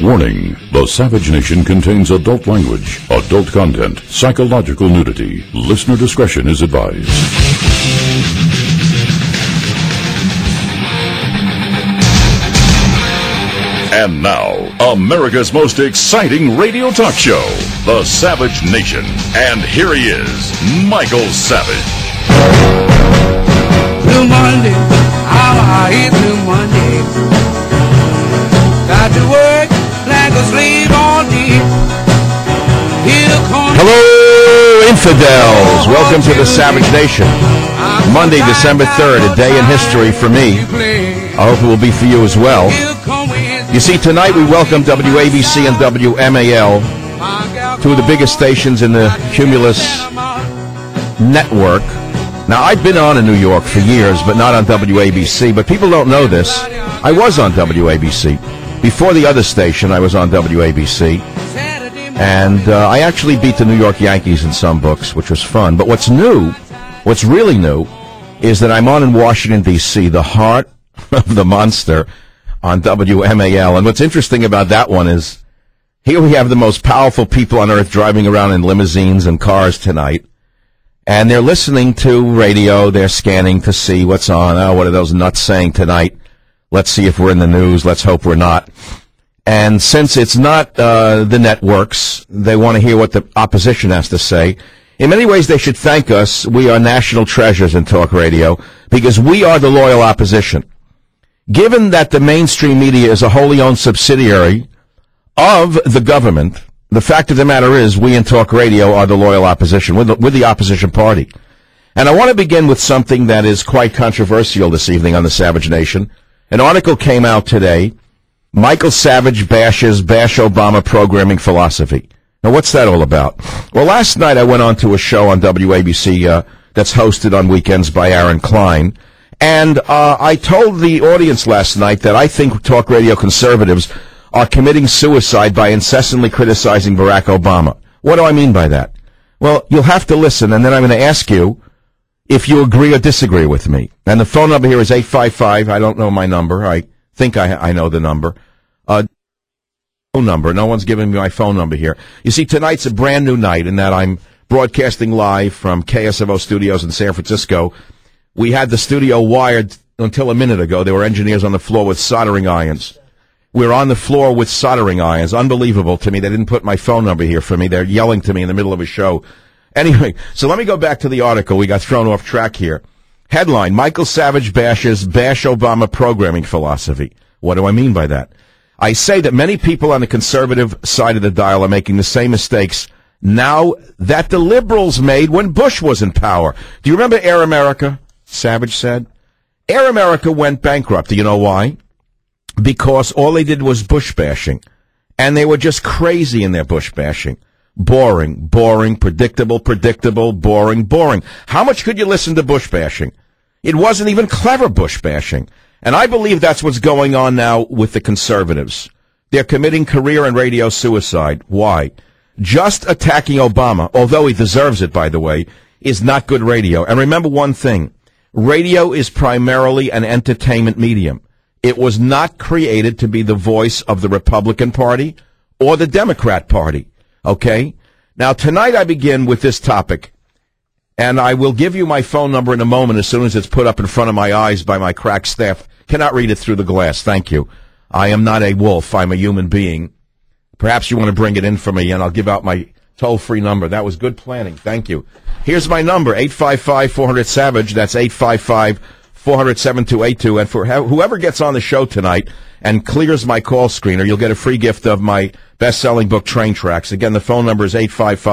Warning, the Savage Nation contains adult language, adult content, psychological nudity. Listener discretion is advised. And now, America's most exciting radio talk show, The Savage Nation. And here he is, Michael Savage. Blue Monday, how I hate Blue Monday. Got to work like a slave all day. Hello, infidels. Welcome to The Savage Nation. Monday, December 3rd, a day in history for me. I hope it will be for you as well. You see, tonight we welcome WABC and WMAL, two of the biggest stations in the Cumulus network. Now, I've been on in New York for years, but not on WABC. But people don't know this. I was on WABC. Before the other station, I was on WABC. And I actually beat the New York Yankees in some books, which was fun. But what's new, what's really new, is that I'm on in Washington, D.C., the heart of the monster, on WMAL. And what's interesting about that one is here we have the most powerful people on earth driving around in limousines and cars tonight. And they're listening to radio. They're scanning to see what's on. Oh, what are those nuts saying tonight? Let's see if we're in the news. Let's hope we're not. And since it's not the networks, they want to hear what the opposition has to say. In many ways, they should thank us. We are national treasures in talk radio because we are the loyal opposition. Given that the mainstream media is a wholly owned subsidiary of the government, the fact of the matter is we in talk radio are the loyal opposition. We're the opposition party. And I want to begin with something that is quite controversial this evening on the Savage Nation. An article came out today. Michael Savage bashes Bash Obama programming philosophy. Now, what's that all about? Well, last night I went on to a show on WABC that's hosted on weekends by Aaron Klein. And I told the audience last night that I think talk radio conservatives are committing suicide by incessantly criticizing Barack Obama. What do I mean by that? Well, you'll have to listen, and then I'm going to ask you if you agree or disagree with me. And the phone number here is 855. I don't know my number. I think I know the number. Phone number. No one's giving me my phone number here. You see, tonight's a brand new night in that I'm broadcasting live from KSFO Studios in San Francisco. We had the studio wired until a minute ago. There were engineers on the floor with soldering irons. We're on the floor with soldering irons. Unbelievable to me. They didn't put my phone number here for me. They're yelling to me in the middle of a show. Anyway, so let me go back to the article. We got thrown off track here. Headline, Michael Savage bashes Bash Obama programming philosophy. What do I mean by that? I say that many people on the conservative side of the dial are making the same mistakes now that the liberals made when Bush was in power. Do you remember Air America? Savage said. Air America went bankrupt. Do you know why? Because all they did was Bush bashing. And they were just crazy in their Bush bashing. Boring, predictable, boring. How much could you listen to Bush bashing? It wasn't even clever Bush bashing. And I believe that's what's going on now with the conservatives. They're committing career and radio suicide. Why? Just attacking Obama, although he deserves it, by the way, is not good radio. And remember one thing. Radio is primarily an entertainment medium. It was not created to be the voice of the Republican Party or the Democrat Party. Okay? Now, tonight I begin with this topic, and I will give you my phone number in a moment as soon as it's put up in front of my eyes by my crack staff. Cannot read it through the glass. Thank you. I am not a wolf. I'm a human being. Perhaps you want to bring it in for me, and I'll give out my toll-free number. That was good planning. Thank you. Here's my number, 855-400-SAVAGE. That's 855-400-7282. And for whoever gets on the show tonight and clears my call screener, you'll get a free gift of my best-selling book, Train Tracks. Again, the phone number is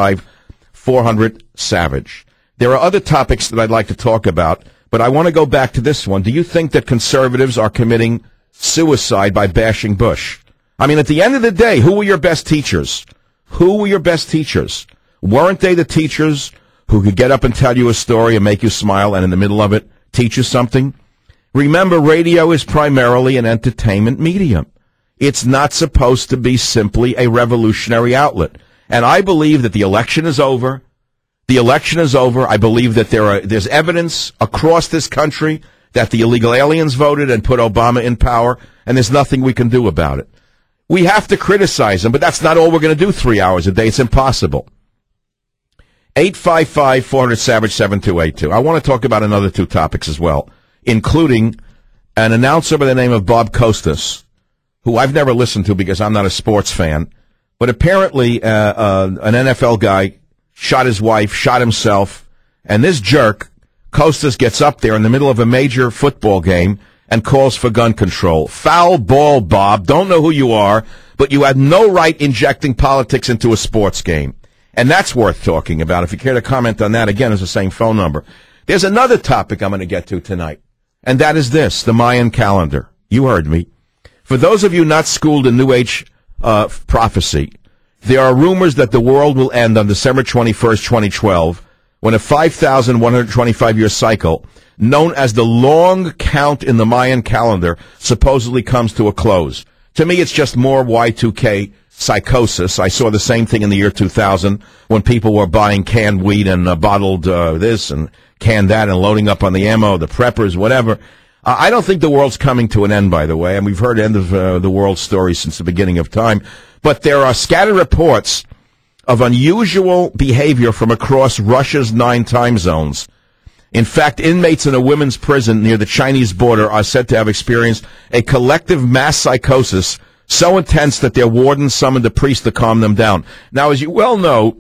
855-400-SAVAGE. There are other topics that I'd like to talk about, but I want to go back to this one. Do you think that conservatives are committing suicide by bashing Bush? I mean, at the end of the day, who were your best teachers? Who were your best teachers? Weren't they the teachers who could get up and tell you a story and make you smile and in the middle of it teach you something? Remember, radio is primarily an entertainment medium. It's not supposed to be simply a revolutionary outlet. And I believe that the election is over. The election is over. I believe that there's evidence across this country that the illegal aliens voted and put Obama in power, and there's nothing we can do about it. We have to criticize them, but that's not all we're going to do 3 hours a day. It's impossible. 855-400-SAVAGE 7282. I want to talk about another two topics as well, including an announcer by the name of Bob Costas, who I've never listened to because I'm not a sports fan, but apparently an NFL guy shot his wife, shot himself, and this jerk, Costas, gets up there in the middle of a major football game and calls for gun control. Foul ball, Bob. Don't know who you are, but you have no right injecting politics into a sports game. And that's worth talking about. If you care to comment on that, again, it's the same phone number. There's another topic I'm going to get to tonight, and that is this, the Mayan calendar. You heard me. For those of you not schooled in New Age prophecy, there are rumors that the world will end on December 21st, 2012, when a 5,125-year cycle, known as the long count in the Mayan calendar, supposedly comes to a close. To me, it's just more Y2K psychosis. I saw the same thing in the year 2000 when people were buying canned weed and bottled this and canned that and loading up on the ammo, the preppers, whatever. I don't think the world's coming to an end, by the way, and we've heard end of the world stories since the beginning of time. But there are scattered reports of unusual behavior from across Russia's 9 time zones. In fact, inmates in a women's prison near the Chinese border are said to have experienced a collective mass psychosis so intense that their warden summoned a priest to calm them down. Now, as you well know,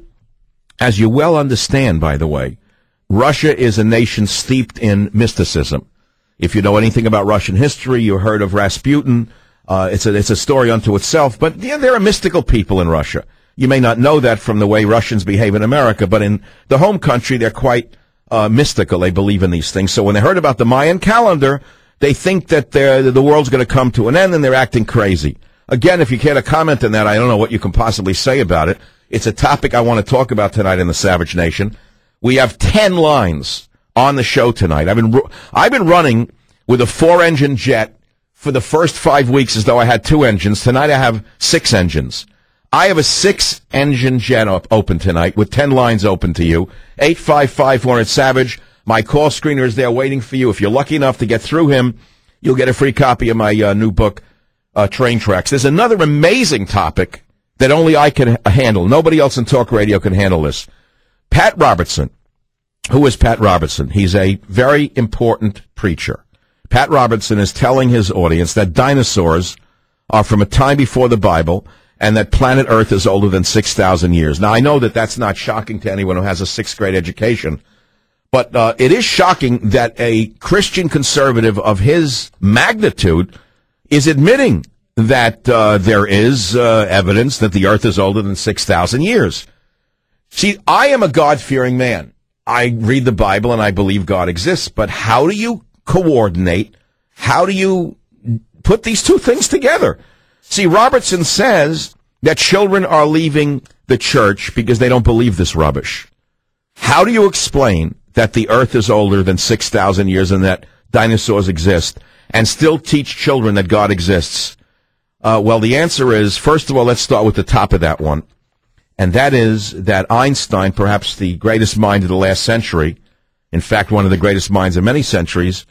as you well understand, by the way, Russia is a nation steeped in mysticism. If you know anything about Russian history, you heard of Rasputin. It's a story unto itself. But yeah, there are mystical people in Russia. You may not know that from the way Russians behave in America, but in the home country, they're quite mystical. They believe in these things. So when they heard about the Mayan calendar, they think that the world's going to come to an end, and they're acting crazy. Again, if you care to comment on that, I don't know what you can possibly say about it. It's a topic I want to talk about tonight in the Savage Nation. We have 10 lines on the show tonight. I've been running with a 4-engine jet for the first 5 weeks as though I had 2 engines. Tonight I have 6 engines. I have a 6-engine jet open tonight with 10 lines open to you. 855-400-SAVAGE. My call screener is there waiting for you. If you're lucky enough to get through him, you'll get a free copy of my new book, Train Tracks. There's another amazing topic that only I can handle. Nobody else in talk radio can handle this. Pat Robertson. Who is Pat Robertson? He's a very important preacher. Pat Robertson is telling his audience that dinosaurs are from a time before the Bible and that planet Earth is older than 6,000 years. Now, I know that that's not shocking to anyone who has a 6th grade education, but it is shocking that a Christian conservative of his magnitude is admitting that there is evidence that the Earth is older than 6,000 years. See, I am a God-fearing man. I read the Bible and I believe God exists, but how do you coordinate? How do you put these two things together? See, Robertson says that children are leaving the church because they don't believe this rubbish. How do you explain that the Earth is older than 6,000 years and that dinosaurs exist and still teach children that God exists? Well, the answer is, first of all, let's start with the top of that one. And that is that Einstein, perhaps the greatest mind of the last century, in fact, one of the greatest minds of many centuries,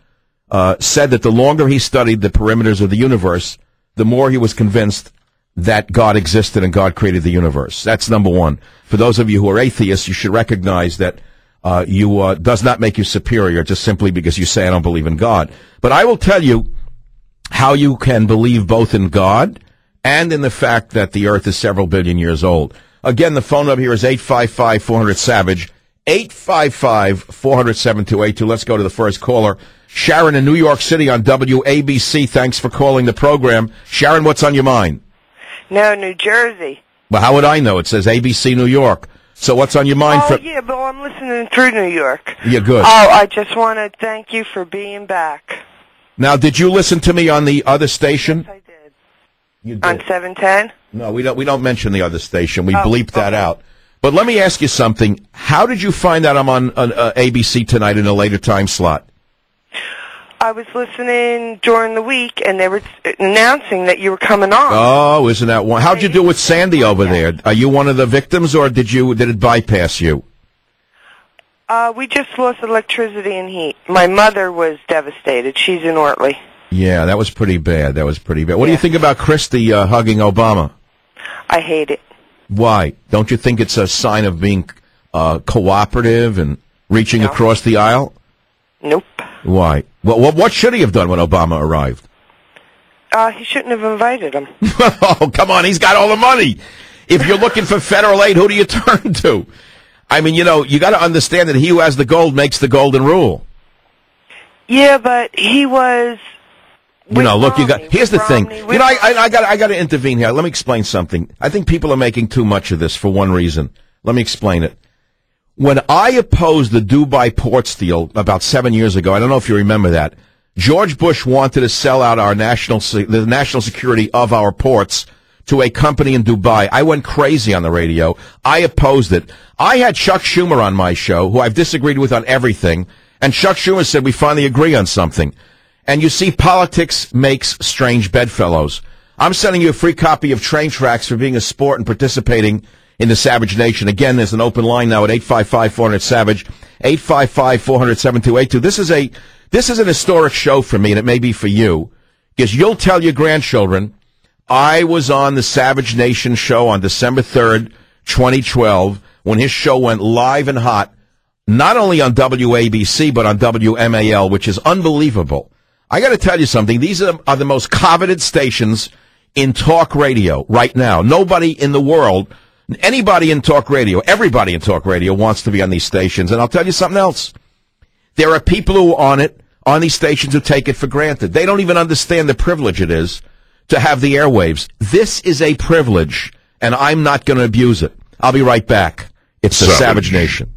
said that the longer he studied the perimeters of the universe, the more he was convinced that God existed and God created the universe. That's number one. For those of you who are atheists, you should recognize that does not make you superior just simply because you say, I don't believe in God. But I will tell you how you can believe both in God and in the fact that the Earth is several billion years old. Again, the phone number here is 855-400-SAVAGE, 855-400-7282. Let's go to the first caller. Sharon in New York City on WABC. Thanks for calling the program. Sharon, what's on your mind? No, New Jersey. Well, how would I know? It says ABC New York. So what's on your mind? Yeah, but I'm listening through New York. You're good. Oh, I just want to thank you for being back. Now, did you listen to me on the other station? Yes, I did. You did. On 710? No, we don't mention the other station. We bleeped that out. But let me ask you something. How did you find out I'm on ABC tonight in a later time slot? I was listening during the week, and they were announcing that you were coming on. Oh, isn't that one? How'd you do with Sandy over there? Are you one of the victims, or did it bypass you? We just lost electricity and heat. My mother was devastated. She's in Ortley. Yeah, that was pretty bad. What do you Yeah. think about Christie hugging Obama? I hate it. Why? Don't you think it's a sign of being cooperative and reaching No. across the aisle? Nope. Why? What should he have done when Obama arrived? He shouldn't have invited him. Oh, come on. He's got all the money. If you're looking for federal aid, who do you turn to? I mean, you got to understand that he who has the gold makes the golden rule. Yeah, but he was. Look, here's the thing. Romney, I got to intervene here. Let me explain something. I think people are making too much of this for one reason. Let me explain it. When I opposed the Dubai port deal about 7 years ago, I don't know if you remember that, George Bush wanted to sell out the national security of our ports to a company in Dubai. I went crazy on the radio. I opposed it. I had Chuck Schumer on my show, who I've disagreed with on everything, and Chuck Schumer said we finally agree on something. And you see, politics makes strange bedfellows. I'm sending you a free copy of Train Tracks for being a sport and participating in the Savage Nation. Again, there's an open line now at 855-400-SAVAGE, 855-400-7282. This is an historic show for me, and it may be for you, because you'll tell your grandchildren, I was on the Savage Nation show on December 3rd, 2012, when his show went live and hot, not only on WABC, but on WMAL, which is unbelievable. I got to tell you something. These are the most coveted stations in talk radio right now. Nobody in the world, anybody in talk radio, everybody in talk radio wants to be on these stations. And I'll tell you something else. There are people who are on these stations who take it for granted. They don't even understand the privilege it is to have the airwaves. This is a privilege, and I'm not going to abuse it. I'll be right back. It's the Savage Nation.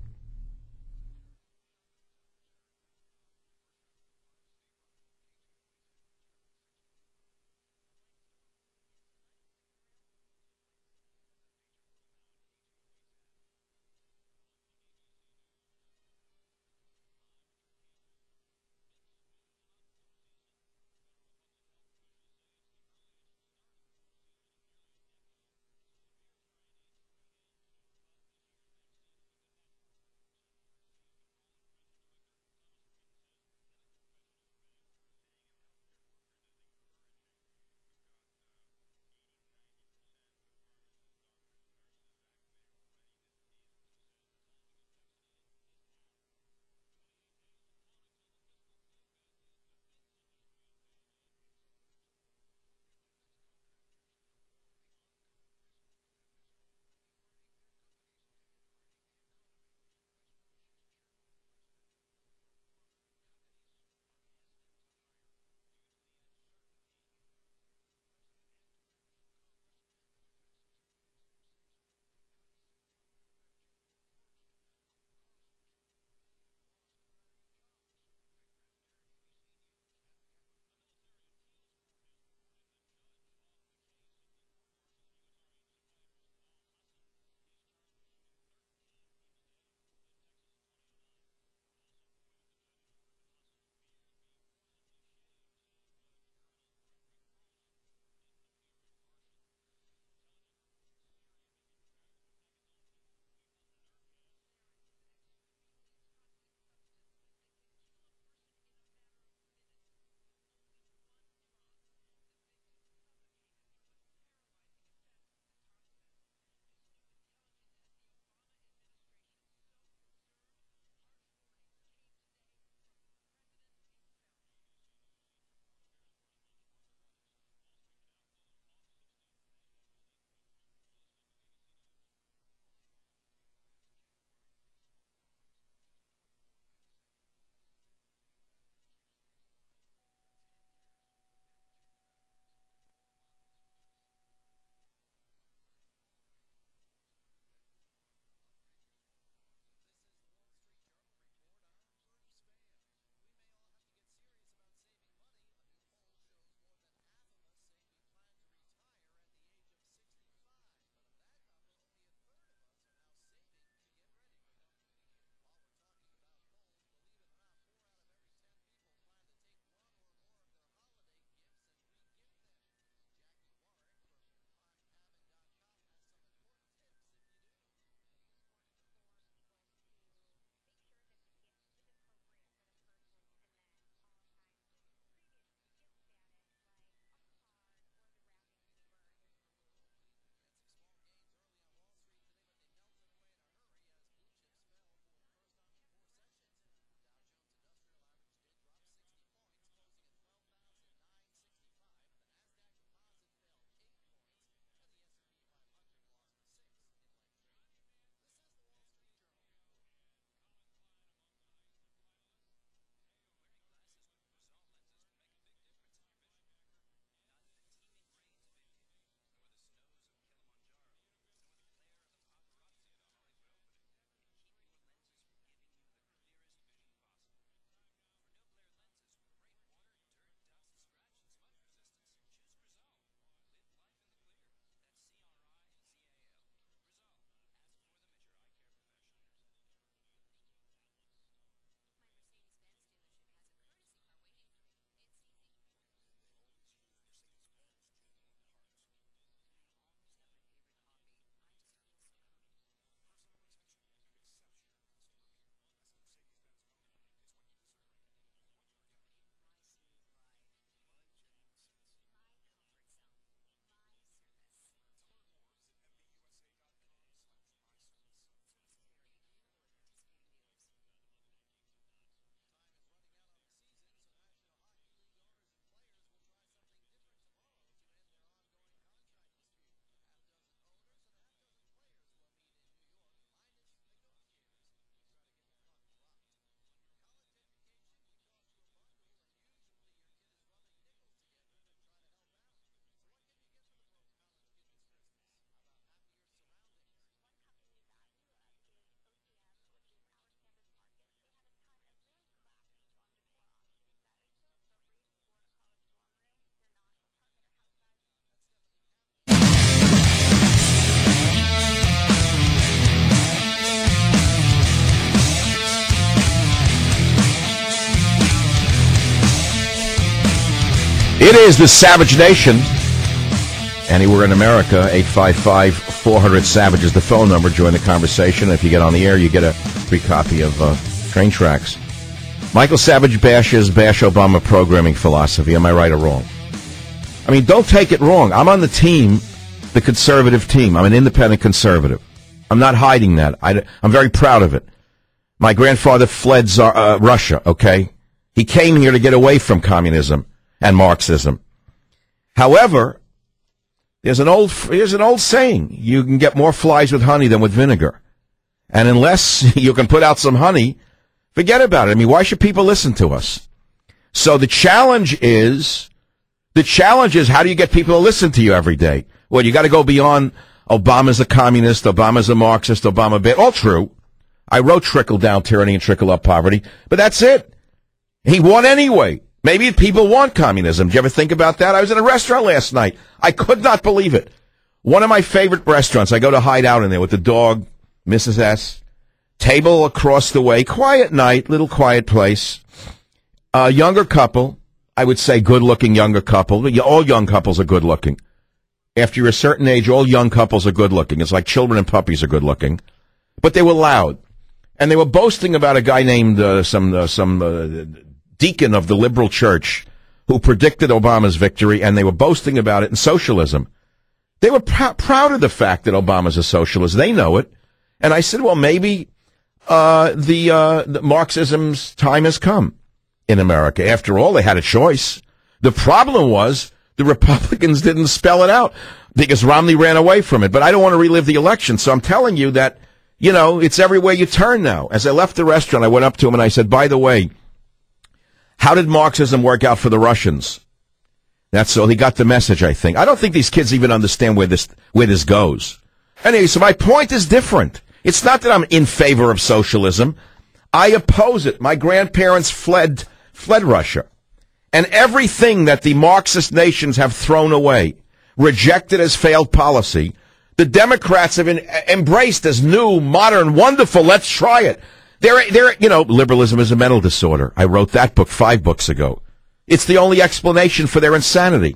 It is the Savage Nation. Anywhere in America, 855-400-SAVAGE is the phone number. Join the conversation. If you get on the air, you get a free copy of Train Tracks. Michael Savage bashes Bash Obama programming philosophy. Am I right or wrong? I mean, don't take it wrong. I'm on the team, the conservative team. I'm an independent conservative. I'm not hiding that. I'm very proud of it. My grandfather fled Russia, okay? He came here to get away from communism and Marxism. However, there's an old saying, you can get more flies with honey than with vinegar. And unless you can put out some honey, forget about it. I mean, why should people listen to us? So the challenge is how do you get people to listen to you every day? Well, you got to go beyond Obama's a communist, Obama's a Marxist, Obama bad. All true. I wrote Trickle-Down Tyranny and Trickle-Up Poverty, but that's it. He won anyway. Maybe people want communism. Did you ever think about that? I was in a restaurant last night. I could not believe it. One of my favorite restaurants. I go to hide out in there with the dog, Mrs. S. Table across the way. Quiet night, little quiet place. Younger couple. I would say good-looking younger couple. All young couples are good-looking. After you're a certain age, all young couples are good-looking. It's like children and puppies are good-looking. But they were loud. And they were boasting about a guy named some deacon of the liberal church who predicted Obama's victory, and they were boasting about it in socialism. They were proud of the fact that Obama's a socialist. They know it. And I said, well, maybe the Marxism's time has come in America. After all, they had a choice. The problem was the Republicans didn't spell it out because Romney ran away from it. But I don't want to relive the election, so I'm telling you that, you know, it's everywhere you turn now. As I left the restaurant, I went up to him and I said, by the way, how did Marxism work out for the Russians? That's all. He got the message, I think. I don't think these kids even understand where this goes. Anyway, so my point is different. It's not that I'm in favor of socialism. I oppose it. My grandparents fled Russia. And everything that the Marxist nations have thrown away, rejected as failed policy, the Democrats have embraced as new, modern, wonderful. Let's try it. Liberalism is a mental disorder. I wrote that book 5 books ago. It's the only explanation for their insanity.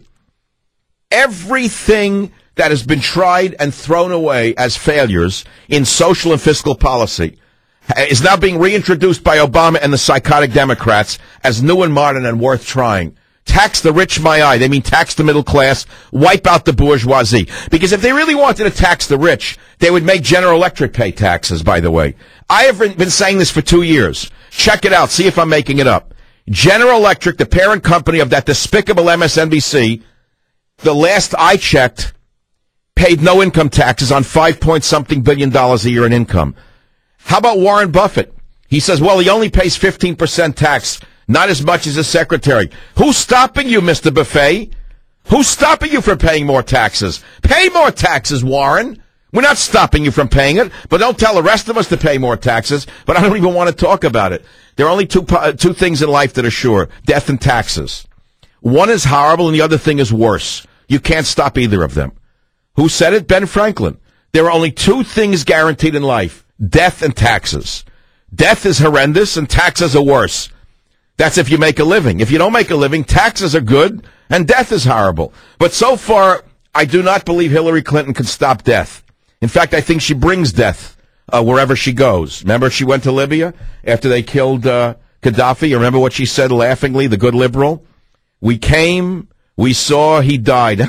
Everything that has been tried and thrown away as failures in social and fiscal policy is now being reintroduced by Obama and the psychotic Democrats as new and modern and worth trying. Tax the rich, my eye. They mean tax the middle class, wipe out the bourgeoisie. Because if they really wanted to tax the rich, they would make General Electric pay taxes, by the way. I have been saying this for 2 years. Check it out. See if I'm making it up. General Electric, the parent company of that despicable MSNBC, the last I checked, paid no income taxes on $5-point-something billion a year in income. How about Warren Buffett? He says, well, he only pays 15% tax, not as much as his secretary. Who's stopping you, Mr. Buffet? Who's stopping you from paying more taxes? Pay more taxes, Warren. We're not stopping you from paying it, but don't tell the rest of us to pay more taxes, but I don't even want to talk about it. There are only two things in life that are sure, death and taxes. One is horrible and the other thing is worse. You can't stop either of them. Who said it? Ben Franklin. There are only 2 things guaranteed in life, death and taxes. Death is horrendous and taxes are worse. That's if you make a living. If you don't make a living, taxes are good and death is horrible. But so far, I do not believe Hillary Clinton can stop death. In fact, I think she brings death wherever she goes. Remember she went to Libya after they killed Gaddafi? You remember what she said laughingly, the good liberal? We came, we saw, he died.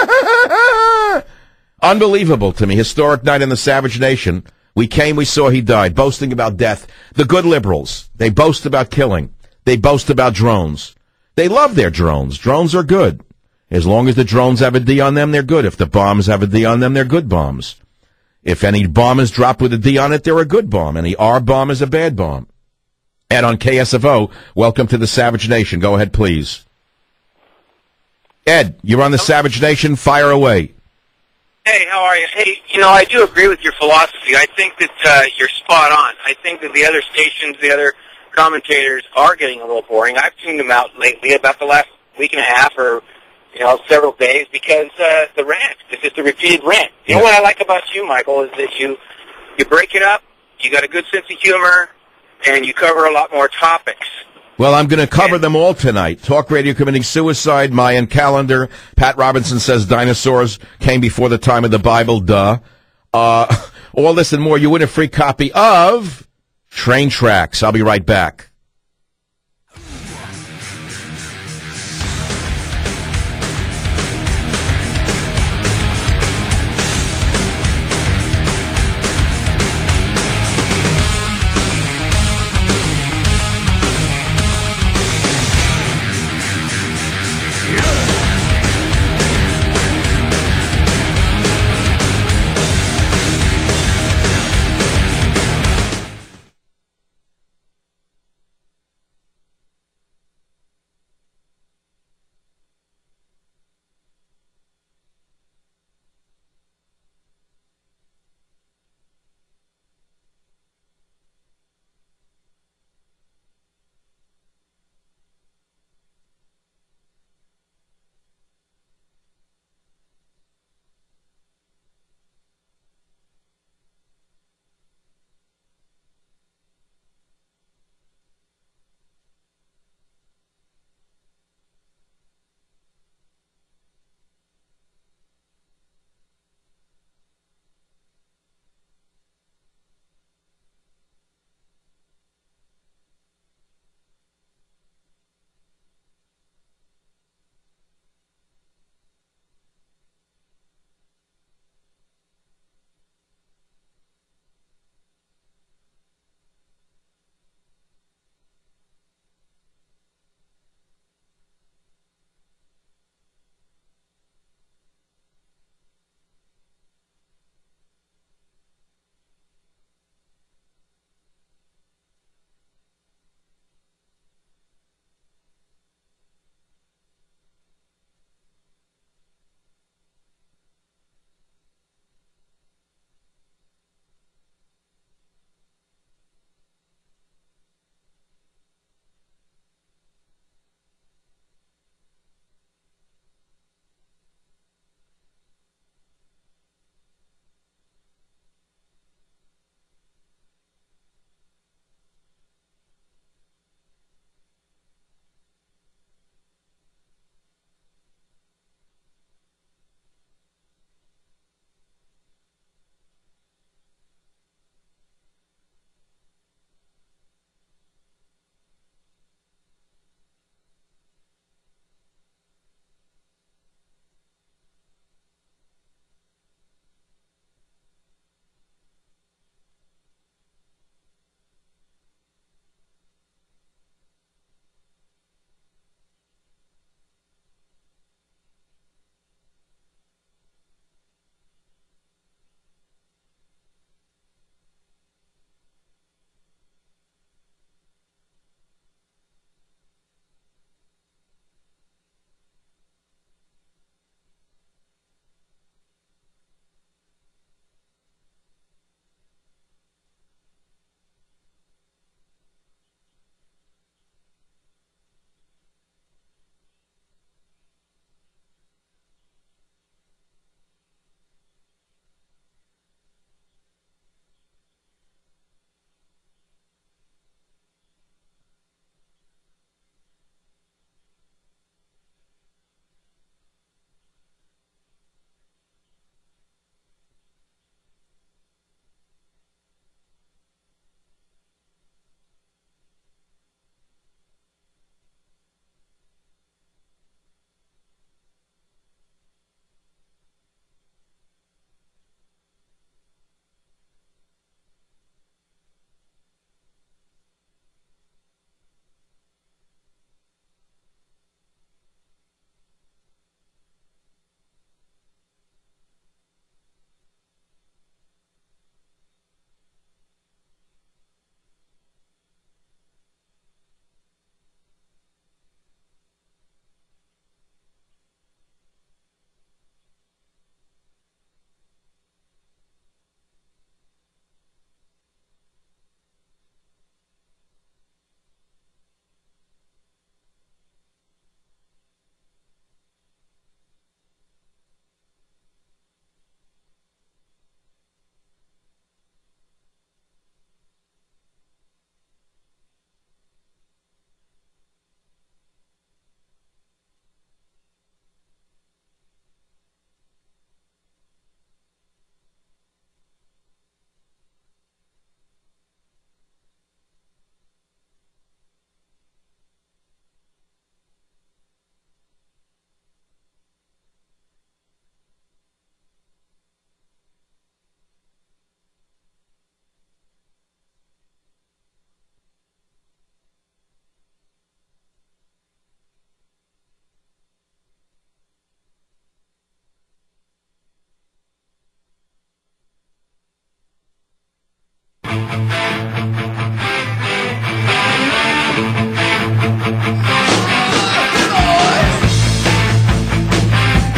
Unbelievable to me. Historic night in the Savage Nation. We came, we saw, he died. Boasting about death. The good liberals, they boast about killing. They boast about drones. They love their drones. Drones are good. As long as the drones have a D on them, they're good. If the bombs have a D on them, they're good bombs. If any bomb is dropped with a D on it, they're a good bomb. Any R bomb is a bad bomb. Ed on KSFO, welcome to the Savage Nation. Go ahead, please. Ed, you're on the Savage Nation. Fire away. Hey, how are you? Hey, I do agree with your philosophy. I think that you're spot on. I think that the other stations, the other commentators are getting a little boring. I've tuned them out lately, about the last week and a half or several days, because the rant. It's just a repeated rant. You know what I like about you, Michael, is that you break it up, you got a good sense of humor, and you cover a lot more topics. Well, I'm going to cover them all tonight. Talk radio committing suicide, Mayan calendar. Pat Robinson says dinosaurs came before the time of the Bible. Duh. All this and more. You win a free copy of Train Tracks. I'll be right back.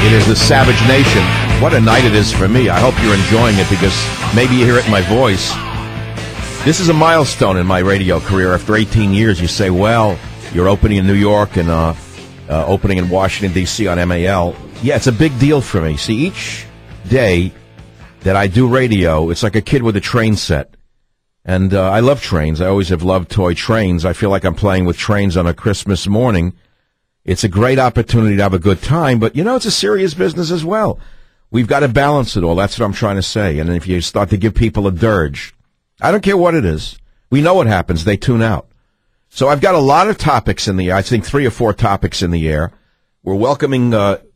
It is the Savage Nation. What a night it is for me. I hope you're enjoying it because maybe you hear it in my voice. This is a milestone in my radio career. After 18 years, you say, well, you're opening in New York and opening in Washington, D.C. on MAL. Yeah, it's a big deal for me. See, each day that I do radio, it's like a kid with a train set. And I love trains. I always have loved toy trains. I feel like I'm playing with trains on a Christmas morning. It's a great opportunity to have a good time, but, it's a serious business as well. We've got to balance it all. That's what I'm trying to say. And if you start to give people a dirge, I don't care what it is. We know what happens. They tune out. So I've got a lot of topics in the air. I think 3 or 4 topics in the air. We're welcoming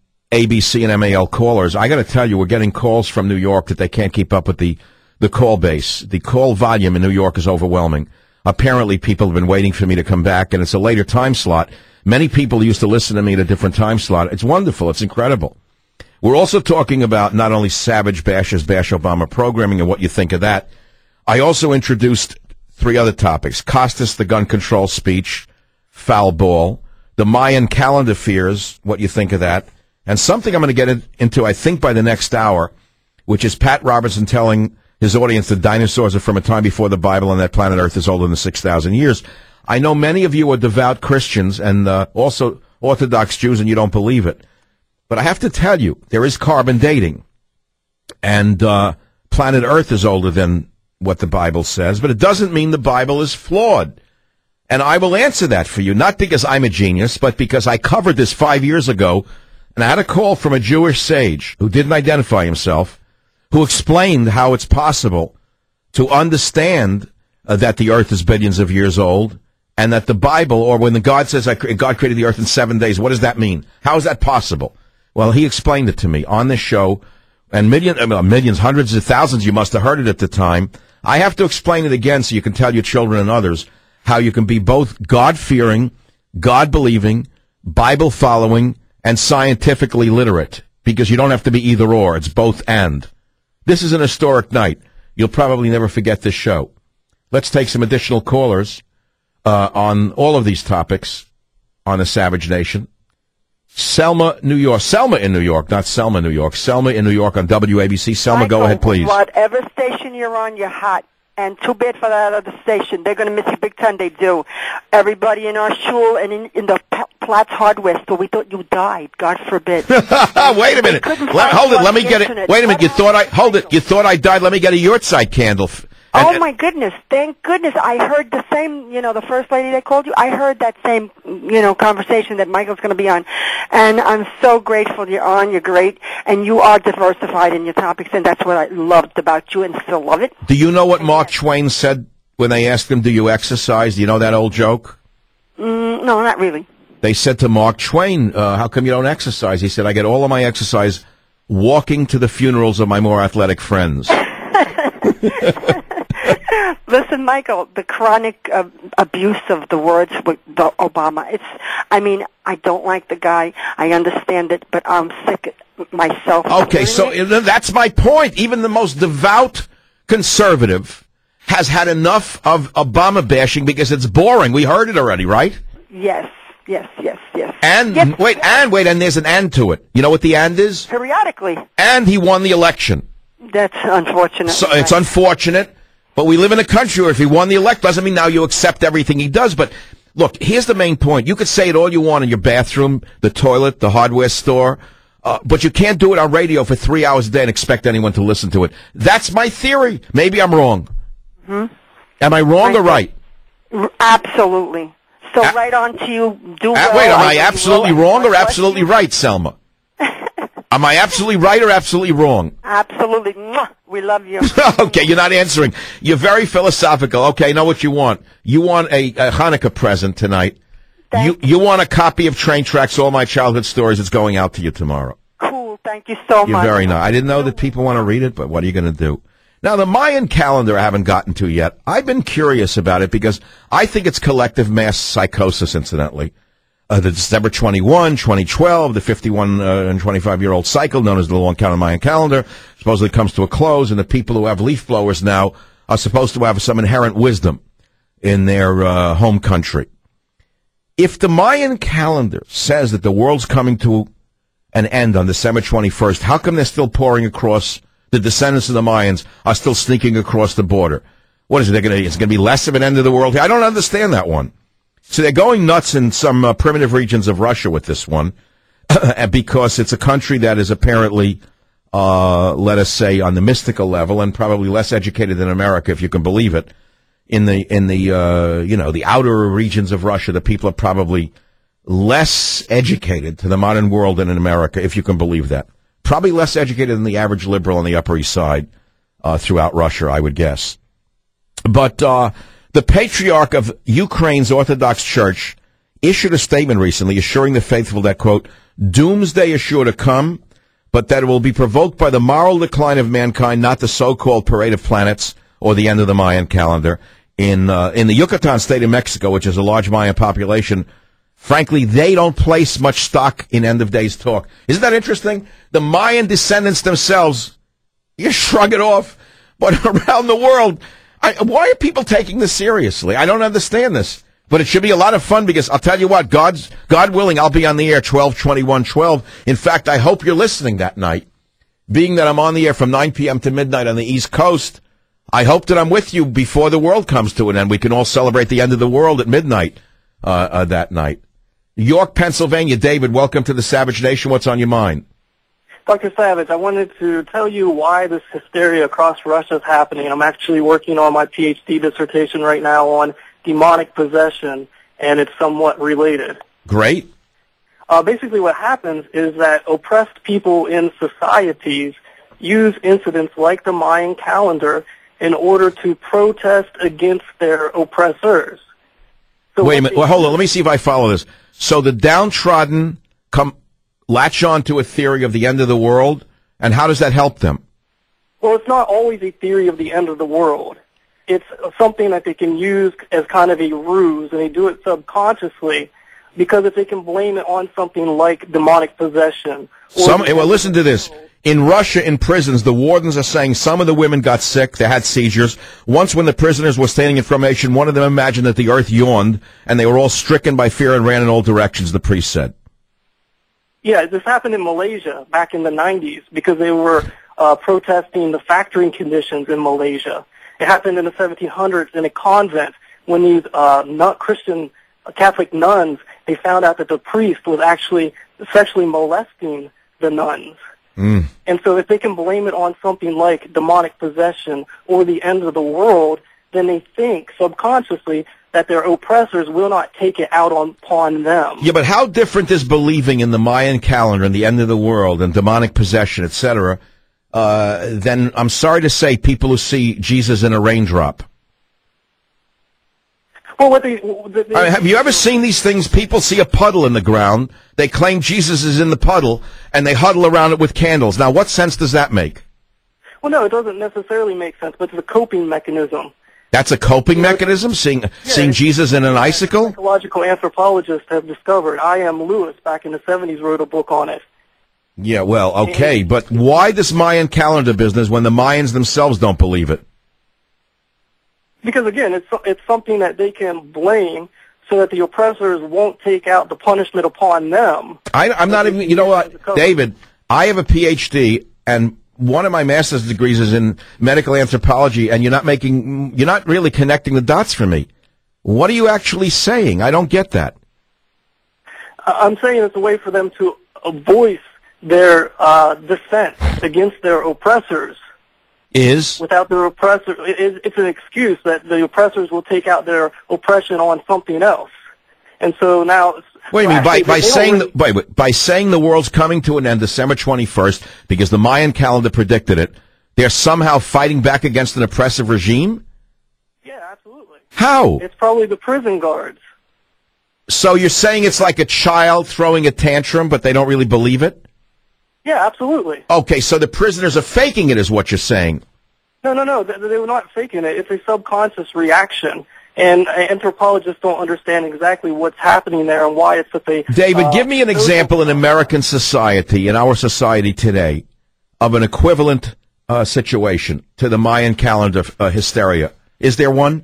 ABC and MAL callers. I got to tell you, we're getting calls from New York that they can't keep up with the call base. The call volume in New York is overwhelming. Apparently, people have been waiting for me to come back, and it's a later time slot. Many people used to listen to me at a different time slot. It's wonderful. It's incredible. We're also talking about not only Savage Bash's Bash Obama programming and what you think of that. I also introduced 3 other topics. Costas, the gun control speech, foul ball, the Mayan calendar fears, what you think of that, and something I'm going to get into, I think, by the next hour, which is Pat Robertson telling his audience that dinosaurs are from a time before the Bible and that planet Earth is older than 6,000 years. I know many of you are devout Christians and also Orthodox Jews, and you don't believe it. But I have to tell you, there is carbon dating, and planet Earth is older than what the Bible says, but it doesn't mean the Bible is flawed. And I will answer that for you, not because I'm a genius, but because I covered this 5 years ago, and I had a call from a Jewish sage who didn't identify himself, who explained how it's possible to understand that the Earth is billions of years old, and that the Bible, or when God says God created the earth in 7 days, what does that mean? How is that possible? Well, he explained it to me on this show, and millions, hundreds of thousands, you must have heard it at the time. I have to explain it again so you can tell your children and others how you can be both God-fearing, God-believing, Bible-following, and scientifically literate, because you don't have to be either or. It's both and. This is an historic night. You'll probably never forget this show. Let's take some additional callers on all of these topics on the Savage Nation. Selma, New York. Selma in New York, not Selma, New York. Selma in New York on WABC. Selma, go ahead, please. Whatever station you're on, you're hot. And too bad for that other station. They're going to miss you big time. They do. Everybody in our shul and in the Platts hardware store, we thought you died. God forbid. Wait a minute. Hold it. Let me get it. Wait a minute. You thought I died. Let me get a Yortzeit candle. Oh, my goodness. Thank goodness. I heard the same, the first lady that called you, I heard that same, conversation that Michael's going to be on. And I'm so grateful you're on. You're great. And you are diversified in your topics, and that's what I loved about you and still love it. Do you know what Mark Twain said when they asked him, do you exercise? Do you know that old joke? No, not really. They said to Mark Twain, how come you don't exercise? He said, I get all of my exercise walking to the funerals of my more athletic friends. Listen, Michael, the chronic abuse of the words with Obama, I don't like the guy. I understand it, but I'm sick myself. Okay, so that's my point. Even the most devout conservative has had enough of Obama bashing because it's boring. We heard it already, right? Yes. And yes. Wait, and there's an and to it. You know what the and is? Periodically. And he won the election. That's unfortunate. So it's unfortunate, but we live in a country where if he won the election, doesn't mean now you accept everything he does. But look, here's the main point. You could say it all you want in your bathroom, the toilet, the hardware store, but you can't do it on radio for 3 hours a day and expect anyone to listen to it. That's my theory. Maybe I'm wrong. Mm-hmm. Am I wrong or right? Absolutely. So right on to you. Do well. Wait, am I absolutely wrong or absolutely right, Selma? Am I absolutely right or absolutely wrong? Absolutely. We love you. Okay, you're not answering. You're very philosophical. Okay, I know what you want. You want a Hanukkah present tonight. You want a copy of Train Tracks, All My Childhood Stories. It's going out to you tomorrow. Cool. Thank you so much. You're very nice. I didn't know that people want to read it, but what are you going to do? Now, the Mayan calendar I haven't gotten to yet. I've been curious about it because I think it's collective mass psychosis, incidentally. The December 21, 2012, the 51 and 25-year-old cycle known as the Long Counter Mayan calendar supposedly comes to a close, and the people who have leaf blowers now are supposed to have some inherent wisdom in their home country. If the Mayan calendar says that the world's coming to and end on December 21st, how come they're still pouring across, the descendants of the Mayans are still sneaking across the border? What is it? It's going to be less of an end of the world? I don't understand that one. So they're going nuts in some primitive regions of Russia with this one because it's a country that is apparently, let us say, on the mystical level and probably less educated than America, if you can believe it. In the outer regions of Russia, the people are probably less educated to the modern world than in America, if you can believe that. Probably less educated than the average liberal on the Upper East Side throughout Russia, I would guess. But the patriarch of Ukraine's Orthodox Church issued a statement recently assuring the faithful that, quote, doomsday is sure to come, but that it will be provoked by the moral decline of mankind, not the so-called parade of planets or the end of the Mayan calendar. In the Yucatan state of Mexico, which is a large Mayan population, frankly, they don't place much stock in end-of-days talk. Isn't that interesting? The Mayan descendants themselves, you shrug it off, but around the world, why are people taking this seriously? I don't understand this. But it should be a lot of fun because I'll tell you what, God willing, I'll be on the air 12/21/12. In fact, I hope you're listening that night. Being that I'm on the air from 9 p.m. to midnight on the East Coast, I hope that I'm with you before the world comes to an end. We can all celebrate the end of the world at midnight that night. York, Pennsylvania. David, welcome to the Savage Nation. What's on your mind? Dr. Savage, I wanted to tell you why this hysteria across Russia is happening. I'm actually working on my PhD dissertation right now on demonic possession, and it's somewhat related. Great. Basically what happens is that oppressed people in societies use incidents like the Mayan calendar in order to protest against their oppressors. So wait a minute. Well, hold on. Let me see if I follow this. So the downtrodden latch on to a theory of the end of the world, and how does that help them? Well, it's not always a theory of the end of the world. It's something that they can use as kind of a ruse, and they do it subconsciously, because if they can blame it on something like demonic possession. Well, listen to this. In Russia, in prisons, the wardens are saying some of the women got sick, they had seizures. Once when the prisoners were standing in formation, one of them imagined that the earth yawned, and they were all stricken by fear and ran in all directions, the priest said. Yeah, this happened in Malaysia back in the 90s because they were protesting the factoring conditions in Malaysia. It happened in the 1700s in a convent when these Christian Catholic nuns, they found out that the priest was actually sexually molesting the nuns. And so if they can blame it on something like demonic possession or the end of the world, then they think subconsciously that their oppressors will not take it out upon them. Yeah, but how different is believing in the Mayan calendar and the end of the world and demonic possession, etc., than, I'm sorry to say, people who see Jesus in a raindrop? Well, have you ever seen these things? People see a puddle in the ground, they claim Jesus is in the puddle, and they huddle around it with candles. Now, what sense does that make? Well, no, it doesn't necessarily make sense, but it's a coping mechanism. That's a coping mechanism, seeing Jesus in an icicle? Psychological anthropologists have discovered. I.M. Lewis, back in the 70s, wrote a book on it. Yeah, well, okay, but why this Mayan calendar business when the Mayans themselves don't believe it? Because, again, it's something that they can blame so that the oppressors won't take out the punishment upon them. I'm not even, you know what, David, I have a PhD, and one of my master's degrees is in medical anthropology, and you're not really connecting the dots for me. What are you actually saying? I don't get that. I'm saying it's a way for them to voice their dissent against their oppressors. Without their oppressor, it's an excuse that the oppressors will take out their oppression on something else. And so now... Wait a minute, by saying the world's coming to an end December 21st, because the Mayan calendar predicted it, they're somehow fighting back against an oppressive regime? Yeah, absolutely. How? It's probably the prison guards. So you're saying it's like a child throwing a tantrum, but they don't really believe it? Yeah, absolutely. Okay, so the prisoners are faking it is what you're saying. No, they were not faking it. It's a subconscious reaction. And anthropologists don't understand exactly what's happening there and why it's such a... David, give me an example in American society, in our society today, of an equivalent situation to the Mayan calendar hysteria. Is there one?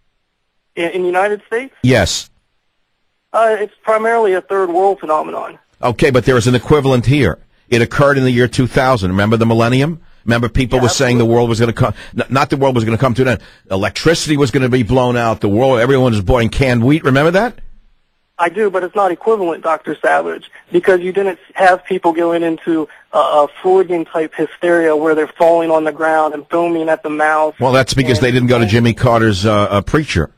In the United States? Yes. It's primarily a third world phenomenon. Okay, but there is an equivalent here. It occurred in the year 2000. Remember the millennium? Remember people were saying the world was going to come, not the world was going to come to an end. Electricity was going to be blown out. The world, everyone was boiling canned wheat. Remember that? I do, but it's not equivalent, Dr. Savage, because you didn't have people going into a Freudian-type hysteria where they're falling on the ground and foaming at the mouth. Well, that's because they didn't go to Jimmy Carter's preacher.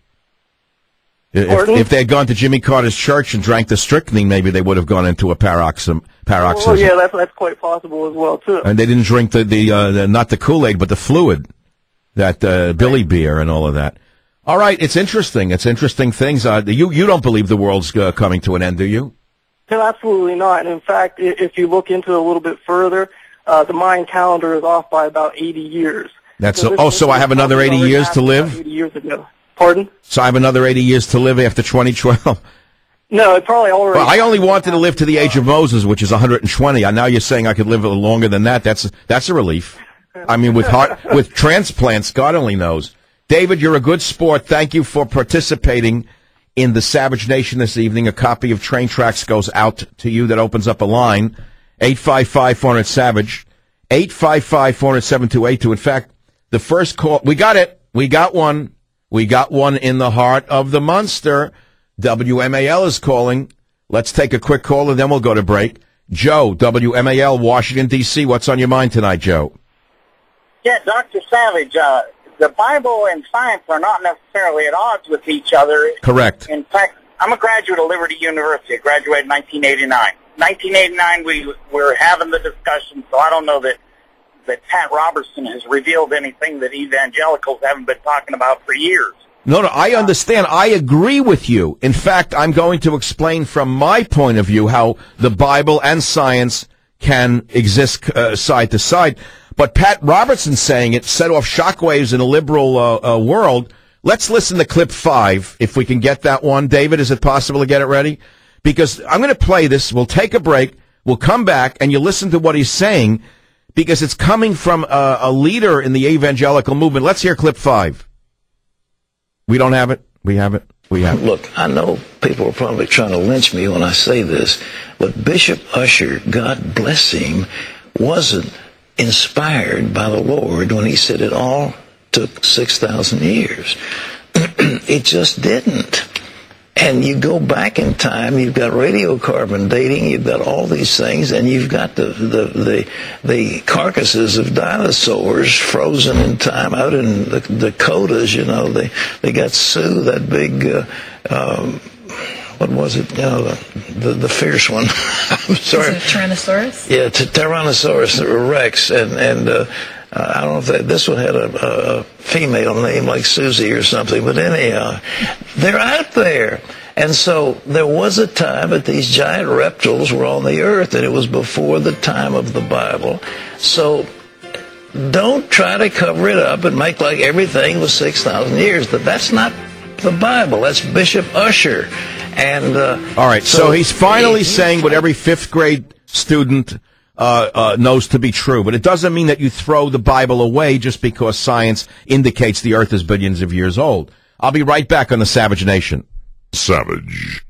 If they had gone to Jimmy Carter's church and drank the strychnine, maybe they would have gone into a paroxysm. Oh, yeah, that's quite possible as well, too. And they didn't drink the not the Kool-Aid, but the fluid, that Billy beer and all of that. All right, it's interesting. It's interesting things. You don't believe the world's coming to an end, do you? No, absolutely not. And in fact, if you look into it a little bit further, the Mayan calendar is off by about 80 years. So I have another 80 years to live? 80 years ago. Pardon? So I have another 80 years to live after 2012? No, it probably already... Well, I only wanted to live to the age of Moses, which is 120. Now you're saying I could live a little longer than that. That's a relief. I mean, with transplants, God only knows. David, you're a good sport. Thank you for participating in the Savage Nation this evening. A copy of Train Tracks goes out to you. That opens up a line, 855-400-SAVAGE, 855-400-7282. In fact, the first call, we got it. We got one. We got one in the heart of the Munster. WMAL is calling. Let's take a quick call, and then we'll go to break. Joe, WMAL, Washington, D.C. What's on your mind tonight, Joe? Yeah, Dr. Savage, the Bible and science are not necessarily at odds with each other. Correct. In fact, I'm a graduate of Liberty University. I graduated in 1989. 1989, we were having the discussion, so I don't know that Pat Robertson has revealed anything that evangelicals haven't been talking about for years. No, I understand. I agree with you. In fact, I'm going to explain from my point of view how the Bible and science can exist side to side. But Pat Robertson saying it set off shockwaves in a liberal world. Let's listen to clip 5, if we can get that one. David, is it possible to get it ready? Because I'm going to play this. We'll take a break. We'll come back, and you listen to what he's saying, because it's coming from a leader in the evangelical movement. Let's hear clip 5. We don't have it. We have it. We have it. Look, I know people are probably trying to lynch me when I say this, but Bishop Ussher, God bless him, wasn't inspired by the Lord when he said it all took 6,000 years. It just didn't. And you go back in time, you've got radiocarbon dating, you've got all these things, and you've got the carcasses of dinosaurs frozen in time out in the Dakotas. You know, they got Sioux, that big what was it? You know, the fierce one. I'm sorry. Is it Tyrannosaurus? Yeah, Tyrannosaurus Rex, and I don't know if this one had a female name like Susie or something, but anyhow, they're out there. And so there was a time that these giant reptiles were on the earth, and it was before the time of the Bible. So don't try to cover it up and make like everything was 6,000 years. That's not the Bible. That's Bishop Ussher. And all right, so he's finally saying what every fifth grade student knows to be true, but it doesn't mean that you throw the Bible away just because science indicates the earth is billions of years old. I'll be right back on the Savage Nation. Savage.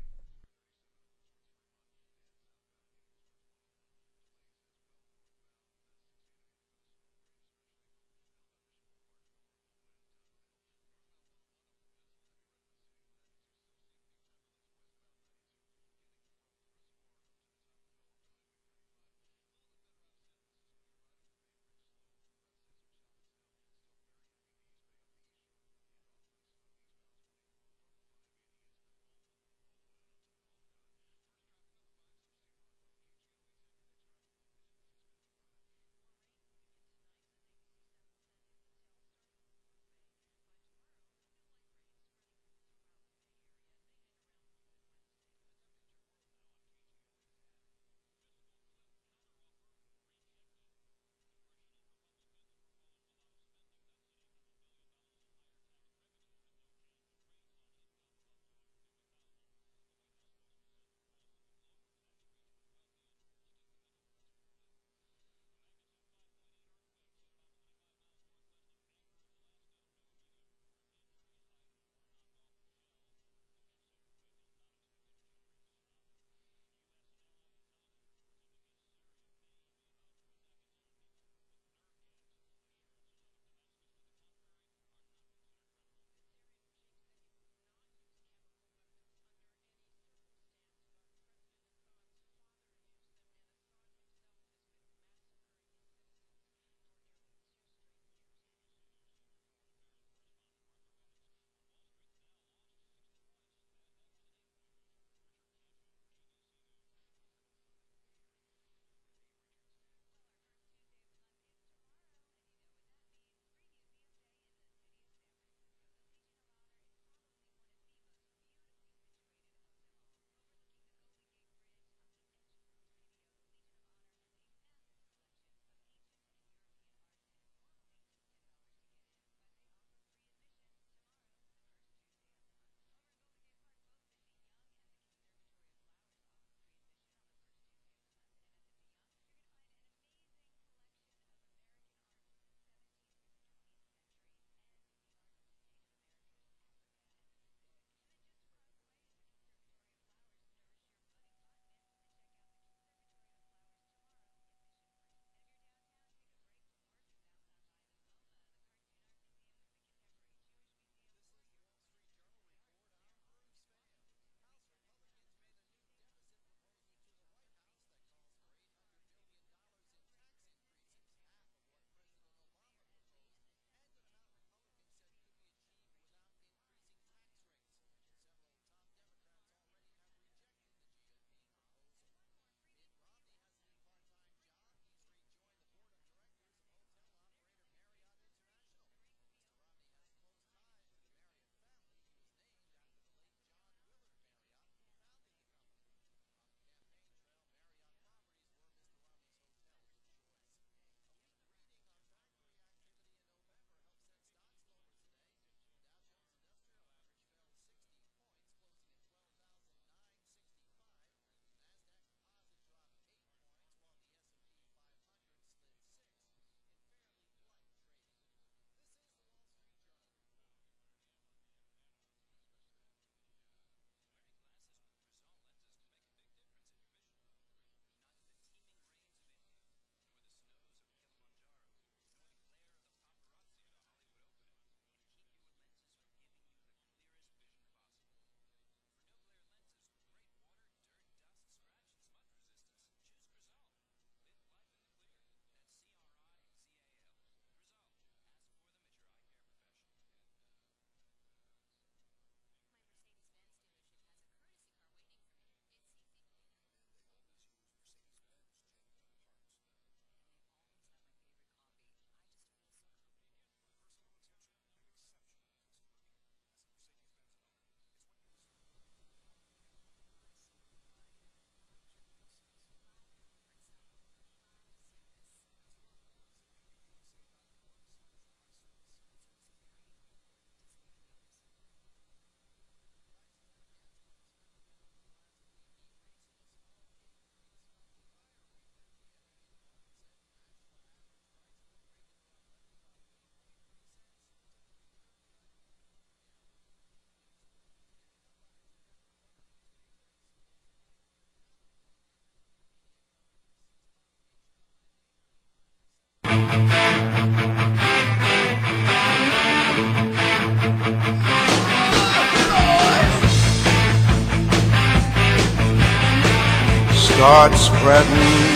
start spreading.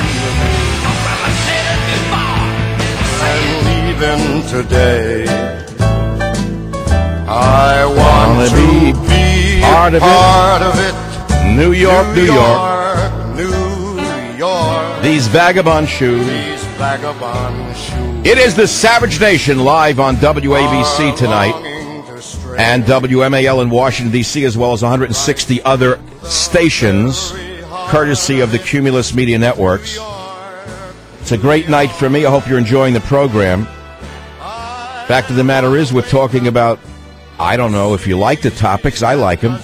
I'm leaving today. I want to be part of it. New York, New York. New York. These vagabond shoes. These vagabond shoes. It is the Savage Nation live on WABC tonight and WMAL in Washington, D.C., as well as 160 other stations, courtesy of the Cumulus Media Networks. It's a great night for me. I hope you're enjoying the program. Fact of the matter is, we're talking about, I don't know if you like the topics. I like them.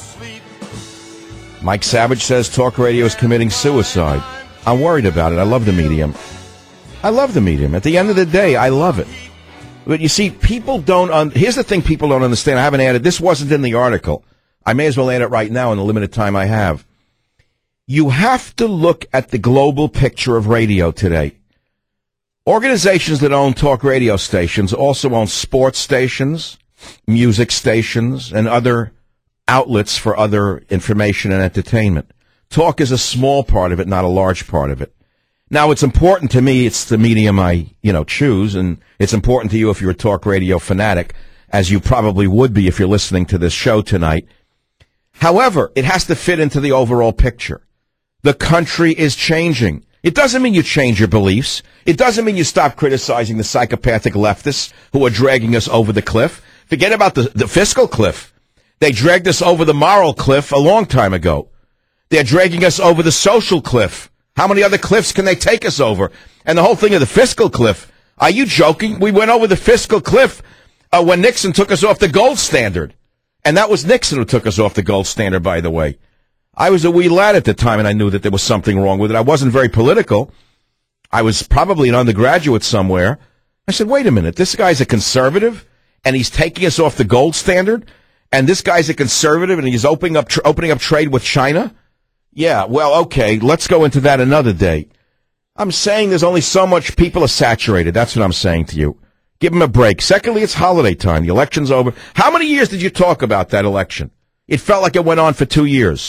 Mike Savage says talk radio is committing suicide. I'm worried about it. I love the medium. I love the medium. At the end of the day, I love it. But you see, people don't... here's the thing people don't understand. I haven't added... This wasn't in the article. I may as well add it right now in the limited time I have. You have to look at the global picture of radio today. Organizations that own talk radio stations also own sports stations, music stations, and other outlets for other information and entertainment. Talk is a small part of it, not a large part of it. Now, it's important to me. It's the medium I, choose, and it's important to you if you're a talk radio fanatic, as you probably would be if you're listening to this show tonight. However, it has to fit into the overall picture. The country is changing. It doesn't mean you change your beliefs. It doesn't mean you stop criticizing the psychopathic leftists who are dragging us over the cliff. Forget about the fiscal cliff. They dragged us over the moral cliff a long time ago. They're dragging us over the social cliff. How many other cliffs can they take us over? And the whole thing of the fiscal cliff. Are you joking? We went over the fiscal cliff when Nixon took us off the gold standard. And that was Nixon who took us off the gold standard, by the way. I was a wee lad at the time, and I knew that there was something wrong with it. I wasn't very political. I was probably an undergraduate somewhere. I said, wait a minute, this guy's a conservative, and he's taking us off the gold standard? And this guy's a conservative, and he's opening up trade with China? Yeah, well, okay, let's go into that another day. I'm saying there's only so much people are saturated. That's what I'm saying to you. Give them a break. Secondly, it's holiday time. The election's over. How many years did you talk about that election? It felt like it went on for 2 years.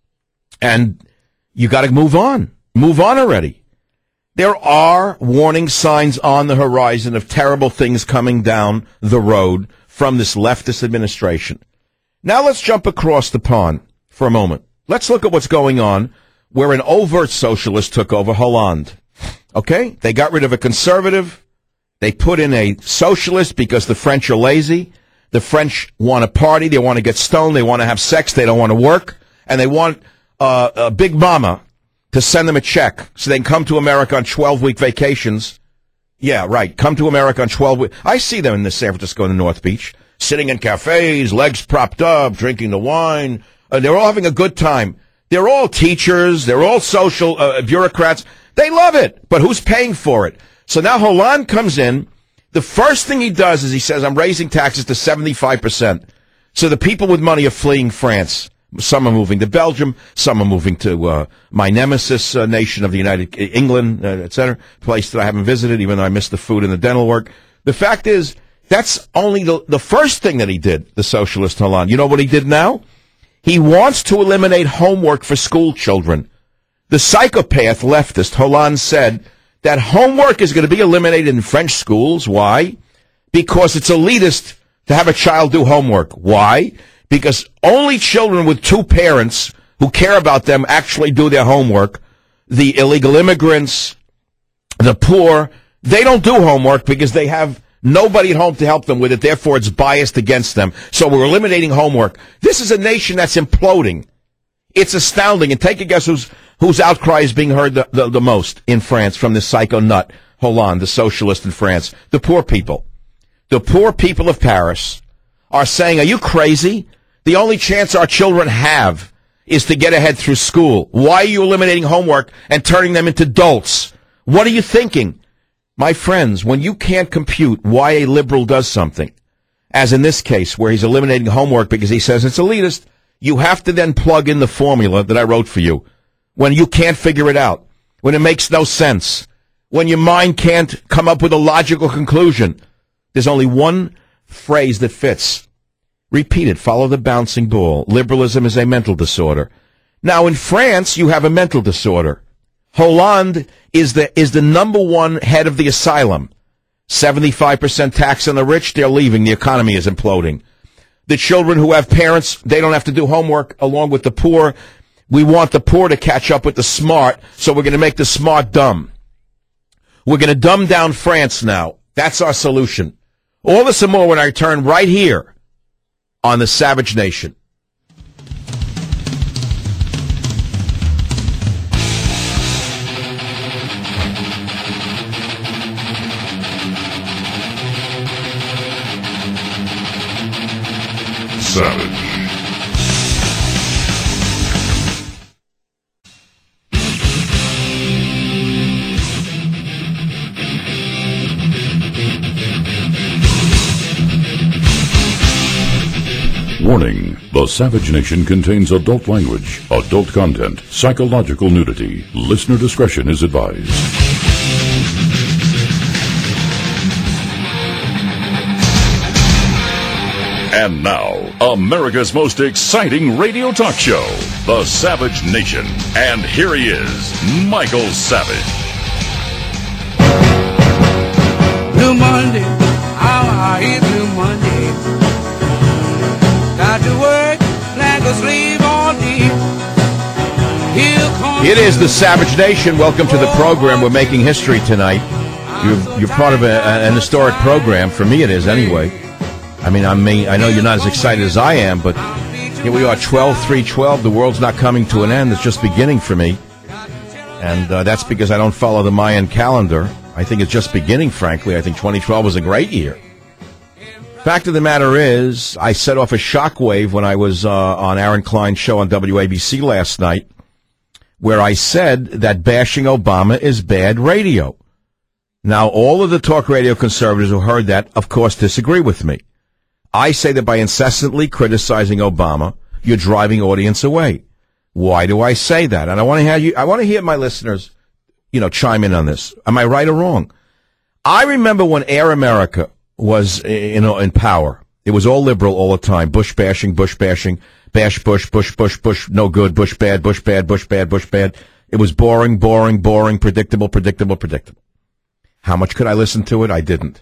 And you got to move on. Move on already. There are warning signs on the horizon of terrible things coming down the road from this leftist administration. Now let's jump across the pond for a moment. Let's look at what's going on where an overt socialist took over Hollande. Okay? They got rid of a conservative. They put in a socialist because the French are lazy. The French want to party. They want to get stoned. They want to have sex. They don't want to work. And they want a Big Mama to send them a check so they can come to America on 12-week vacations. Yeah, right. Come to America on 12 weeks. I see them in the San Francisco and the North Beach, sitting in cafes, legs propped up, drinking the wine. They're all having a good time. They're all teachers. They're all social bureaucrats. They love it. But who's paying for it? So now Hollande comes in. The first thing he does is he says, I'm raising taxes to 75%. So the people with money are fleeing France. Some are moving to Belgium. Some are moving to my nemesis nation of the United England, etc. Place that I haven't visited, even though I missed the food and the dental work. The fact is, that's only the first thing that he did, the socialist Hollande. You know what he did now? He wants to eliminate homework for school children. The psychopath leftist Hollande said that homework is going to be eliminated in French schools. Why? Because it's elitist to have a child do homework. Why? Because only children with two parents who care about them actually do their homework. The illegal immigrants, the poor, they don't do homework because they have nobody at home to help them with it. Therefore, it's biased against them. So we're eliminating homework. This is a nation that's imploding. It's astounding. And take a guess whose outcry is being heard the most in France from this psycho nut, Hollande, the socialist in France. The poor people. The poor people of Paris are saying, are you crazy? The only chance our children have is to get ahead through school. Why are you eliminating homework and turning them into dolts? What are you thinking? My friends, when you can't compute why a liberal does something, as in this case where he's eliminating homework because he says it's elitist, you have to then plug in the formula that I wrote for you. When you can't figure it out, when it makes no sense, when your mind can't come up with a logical conclusion, there's only one phrase that fits. Repeat it. Follow the bouncing ball. Liberalism is a mental disorder. Now, in France, you have a mental disorder. Hollande is the number one head of the asylum. 75% tax on the rich, they're leaving. The economy is imploding. The children who have parents, they don't have to do homework along with the poor. We want the poor to catch up with the smart, so we're going to make the smart dumb. We're going to dumb down France now. That's our solution. All this and more when I return right here on the Savage Nation. Savage. Warning, the Savage Nation contains adult language, adult content, psychological nudity. Listener discretion is advised. And now, America's most exciting radio talk show, The Savage Nation. And here he is, Michael Savage. Blue Monday, how I hate Blue Monday. Got to work like a slave all day. It is the Savage Nation. Welcome to the program. We're making history tonight. You're part of an historic program. For me, it is anyway. I know you're not as excited as I am, but here we are, 12/3/12. The world's not coming to an end. It's just beginning for me. And that's because I don't follow the Mayan calendar. I think it's just beginning, frankly. I think 2012 was a great year. Fact of the matter is, I set off a shockwave when I was on Aaron Klein's show on WABC last night, where I said that bashing Obama is bad radio. Now, all of the talk radio conservatives who heard that, of course, disagree with me. I say that by incessantly criticizing Obama, you're driving audience away. Why do I say that? And I want to hear my listeners, chime in on this. Am I right or wrong? I remember when Air America was, in power. It was all liberal all the time. Bush bashing, bash Bush, no good, Bush bad, Bush bad, Bush bad, Bush bad. It was boring, predictable. How much could I listen to it? I didn't.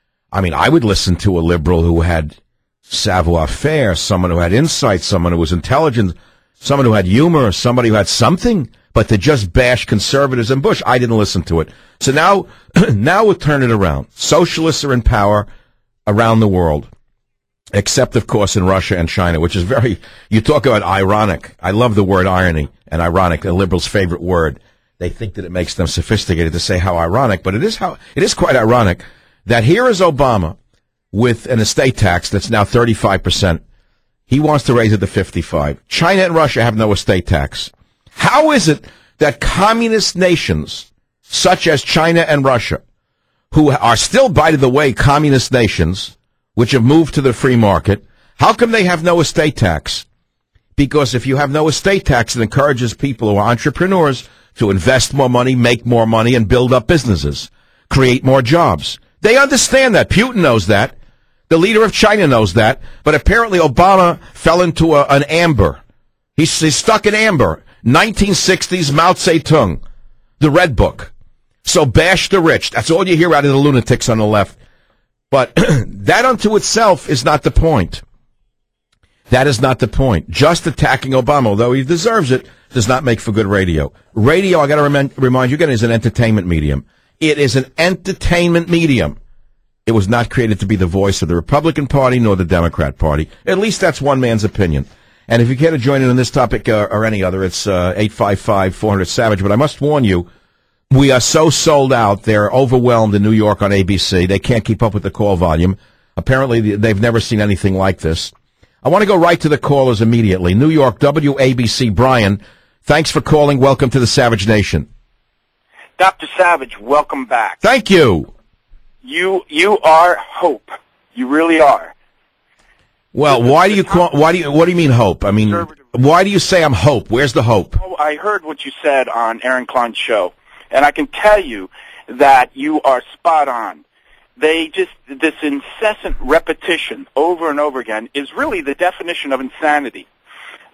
I would listen to a liberal who had savoir-faire, someone who had insight, someone who was intelligent, someone who had humor, somebody who had something, but to just bash conservatives and Bush, I didn't listen to it. So now we'll turn it around. Socialists are in power around the world, except, of course, in Russia and China, which is you talk about ironic. I love the word irony and ironic, a liberal's favorite word. They think that it makes them sophisticated to say how ironic, but it is quite ironic that here is Obama with an estate tax that's now 35%. He wants to raise it to 55%. China and Russia have no estate tax. How is it that communist nations, such as China and Russia, who are still, by the way, communist nations, which have moved to the free market, how come they have no estate tax? Because if you have no estate tax, it encourages people who are entrepreneurs to invest more money, make more money, and build up businesses, create more jobs. They understand that. Putin knows that. The leader of China knows that. But apparently Obama fell into an amber. He's stuck in amber. 1960s Mao Zedong, the Red Book. So bash the rich. That's all you hear out of the lunatics on the left. But that unto itself is not the point. That is not the point. Just attacking Obama, although he deserves it, does not make for good radio. Radio, I got to remind you again, is an entertainment medium. It is an entertainment medium. It was not created to be the voice of the Republican Party nor the Democrat Party. At least that's one man's opinion. And if you care to join in on this topic or any other, it's 855-400-SAVAGE. But I must warn you, we are so sold out. They're overwhelmed in New York on ABC. They can't keep up with the call volume. Apparently, they've never seen anything like this. I want to go right to the callers immediately. New York, WABC, Brian, thanks for calling. Welcome to the Savage Nation. Dr. Savage, welcome back. Thank you. You are hope. You really are. Well, what do you mean hope? I mean, why do you say I'm hope? Where's the hope? Oh, I heard what you said on Aaron Klein's show, and I can tell you that you are spot on. This incessant repetition over and over again is really the definition of insanity.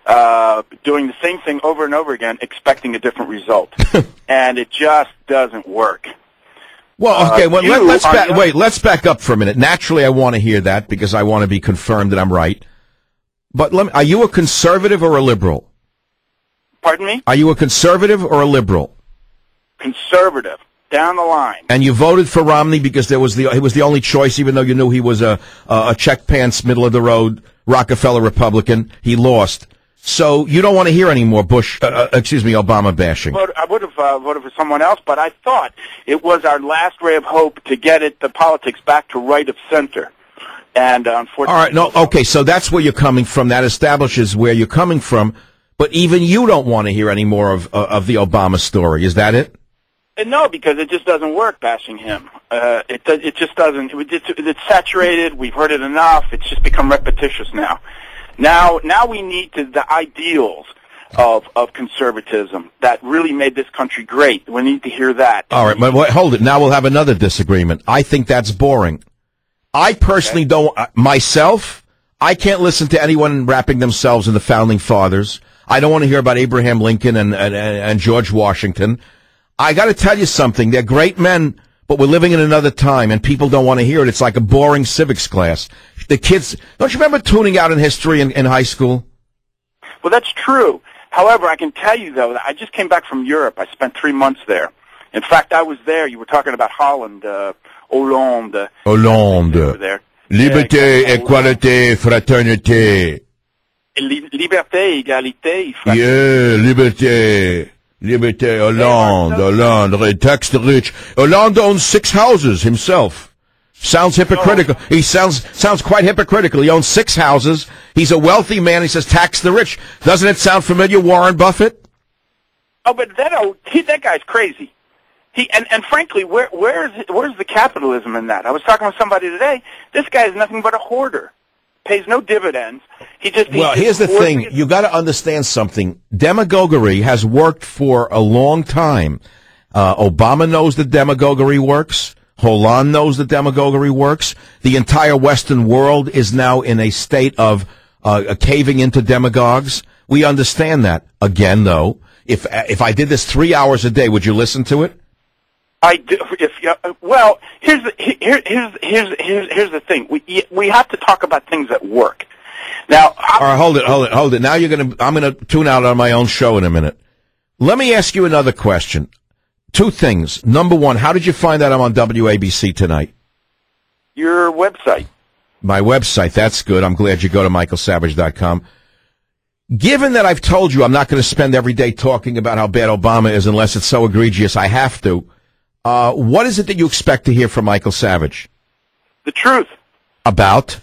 doing the same thing over and over again, expecting a different result. And it just doesn't work. Well, okay, let's back up for a minute. Naturally, I want to hear that because I want to be confirmed that I'm right. But are you a conservative or a liberal? Pardon me? Are you a conservative or a liberal? Conservative, down the line. And you voted for Romney because he was the only choice, even though you knew he was a check pants, middle of the road Rockefeller Republican. He lost. So you don't want to hear any more Obama bashing. I would have voted for someone else, but I thought it was our last ray of hope to get the politics back to right of center. And unfortunately, all right, no, okay, so that's where you're coming from. That establishes where you're coming from. But even you don't want to hear any more of the Obama story. Is that it? No, because it just doesn't work bashing him. It just doesn't. It's saturated. We've heard it enough. It's just become repetitious now. Now we need the ideals of conservatism that really made this country great. We need to hear that. All right, but hold it. Now we'll have another disagreement. I think that's boring. I personally don't. Myself, I can't listen to anyone wrapping themselves in the Founding Fathers. I don't want to hear about Abraham Lincoln and George Washington. I got to tell you something. They're great men, but we're living in another time, and people don't want to hear it. It's like a boring civics class. The kids, don't you remember tuning out in history in high school? Well, that's true. However, I can tell you, though, that I just came back from Europe. I spent 3 months there. In fact, I was there. You were talking about Holland, Hollande. Hollande. Liberté, égalité, fraternité. Liberté, égalité, fraternité. Yeah, liberté, Hollande, tax the rich. Hollande owns 6 houses himself. Sounds hypocritical. He sounds quite hypocritical. He owns 6 houses. He's a wealthy man. He says tax the rich. Doesn't it sound familiar, Warren Buffett? Oh, but that guy's crazy. And frankly, where's the capitalism in that? I was talking with somebody today. This guy is nothing but a hoarder. Pays no dividends. Here's the thing. You got to understand something. Demagoguery has worked for a long time. Obama knows that demagoguery works. Hollande knows that demagoguery works. The entire Western world is now in a state of caving into demagogues. We understand that. Again, though, if I did this 3 hours a day, would you listen to it? I do. Well, here's the thing. We have to talk about things that work. Now, all right, hold it. Now I'm gonna tune out on my own show in a minute. Let me ask you another question. 2 things. Number one, how did you find out I'm on WABC tonight? Your website. My website. That's good. I'm glad you go to michaelsavage.com. Given that I've told you I'm not going to spend every day talking about how bad Obama is unless it's so egregious I have to, what is it that you expect to hear from Michael Savage? The truth. About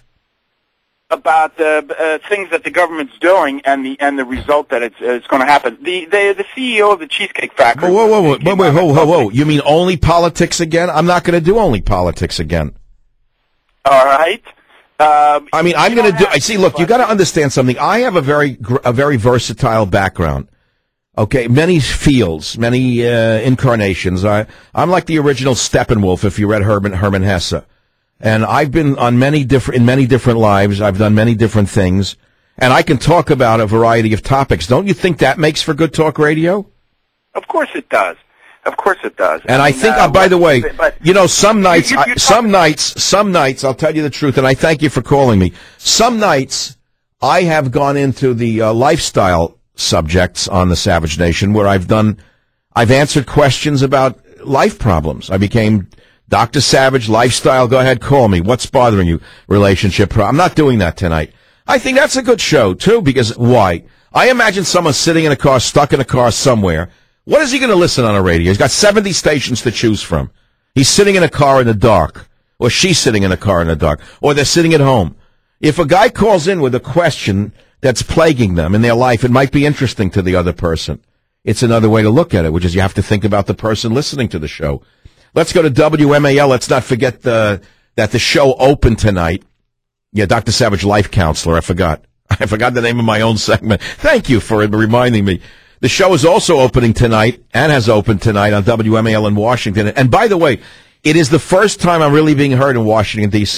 the things that the government's doing and the result that it's going to happen. The CEO of the Cheesecake Factory. Whoa! You mean only politics again? I'm not going to do only politics again. All right. I mean, I'm going to do. I see. Look, you got to understand something. I have a very versatile background. Okay, many fields, many incarnations. I'm like the original Steppenwolf. If you read Herman Hesse. And I've been in many different lives. I've done many different things. And I can talk about a variety of topics. Don't you think that makes for good talk radio? Of course it does. And I think, by the way, some nights, I'll tell you the truth, and I thank you for calling me. Some nights I have gone into the lifestyle subjects on the Savage Nation where I've answered questions about life problems. I became Dr. Savage, lifestyle, go ahead, call me. What's bothering you? Relationship problem. I'm not doing that tonight. I think that's a good show, too, because why? I imagine someone sitting in a car, stuck in a car somewhere. What is he going to listen on a radio? He's got 70 stations to choose from. He's sitting in a car in the dark, or she's sitting in a car in the dark, or they're sitting at home. If a guy calls in with a question that's plaguing them in their life, it might be interesting to the other person. It's another way to look at it, which is you have to think about the person listening to the show. Let's go to WMAL. Let's not forget that the show opened tonight. Yeah, Dr. Savage, Life Counselor. I forgot the name of my own segment. Thank you for reminding me. The show is also opening tonight and has opened tonight on WMAL in Washington. And by the way, it is the first time I'm really being heard in Washington, D.C.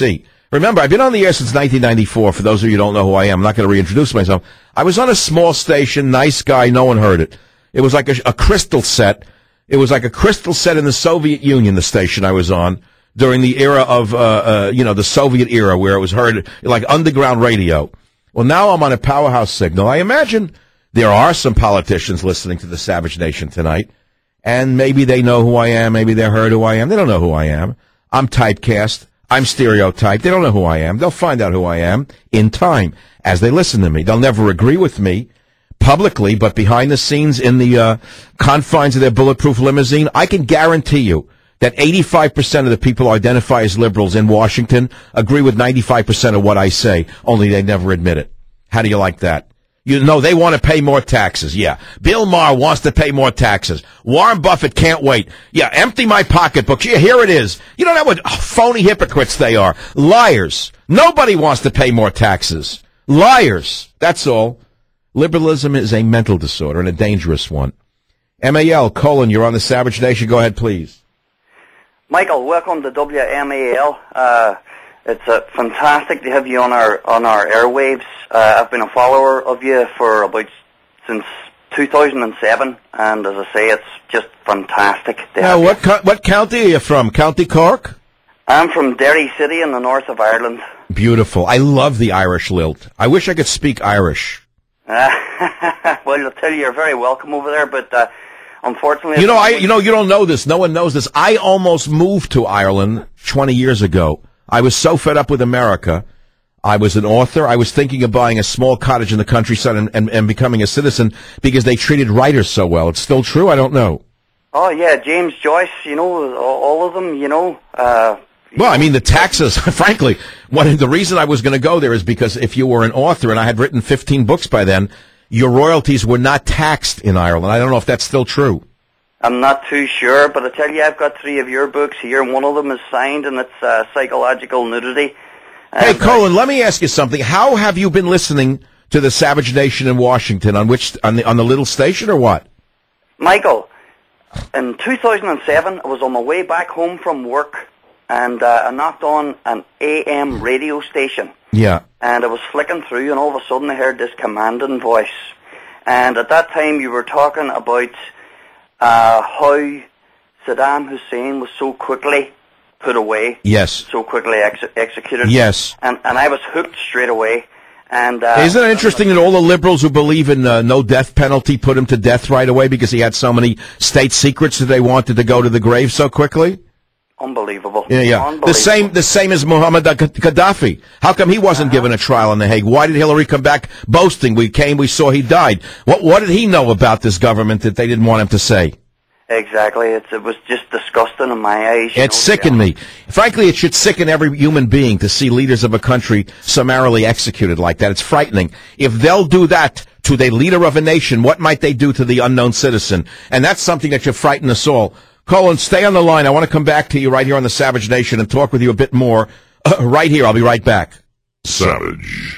Remember, I've been on the air since 1994. For those of you who don't know who I am, I'm not going to reintroduce myself. I was on a small station, nice guy, no one heard it. It was like a crystal set. It was like a crystal set in the Soviet Union, the station I was on, during the era of, the Soviet era, where it was heard like underground radio. Well, now I'm on a powerhouse signal. I imagine there are some politicians listening to the Savage Nation tonight, and maybe they know who I am, maybe they heard who I am. They don't know who I am. I'm typecast. I'm stereotyped. They don't know who I am. They'll find out who I am in time as they listen to me. They'll never agree with me publicly, but behind the scenes in the confines of their bulletproof limousine, I can guarantee you that 85% of the people who identify as liberals in Washington agree with 95% of what I say, only they never admit it. How do you like that? You know, they want to pay more taxes. Yeah. Bill Maher wants to pay more taxes. Warren Buffett can't wait. Yeah, empty my pocketbooks. Yeah, here it is. You don't know what phony hypocrites they are. Liars. Nobody wants to pay more taxes. Liars. That's all. Liberalism is a mental disorder and a dangerous one. MAL, Colin, you're on the Savage Nation. Go ahead, please. Michael, welcome to WMAL. It's fantastic to have you on our airwaves. I've been a follower of you for since 2007, and as I say, it's just fantastic. Now, what county are you from? County Cork? I'm from Derry City in the north of Ireland. Beautiful. I love the Irish lilt. I wish I could speak Irish. Well, I'll tell you, you're very welcome over there, but unfortunately, you don't know this. No one knows this. I almost moved to Ireland 20 years ago. I was so fed up with America. I was an author. I was thinking of buying a small cottage in the countryside and becoming a citizen because they treated writers so well. It's still true? I don't know. Oh, yeah, James Joyce, all of them, Well, I mean, the taxes, frankly, the reason I was going to go there is because if you were an author, and I had written 15 books by then, your royalties were not taxed in Ireland. I don't know if that's still true. I'm not too sure, but I tell you, I've got 3 of your books here, and one of them is signed, and it's Psychological Nudity. Hey, Colin, let me ask you something. How have you been listening to the Savage Nation in Washington? On the little station, or what? Michael, in 2007, I was on my way back home from work, and I knocked on an AM radio station. Yeah. And I was flicking through, and all of a sudden I heard this commanding voice. And at that time, you were talking about how Saddam Hussein was so quickly put away. Yes. So quickly executed. Yes. And I was hooked straight away. And isn't it interesting that all the liberals who believe in no death penalty put him to death right away because he had so many state secrets that they wanted to go to the grave so quickly? Unbelievable. Yeah. Unbelievable. The same as Muhammad Gaddafi. How come he wasn't given a trial in The Hague? Why did Hillary come back boasting? We saw he died. What did he know about this government that they didn't want him to say? Exactly. It was just disgusting in my eyes. It sickened me. Frankly, it should sicken every human being to see leaders of a country summarily executed like that. It's frightening. If they'll do that to the leader of a nation, what might they do to the unknown citizen? And that's something that should frighten us all. Colin, stay on the line. I want to come back to you right here on the Savage Nation and talk with you a bit more right here. I'll be right back. Savage.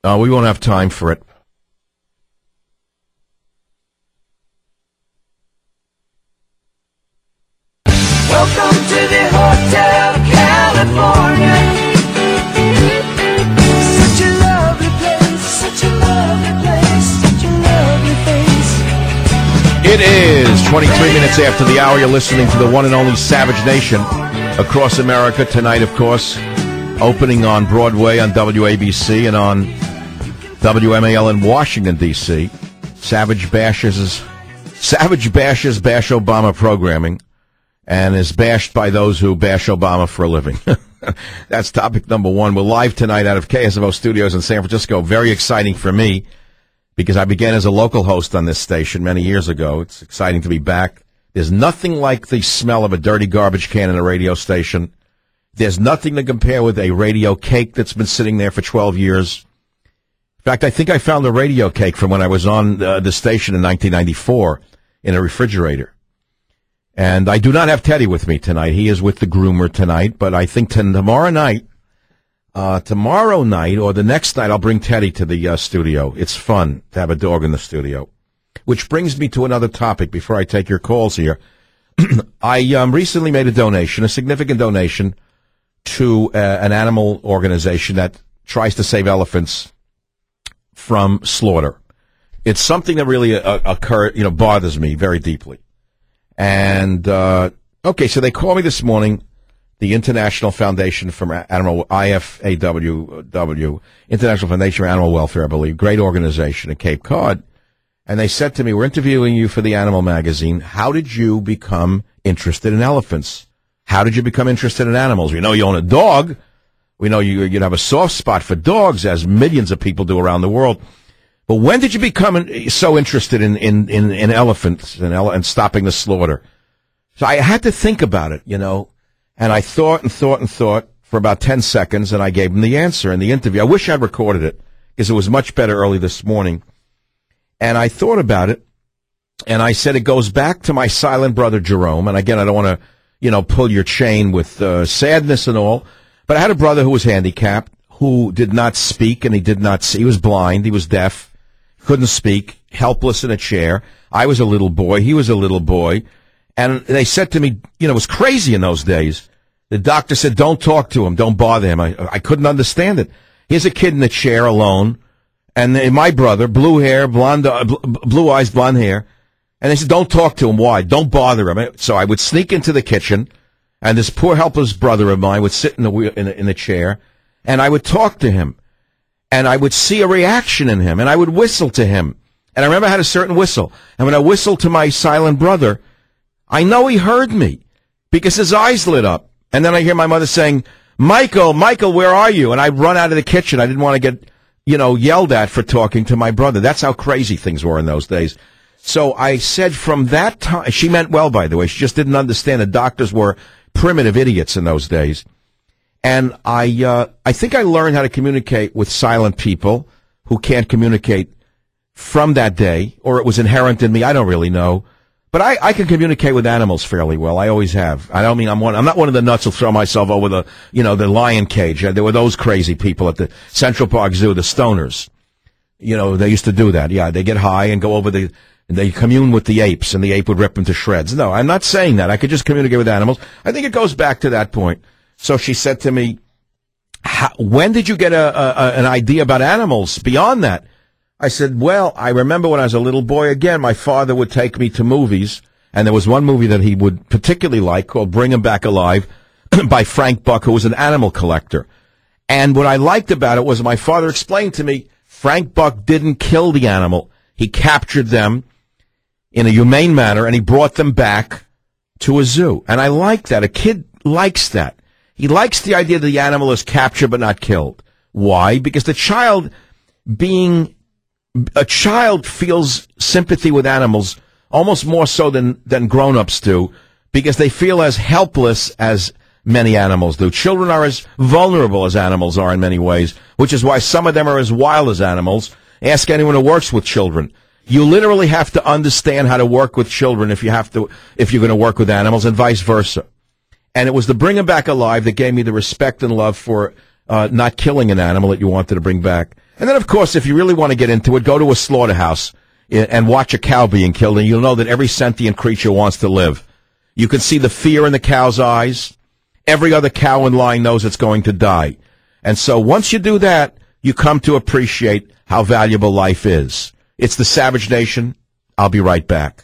We won't have time for it. Welcome to the Hotel California. Such a lovely place, such a lovely place, such a lovely face. It is 23 minutes after the hour. You're listening to the one and only Savage Nation across America. Tonight, of course, opening on Broadway on WABC and on WMAL in Washington, D.C. Savage bashes Bash Obama programming and is bashed by those who bash Obama for a living. That's topic number one. We're live tonight out of KSFO Studios in San Francisco. Very exciting for me because I began as a local host on this station many years ago. It's exciting to be back. There's nothing like the smell of a dirty garbage can in a radio station. There's nothing to compare with a radio cake that's been sitting there for 12 years. In fact, I think I found a radio cake from when I was on the station in 1994 in a refrigerator. And I do not have Teddy with me tonight. He is with the groomer tonight. But I think tomorrow night or the next night, I'll bring Teddy to the studio. It's fun to have a dog in the studio. Which brings me to another topic before I take your calls here. I recently made a significant donation, to an animal organization that tries to save elephants from slaughter. It's something that really bothers me very deeply. And, okay, so they called me this morning, the International Foundation for Animal, IFAW, International Foundation for Animal Welfare, I believe, great organization in Cape Cod. And they said to me, we're interviewing you for the Animal Magazine. How did you become interested in elephants? How did you become interested in animals? We know you own a dog. We know you have a soft spot for dogs, as millions of people do around the world. But when did you become so interested in elephants and stopping the slaughter? So I had to think about it, and I thought for about 10 seconds, and I gave him the answer in the interview. I wish I'd recorded it because it was much better early this morning. And I thought about it, and I said it goes back to my silent brother Jerome. And again, I don't want to, pull your chain with sadness and all, but I had a brother who was handicapped, who did not speak, and he did not see. He was blind, he was deaf, couldn't speak, helpless in a chair. I was a little boy, he was a little boy, and they said to me, it was crazy in those days. The doctor said, don't talk to him, don't bother him. I couldn't understand it. Here's a kid in a chair alone, and my brother, blue hair, blue eyes, blonde hair, and they said, don't talk to him. Why? Don't bother him. So I would sneak into the kitchen, and this poor helpless brother of mine would sit in the chair, and I would talk to him, and I would see a reaction in him, and I would whistle to him. And I remember I had a certain whistle, and when I whistled to my silent brother, I know he heard me because his eyes lit up. And then I hear my mother saying, Michael, where are you? And I run out of the kitchen. I didn't want to get, yelled at for talking to my brother. That's how crazy things were in those days. So I said from that time, she meant well, by the way. She just didn't understand that doctors were primitive idiots in those days. And I think I learned how to communicate with silent people who can't communicate from that day, or it was inherent in me. I don't really know. But I can communicate with animals fairly well. I always have. I don't mean I'm not one of the nuts who'll throw myself over the lion cage. There were those crazy people at the Central Park Zoo, the stoners. They used to do that. Yeah, they get high and go over they commune with the apes, and the ape would rip them to shreds. No, I'm not saying that. I could just communicate with animals. I think it goes back to that point. So she said to me, when did you get an idea about animals beyond that? I said, well, I remember when I was a little boy, again, my father would take me to movies, and there was one movie that he would particularly like called Bring 'Em Back Alive by Frank Buck, who was an animal collector. And what I liked about it was my father explained to me, Frank Buck didn't kill the animal. He captured them in a humane manner, and he brought them back to a zoo. And I like that. A kid likes that. He likes the idea that the animal is captured but not killed. Why? Because a child feels sympathy with animals almost more so than grown-ups do, because they feel as helpless as many animals do. Children are as vulnerable as animals are in many ways, which is why some of them are as wild as animals. Ask anyone who works with children. You literally have to understand how to work with children if you're going to work with animals, and vice versa. And it was the Bring 'Em Back Alive that gave me the respect and love for not killing an animal that you wanted to bring back. And then, of course, if you really want to get into it, go to a slaughterhouse and watch a cow being killed, and you'll know that every sentient creature wants to live. You can see the fear in the cow's eyes. Every other cow in line knows it's going to die. And so once you do that, you come to appreciate how valuable life is. It's the Savage Nation. I'll be right back.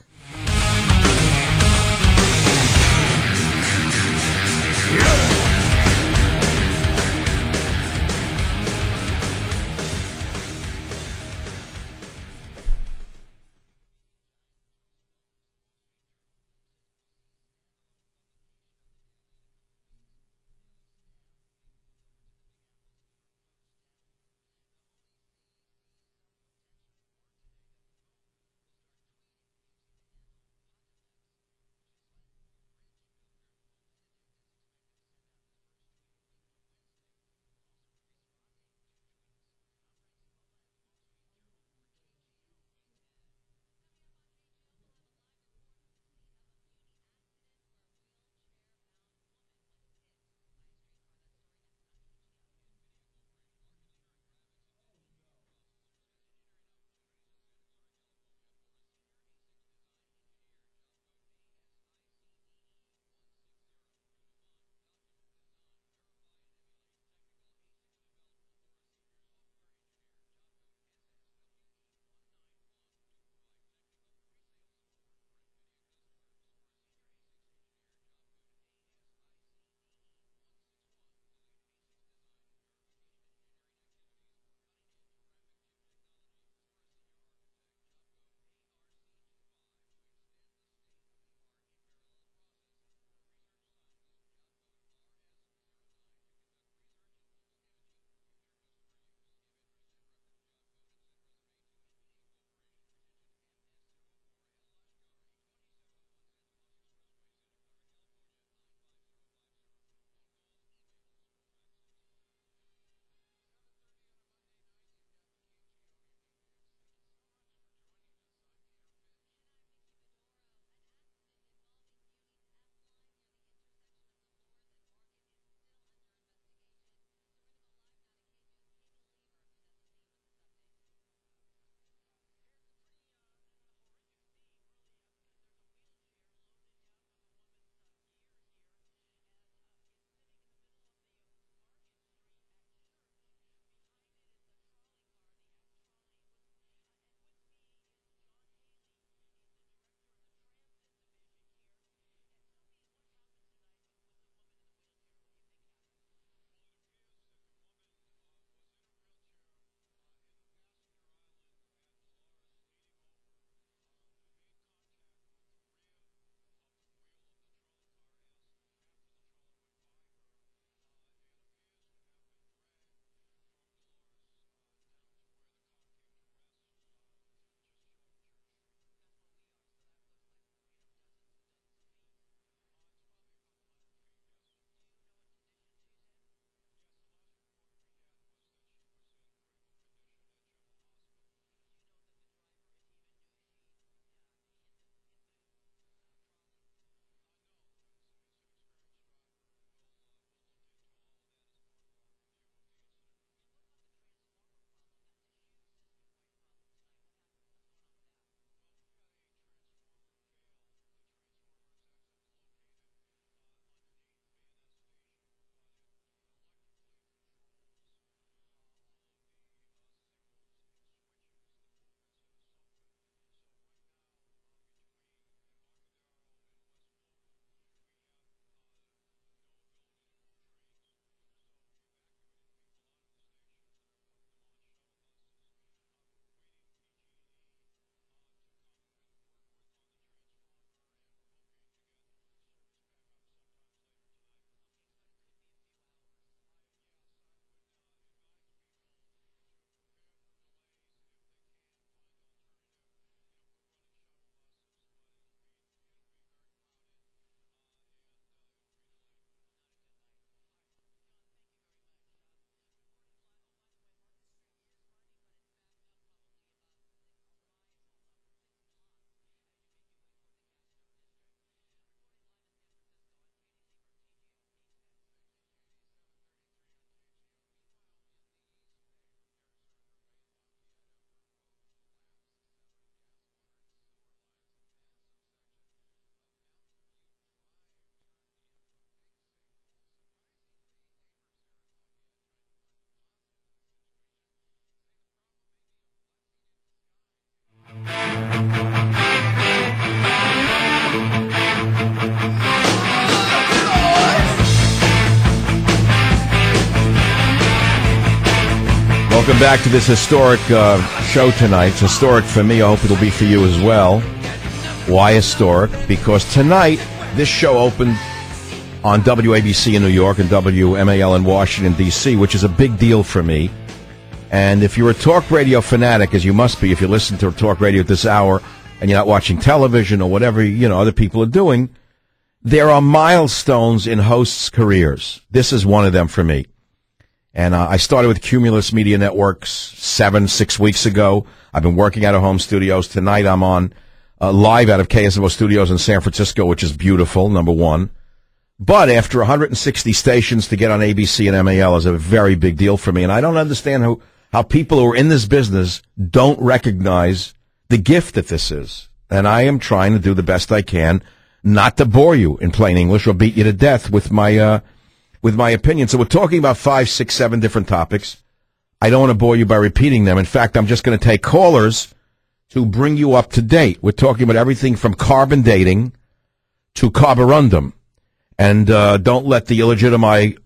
Welcome back to this historic show tonight. It's historic for me. I hope it'll be for you as well. Why historic? Because tonight, this show opened on WABC in New York and WMAL in Washington, D.C., which is a big deal for me. And if you're a talk radio fanatic, as you must be if you listen to talk radio at this hour and you're not watching television or whatever, other people are doing, there are milestones in hosts' careers. This is one of them for me. And I started with Cumulus Media Networks 6 weeks ago. I've been working out of home studios. Tonight I'm on live out of KSMO studios in San Francisco, which is beautiful, number one. But after 160 stations to get on ABC and MAL is a very big deal for me. And I don't understand how people who are in this business don't recognize the gift that this is. And I am trying to do the best I can not to bore you in plain English or beat you to death with my opinion. So we're talking about 5, 6, 7 different topics. I don't want to bore you by repeating them. In fact, I'm just going to take callers to bring you up to date. We're talking about everything from carbon dating to carborundum. And don't let the illegitimi,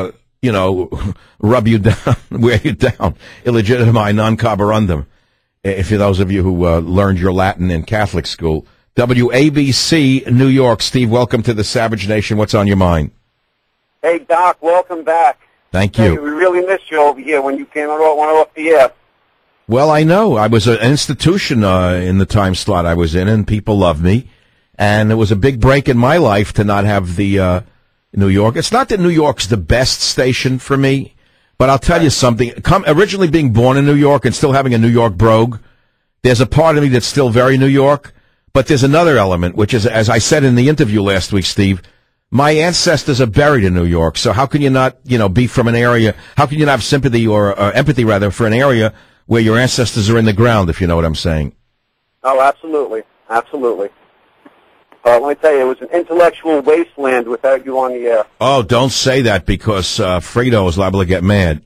rub you down, wear you down. Illegitimi non-carborundum. If you're those of you who learned your Latin in Catholic school. WABC, New York. Steve, welcome to the Savage Nation. What's on your mind? Hey, Doc, welcome back. Thank you. Hey, we really missed you over here when you came went off the air. Well, I know. I was an institution in the time slot I was in, and people loved me. And it was a big break in my life to not have the New York. It's not that New York's the best station for me, but I'll tell you something. Originally being born in New York and still having a New York brogue, there's a part of me that's still very New York, but there's another element, which is, as I said in the interview last week, Steve, my ancestors are buried in New York, so how can you not, be from an area, how can you not have sympathy or empathy, rather, for an area where your ancestors are in the ground, if you know what I'm saying? Oh, absolutely. Absolutely. Let me tell you, it was an intellectual wasteland without you on the air. Oh, don't say that, because Fredo is liable to get mad.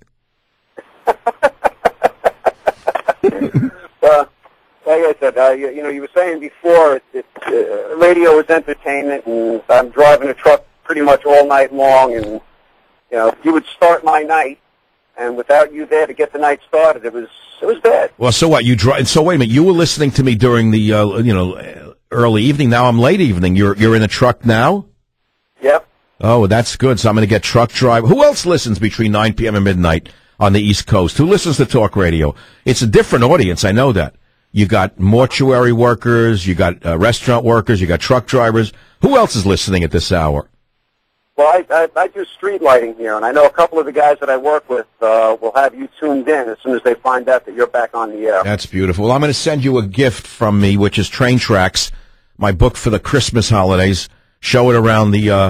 Like I said, you were saying before, radio is entertainment, and I'm driving a truck pretty much all night long, and, you would start my night, and without you there to get the night started, it was bad. Well, so what? So wait a minute, you were listening to me during the, early evening. Now I'm late evening. You're in a truck now? Yep. Oh, that's good. So I'm going to get truck drive. Who else listens between 9 p.m. and midnight on the East Coast? Who listens to talk radio? It's a different audience. I know that. You got mortuary workers. You got restaurant workers. You got truck drivers. Who else is listening at this hour? Well, I do street lighting here, and I know a couple of the guys that I work with will have you tuned in as soon as they find out that you're back on the air. That's beautiful. Well, I'm going to send you a gift from me, which is Train Tracks, my book for the Christmas holidays. Show it around the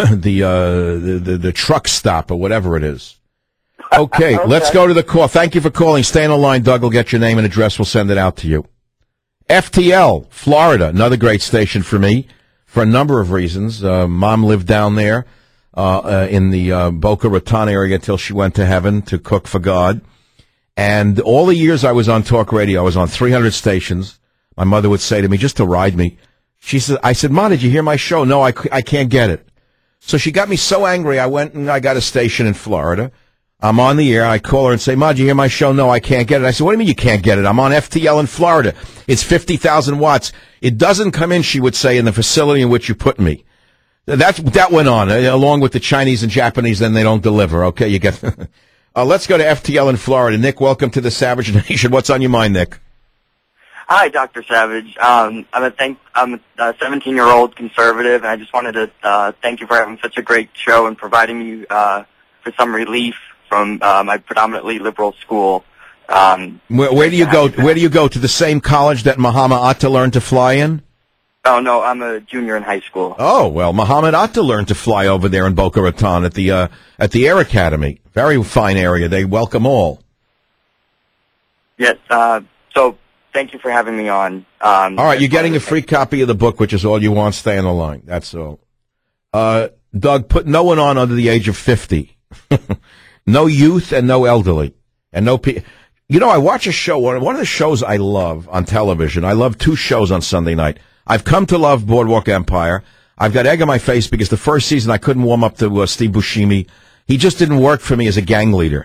truck stop or whatever it is. Okay, okay, let's go to the call. Thank you for calling. Stay on the line. Doug will get your name and address. We'll send it out to you. FTL, Florida, another great station for me for a number of reasons. Mom lived down there in the Boca Raton area until she went to heaven to cook for God. And all the years I was on talk radio, I was on 300 stations. My mother would say to me, just to ride me, I said, Ma, did you hear my show? No, I can't get it. So she got me so angry, I went and I got a station in Florida. I'm on the air. I call her and say, Ma, did you hear my show? No, I can't get it. I said, what do you mean you can't get it? I'm on FTL in Florida. It's 50,000 watts. It doesn't come in, she would say, in the facility in which you put me. That went on, along with the Chinese and Japanese, then they don't deliver. Okay, you get... let's go to FTL in Florida. Nick, welcome to the Savage Nation. What's on your mind, Nick? Hi, Dr. Savage. I'm a 17-year-old conservative, and I just wanted to thank you for having such a great show and providing me for some relief from my predominantly liberal school. Where do you go? Where do you go? To the same college that Muhammad Atta learned to fly in? Oh no, I'm a junior in high school. Oh well, Muhammad Atta learned to fly over there in Boca Raton at the Air Academy. Very fine area. They welcome all. Yes. So thank you for having me on. All right, you're getting a free copy of the book, which is all you want. Stay on the line. That's all. Doug, put no one on under the age of 50. No youth and no elderly. And no I watch a show, one of the shows I love on television. I love two shows on Sunday night. I've come to love Boardwalk Empire. I've got egg on my face because the first season I couldn't warm up to Steve Buscemi. He just didn't work for me as a gang leader.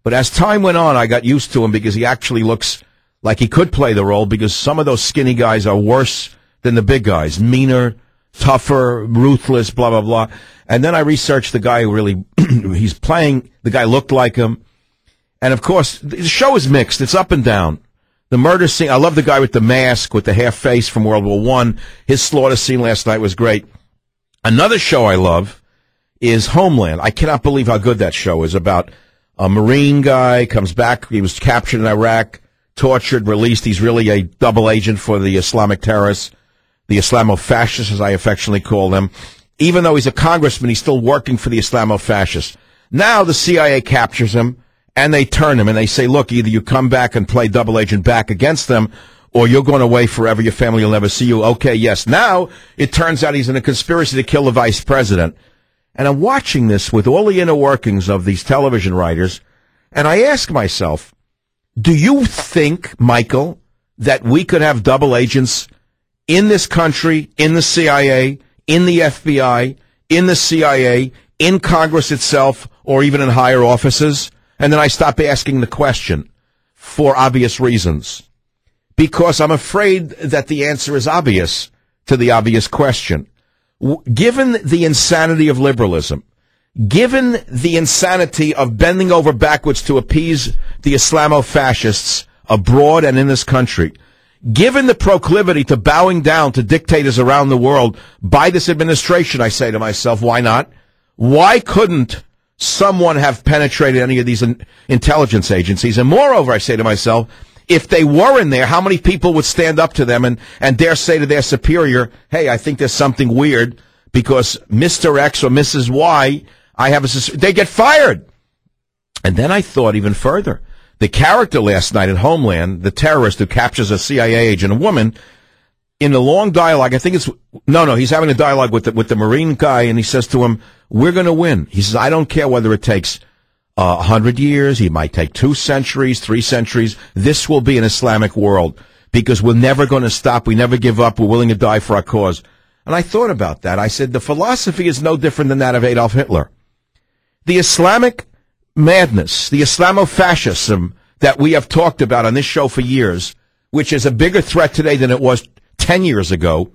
But as time went on, I got used to him because he actually looks like he could play the role, because some of those skinny guys are worse than the big guys. Meaner, tougher, ruthless, blah, blah, blah. And then I researched the guy who really, he's playing, the guy looked like him. And of course, the show is mixed. It's up and down. The murder scene, I love the guy with the mask, with the half face from World War I. His slaughter scene last night was great. Another show I love is Homeland. I cannot believe how good that show is, about a Marine guy, comes back, he was captured in Iraq, tortured, released. He's really a double agent for the Islamic terrorists, the Islamo-fascists, as I affectionately call them. Even though he's a congressman, he's still working for the Islamo-fascists. Now the CIA captures him, and they turn him, and they say, look, either you come back and play double agent back against them, or you're going away forever, your family will never see you. Okay, yes. Now it turns out he's in a conspiracy to kill the vice president. And I'm watching this with all the inner workings of these television writers, and I ask myself, do you think, Michael, that we could have double agents in this country, in the CIA, in the FBI, in the CIA, in Congress itself, or even in higher offices? And then I stop asking the question for obvious reasons, because I'm afraid that the answer is obvious to the obvious question. Given the insanity of liberalism, given the insanity of bending over backwards to appease the Islamo-fascists abroad and in this country, given the proclivity to bowing down to dictators around the world by this administration, I say to myself, why not? Why couldn't someone have penetrated any of these intelligence agencies? And moreover, I say to myself, if they were in there, how many people would stand up to them and dare say to their superior, hey, I think there's something weird because Mr. X or Mrs. Y, they get fired. And then I thought even further. The character last night in Homeland, the terrorist who captures a CIA agent, a woman, in a long dialogue, I think he's having a dialogue with the Marine guy, and he says to him, we're going to win. He says, I don't care whether it takes 100 years, he might take 2 centuries, 3 centuries. This will be an Islamic world because we're never going to stop. We never give up. We're willing to die for our cause. And I thought about that. I said, the philosophy is no different than that of Adolf Hitler. The Islamic madness, the Islamo-fascism that we have talked about on this show for years, which is a bigger threat today than it was 10 years ago,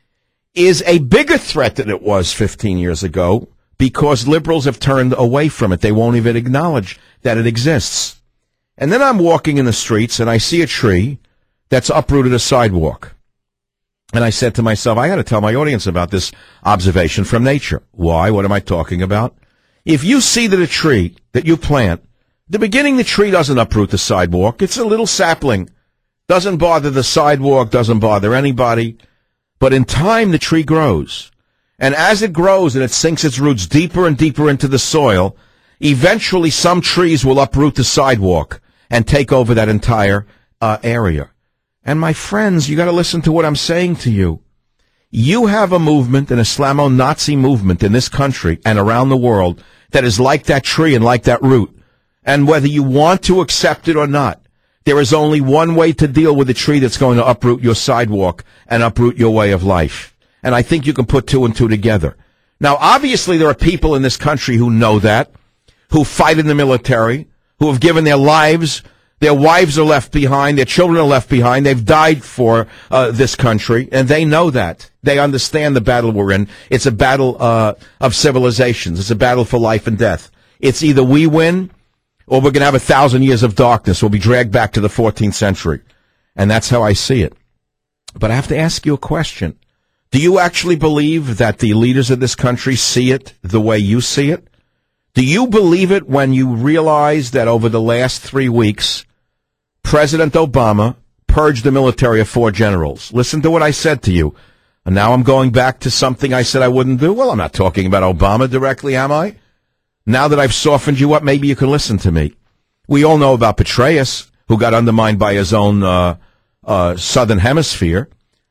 is a bigger threat than it was 15 years ago, because liberals have turned away from it. They won't even acknowledge that it exists. And then I'm walking in the streets, and I see a tree that's uprooted a sidewalk. And I said to myself, I got to tell my audience about this observation from nature. Why? What am I talking about? If you see that a tree that you plant, at the beginning the tree doesn't uproot the sidewalk. It's a little sapling. Doesn't bother the sidewalk, doesn't bother anybody. But in time, the tree grows. And as it grows and it sinks its roots deeper and deeper into the soil, eventually some trees will uproot the sidewalk and take over that entire area. And my friends, you got to listen to what I'm saying to you. You have a movement, an Islamo-Nazi movement in this country and around the world that is like that tree and like that root. And whether you want to accept it or not, there is only one way to deal with a tree that's going to uproot your sidewalk and uproot your way of life. And I think you can put 2 and 2 together. Now, obviously, there are people in this country who know that, who fight in the military, who have given their lives. Their wives are left behind. Their children are left behind. They've died for this country, and they know that. They understand the battle we're in. It's a battle of civilizations. It's a battle for life and death. It's either we win or we're going to have 1,000 years of darkness. We'll be dragged back to the 14th century. And that's how I see it. But I have to ask you a question. Do you actually believe that the leaders of this country see it the way you see it? Do you believe it when you realize that over the last 3 weeks, President Obama purged the military of 4 generals? Listen to what I said to you. And now I'm going back to something I said I wouldn't do. Well, I'm not talking about Obama directly, am I? Now that I've softened you up, maybe you can listen to me. We all know about Petraeus, who got undermined by his own Southern Hemisphere.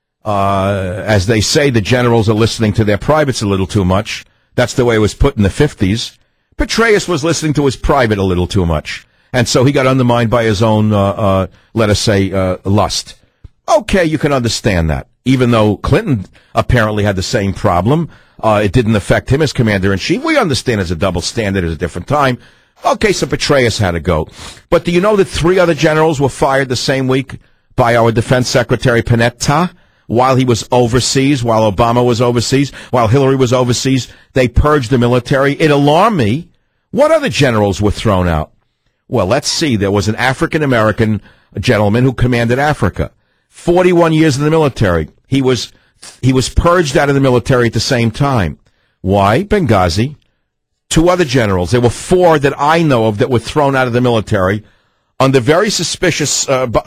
As they say, the generals are listening to their privates a little too much. That's the way it was put in the 50s. Petraeus was listening to his private a little too much. And so he got undermined by his own, let us say, lust. Okay, you can understand that. Even though Clinton apparently had the same problem, it didn't affect him as commander-in-chief. We understand it's a double standard at a different time. Okay, so Petraeus had to go. But do you know that 3 other generals were fired the same week by our Defense Secretary Panetta while he was overseas, while Obama was overseas, while Hillary was overseas? They purged the military. It alarmed me. What other generals were thrown out? Well, let's see. There was an African-American gentleman who commanded Africa. 41 years in the military. He was purged out of the military at the same time. Why? Benghazi. 2 other generals. There were 4 that I know of that were thrown out of the military under very suspicious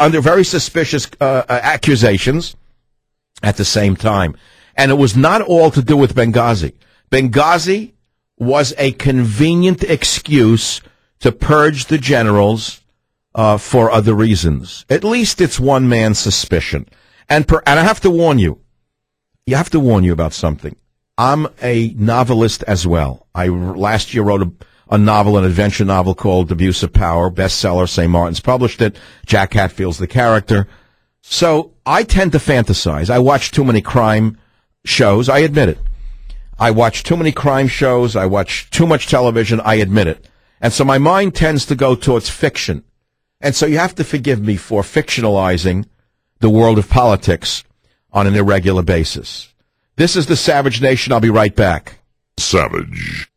accusations at the same time. And it was not all to do with Benghazi. Benghazi was a convenient excuse to purge the generals for other reasons. At least it's one man's suspicion. And I have to warn you. You have to warn you about something. I'm a novelist as well. I last year wrote a novel, an adventure novel called Abuse of Power, bestseller. St. Martin's published it. Jack Hatfield's the character. So I tend to fantasize. I watch too many crime shows. I admit it. I watch too many crime shows. I watch too much television. I admit it. And so my mind tends to go towards fiction. And so you have to forgive me for fictionalizing the world of politics on an irregular basis. This is the Savage Nation. I'll be right back. Savage.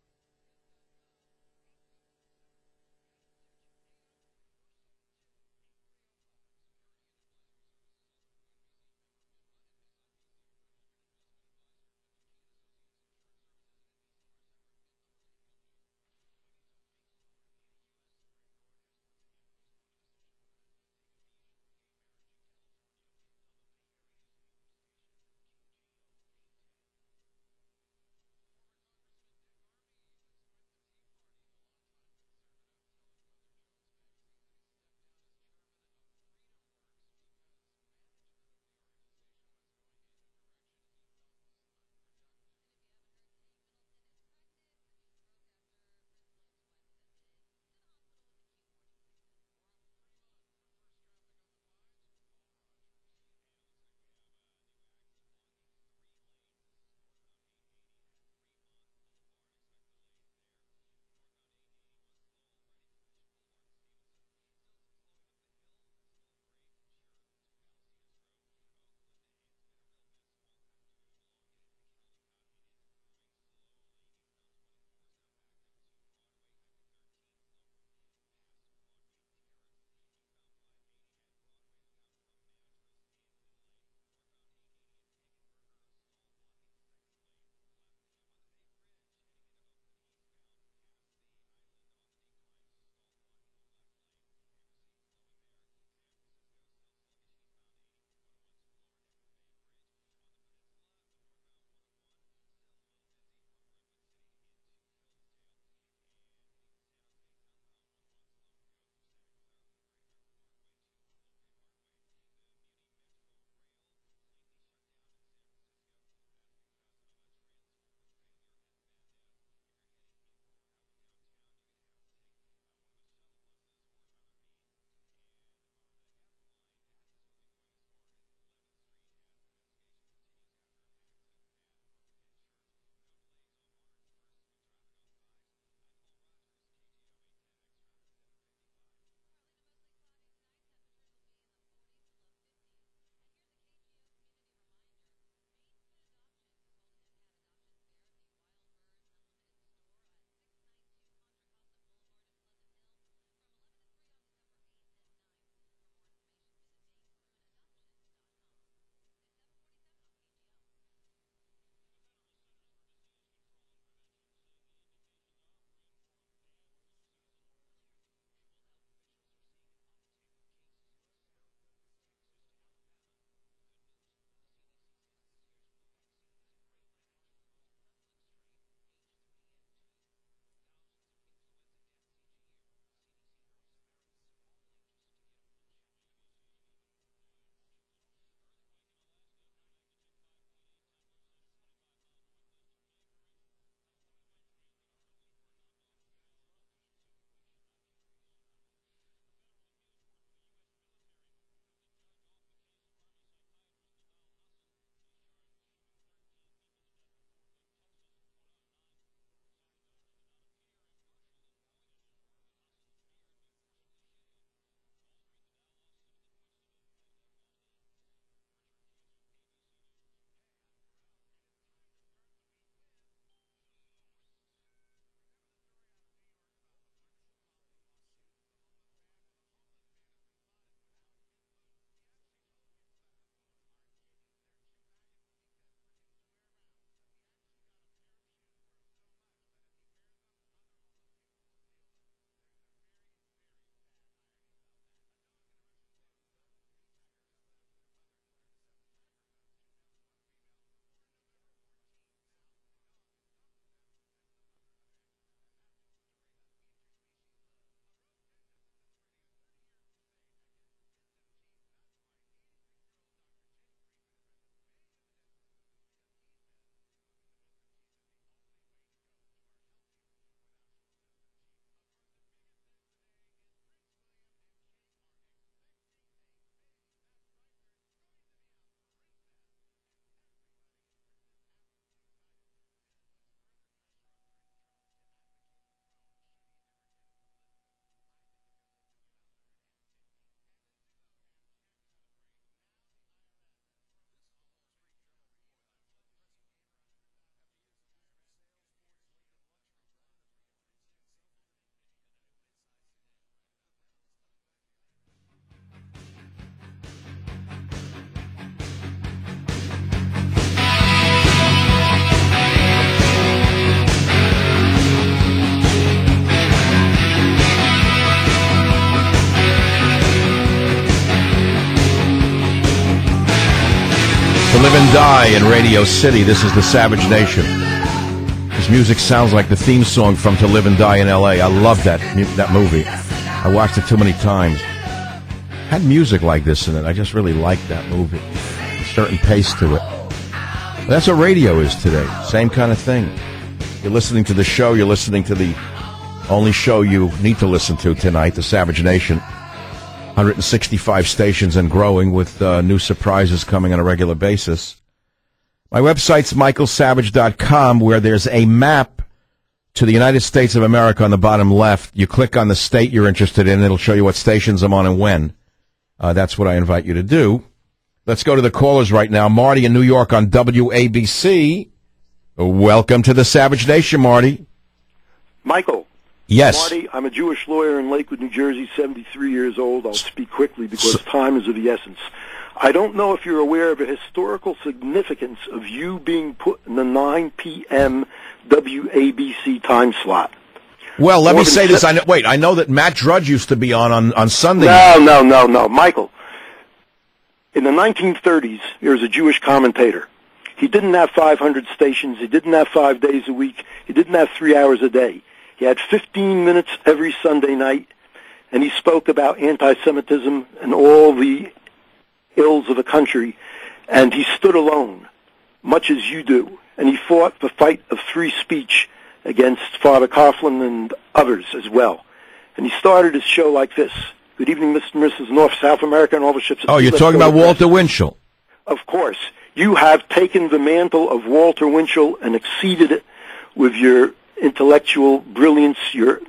To Live and Die in Radio City. This is the Savage Nation. This music sounds like the theme song from To Live and Die in L.A. I love that movie. I watched it too many times. Had music like this in it. I just really liked that movie. A certain pace to it. But that's what radio is today. Same kind of thing. You're listening to the show. You're listening to the only show you need to listen to tonight, the Savage Nation. 165 stations and growing, with new surprises coming on a regular basis. My website's michaelsavage.com, where there's a map to the United States of America on the bottom left. You click on the state you're interested in, it'll show you what stations I'm on and when. That's what I invite you to do. Let's go to the callers right now. Marty in New York on WABC. Welcome to the Savage Nation, Marty. Michael. Yes. Marty, I'm a Jewish lawyer in Lakewood, New Jersey, 73 years old. I'll speak quickly because time is of the essence. I don't know if you're aware of the historical significance of you being put in the 9 p.m. WABC time slot. Well, let me say this. I know that Matt Drudge used to be on Sunday. No. Michael, in the 1930s, there was a Jewish commentator. He didn't have 500 stations. He didn't have 5 days a week. He didn't have 3 hours a day. He had 15 minutes every Sunday night, and he spoke about anti-Semitism and all the ills of the country, and he stood alone, much as you do, and he fought the fight of free speech against Father Coughlin and others as well. And he started his show like this. Good evening, Mr. and Mrs. North, South America, and all the ships. Oh, you're talking about Walter Winchell. Of course. You have taken the mantle of Walter Winchell and exceeded it with your intellectual brilliance, your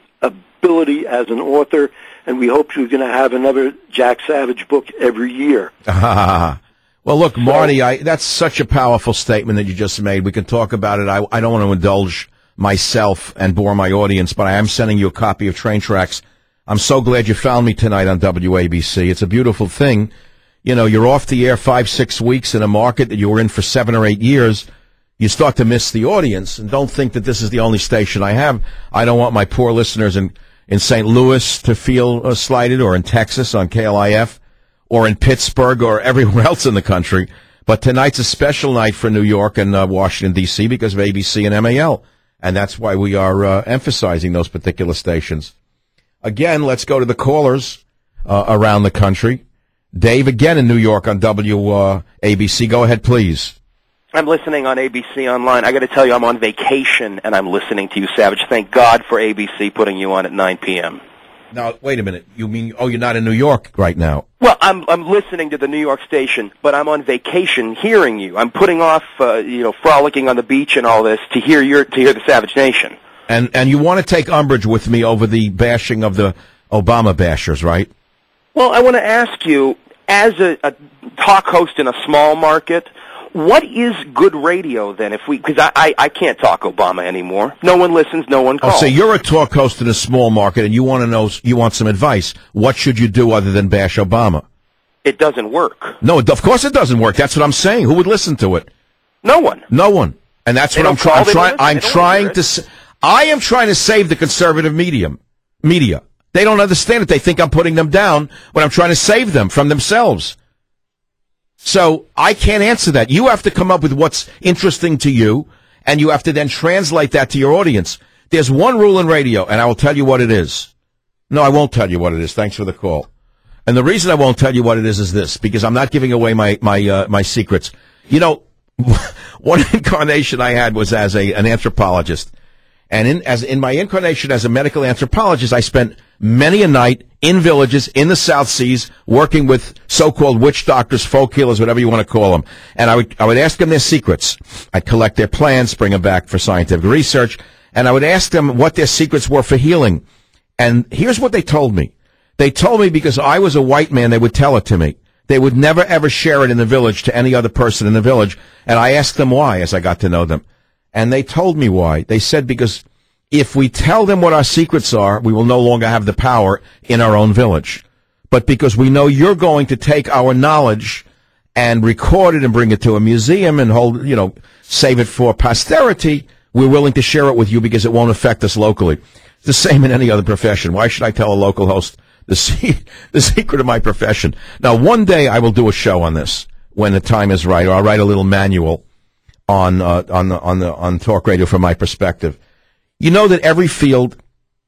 ability as an author, and we hope you're going to have another Jack Savage book every year. Well, look, Marty, that's such a powerful statement that you just made. We can talk about it. I don't want to indulge myself and bore my audience, but I am sending you a copy of Train Tracks. I'm so glad you found me tonight on WABC. It's a beautiful thing. You know, you're off the air 5-6 weeks in a market that you were in for 7 or 8 years. You start to miss the audience, and don't think that this is the only station I have. I don't want my poor listeners in St. Louis to feel slighted, or in Texas on KLIF, or in Pittsburgh, or everywhere else in the country. But tonight's a special night for New York and Washington, D.C. because of ABC and MAL, and that's why we are emphasizing those particular stations. Again, let's go to the callers around the country. Dave, again in New York on WABC. Go ahead, please. I'm listening on ABC Online. I got to tell you, I'm on vacation, and I'm listening to you, Savage. Thank God for ABC putting you on at 9 p.m. Now, wait a minute. You mean, you're not in New York right now? Well, I'm listening to the New York station, but I'm on vacation hearing you. I'm putting off, frolicking on the beach and all this to hear the Savage Nation. And you want to take umbrage with me over the bashing of the Obama bashers, right? Well, I want to ask you, as a talk host in a small market, what is good radio then? Because I can't talk Obama anymore. No one listens, no one calls. Oh, so you're a talk host in a small market, and you want some advice. What should you do other than bash Obama? It doesn't work. No, of course it doesn't work. That's what I'm saying. Who would listen to it? No one. No one. And that's what I'm trying. I am trying to save the conservative media. They don't understand it. They think I'm putting them down when I'm trying to save them from themselves. So I can't answer that. You have to come up with what's interesting to you, and you have to then translate that to your audience. There's one rule in radio, and I will tell you what it is. No, I won't tell you what it is. Thanks for the call. And the reason I won't tell you what it is this, because I'm not giving away my secrets. You know, one incarnation I had was as an anthropologist. And in my incarnation as a medical anthropologist, I spent many a night in villages in the South Seas working with so-called witch doctors, folk healers, whatever you want to call them. And I would ask them their secrets. I'd collect their plans, bring them back for scientific research, and I would ask them what their secrets were for healing. And here's what they told me. They told me because I was a white man, they would tell it to me. They would never, ever share it in the village to any other person in the village. And I asked them why as I got to know them. And they told me why. They said because if we tell them what our secrets are, we will no longer have the power in our own village. But because we know you're going to take our knowledge and record it and bring it to a museum and save it for posterity, we're willing to share it with you because it won't affect us locally. It's the same in any other profession. Why should I tell a local host the secret of my profession? Now, one day I will do a show on this. when the time is right, or I'll write a little manual on talk radio from my perspective. You know that every field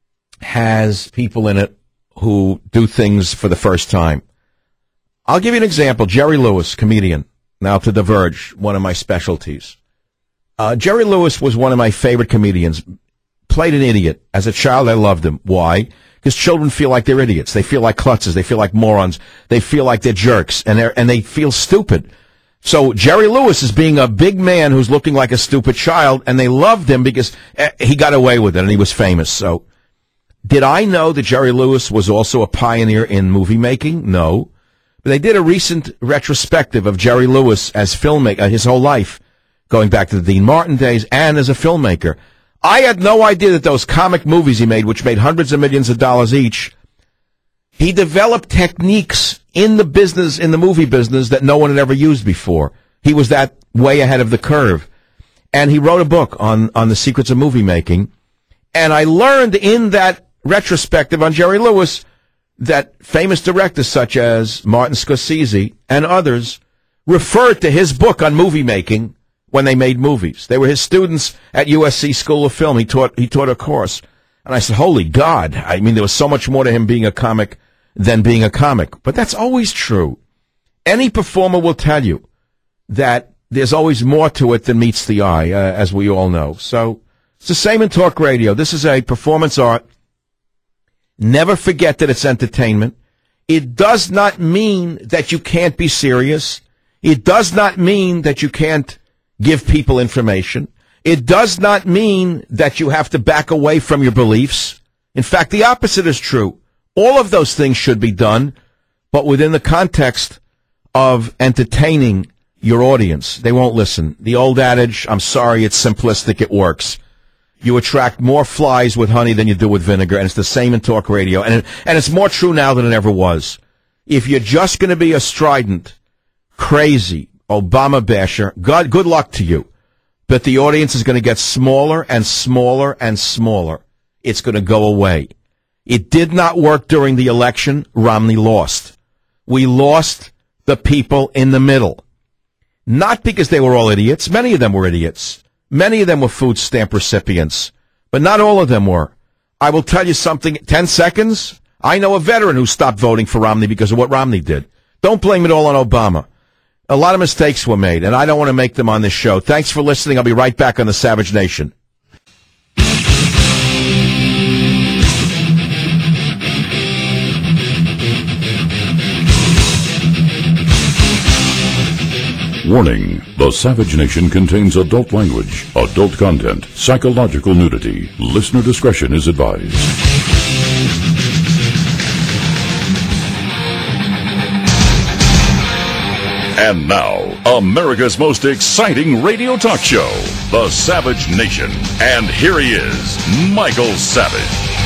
has people in it who do things for the first time. I'll give you an example. Jerry Lewis, comedian, now to The Verge, one of my specialties. Jerry Lewis was one of my favorite comedians. Played an idiot. As a child, I loved him. Why? Because children feel like they're idiots. They feel like klutzes. They feel like morons. They feel like they're jerks, and they feel stupid. So Jerry Lewis is being a big man who's looking like a stupid child, and they loved him because he got away with it, and he was famous. So did I know that Jerry Lewis was also a pioneer in movie making? No. But they did a recent retrospective of Jerry Lewis as filmmaker, his whole life, going back to the Dean Martin days, and as a filmmaker. I had no idea that those comic movies he made, which made hundreds of millions of dollars each, he developed techniques in the business, in the movie business, that no one had ever used before. He was that way ahead of the curve. And he wrote a book on the secrets of movie making. And I learned in that retrospective on Jerry Lewis that famous directors such as Martin Scorsese and others referred to his book on movie making when they made movies. They were his students at USC School of Film. He taught a course. And I said, holy God. I mean, there was so much more to him being a comic than being a comic. But that's always true. Any performer will tell you that there's always more to it than meets the eye, as we all know. So it's the same in talk radio. This is a performance art. Never forget that it's entertainment. It does not mean that you can't be serious. It does not mean that you can't give people information. It does not mean that you have to back away from your beliefs. In fact, the opposite is true. All of those things should be done, but within the context of entertaining your audience. They won't listen. The old adage, I'm sorry, it's simplistic, it works. You attract more flies with honey than you do with vinegar, and it's the same in talk radio. And it's more true now than it ever was. If you're just going to be a strident, crazy Obama basher, good luck to you. But the audience is going to get smaller and smaller and smaller. It's going to go away. It did not work during the election. Romney lost. We lost the people in the middle. Not because they were all idiots. Many of them were idiots. Many of them were food stamp recipients. But not all of them were. I will tell you something. 10 seconds. I know a veteran who stopped voting for Romney because of what Romney did. Don't blame it all on Obama. A lot of mistakes were made, and I don't want to make them on this show. Thanks for listening. I'll be right back on the Savage Nation. Warning, the Savage Nation contains adult language, adult content, psychological nudity. Listener discretion is advised. And now, America's most exciting radio talk show, The Savage Nation. And here he is, Michael Savage.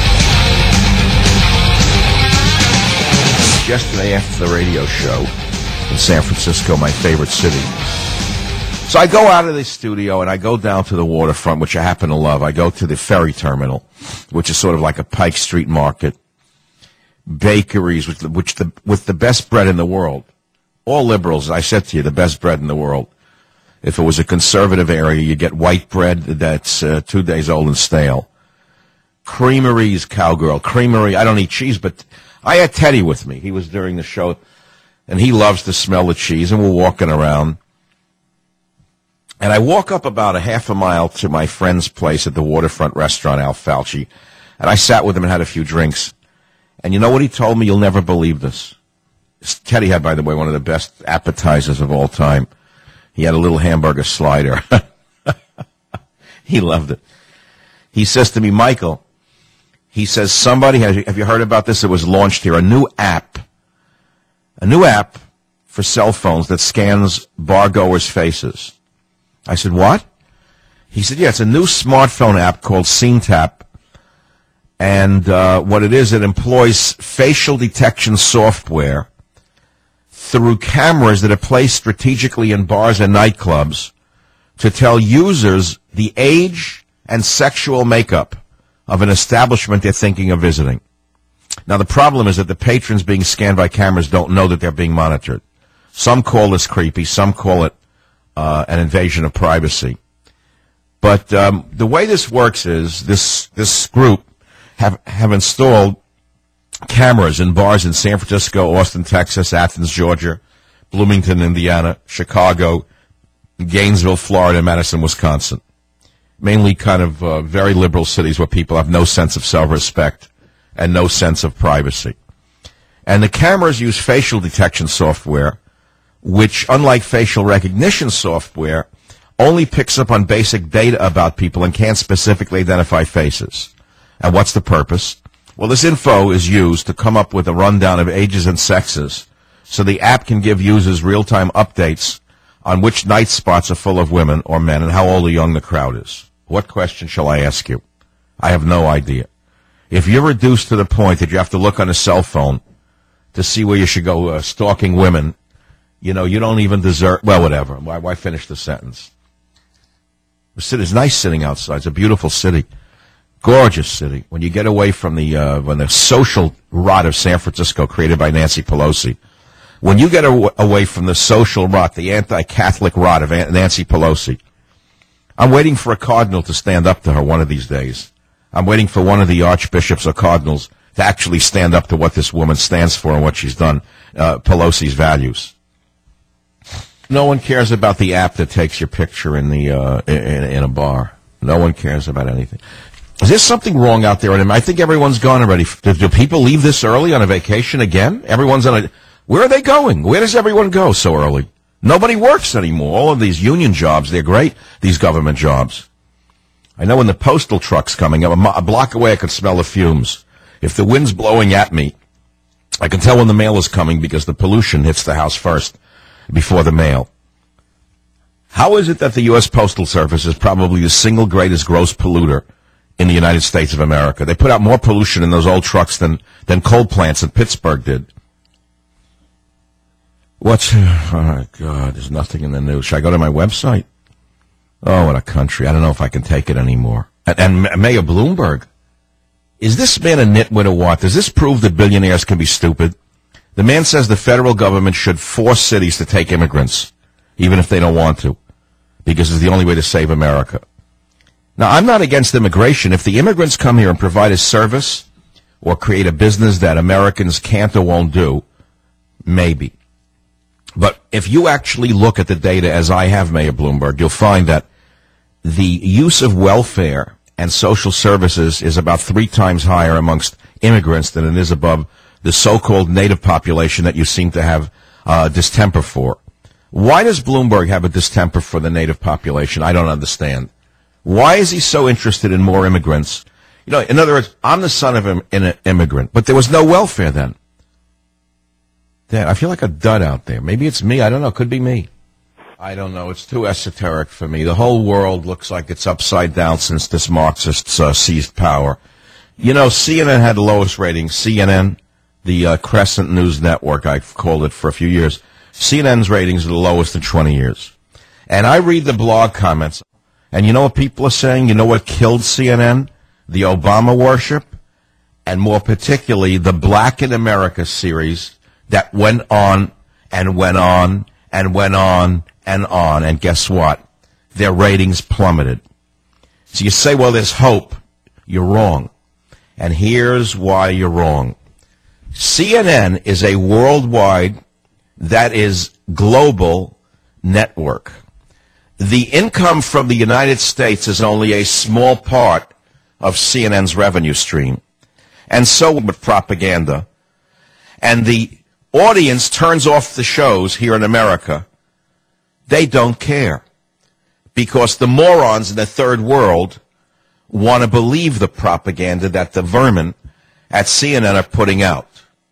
Yesterday after the radio show in San Francisco, my favorite city. So I go out of the studio and I go down to the waterfront, which I happen to love. I go to the ferry terminal, which is sort of like a Pike Street market. Bakeries with the best bread in the world. All liberals, I said to you, the best bread in the world. If it was a conservative area, you get white bread that's 2 days old and stale. Creameries, cowgirl. Creamery, I don't eat cheese, but I had Teddy with me. He was during the show, and he loves to smell the cheese, and we're walking around. And I walk up about a half a mile to my friend's place at the waterfront restaurant, Al Falchi, and I sat with him and had a few drinks. And you know what he told me? You'll never believe this. Teddy had, by the way, one of the best appetizers of all time. He had a little hamburger slider. He loved it. He says to me, Michael, he says, somebody, have you heard about this? It was launched here, a new app for cell phones that scans bar-goers' faces. I said, what? He said, yeah, it's a new smartphone app called SceneTap. And what it is, it employs facial detection software through cameras that are placed strategically in bars and nightclubs to tell users the age and sexual makeup of an establishment they're thinking of visiting. Now, the problem is that the patrons being scanned by cameras don't know that they're being monitored. Some call this creepy. Some call it an invasion of privacy. But the way this works is this group have installed cameras in bars in San Francisco, Austin, Texas, Athens, Georgia, Bloomington, Indiana, Chicago, Gainesville, Florida, and Madison, Wisconsin. Mainly kind of very liberal cities where people have no sense of self-respect and no sense of privacy. And the cameras use facial detection software, which, unlike facial recognition software, only picks up on basic data about people and can't specifically identify faces. And what's the purpose? Well, this info is used to come up with a rundown of ages and sexes, so the app can give users real-time updates on which night spots are full of women or men and how old or young the crowd is. What question shall I ask you? I have no idea. If you're reduced to the point that you have to look on a cell phone to see where you should go stalking women, you know, you don't even deserve, well, whatever. Why finish the sentence? It's nice sitting outside. It's a beautiful city. Gorgeous city. When you get away from the social rot of San Francisco created by Nancy Pelosi, when you get away from the social rot, the anti-Catholic rot of Nancy Pelosi, I'm waiting for a cardinal to stand up to her one of these days. I'm waiting for one of the archbishops or cardinals to actually stand up to what this woman stands for and what she's done, Pelosi's values. No one cares about the app that takes your picture in a bar. No one cares about anything. Is there something wrong out there? I think everyone's gone already. Do people leave this early on a vacation again? Everyone's on a... Where are they going? Where does everyone go so early? Nobody works anymore. All of these union jobs, they're great, these government jobs. I know when the postal truck's coming up, a block away I could smell the fumes. If the wind's blowing at me, I can tell when the mail is coming because the pollution hits the house first before the mail. How is it that the U.S. Postal Service is probably the single greatest gross polluter in the United States of America? They put out more pollution in those old trucks than coal plants in Pittsburgh did. Oh, God, there's nothing in the news. Should I go to my website? Oh, what a country. I don't know if I can take it anymore. And Mayor Bloomberg, is this man a nitwit or what? Does this prove that billionaires can be stupid? The man says the federal government should force cities to take immigrants, even if they don't want to, because it's the only way to save America. Now, I'm not against immigration. If the immigrants come here and provide a service or create a business that Americans can't or won't do, maybe. But if you actually look at the data, as I have, Mayor Bloomberg, you'll find that the use of welfare and social services is about 3 times higher amongst immigrants than it is above the so-called native population that you seem to have distemper for. Why does Bloomberg have a distemper for the native population? I don't understand. Why is he so interested in more immigrants? You know, in other words, I'm the son of an immigrant, but there was no welfare then. Damn, I feel like a dud out there. Maybe it's me. I don't know. Could be me. I don't know. It's too esoteric for me. The whole world looks like it's upside down since this Marxists seized power. You know, CNN had the lowest ratings. CNN, the Crescent News Network, I've called it for a few years. CNN's ratings are the lowest in 20 years. And I read the blog comments, and you know what people are saying? You know what killed CNN? The Obama worship, and more particularly the Black in America series that went on and went on and went on and on. And guess what? Their ratings plummeted. So you say, well, there's hope. You're wrong. And here's why you're wrong. CNN is a worldwide, that is global network. The income from the United States is only a small part of CNN's revenue stream. And so with propaganda. And the audience turns off the shows here in America. They don't care. Because the morons in the third world want to believe the propaganda that the vermin at CNN are putting out.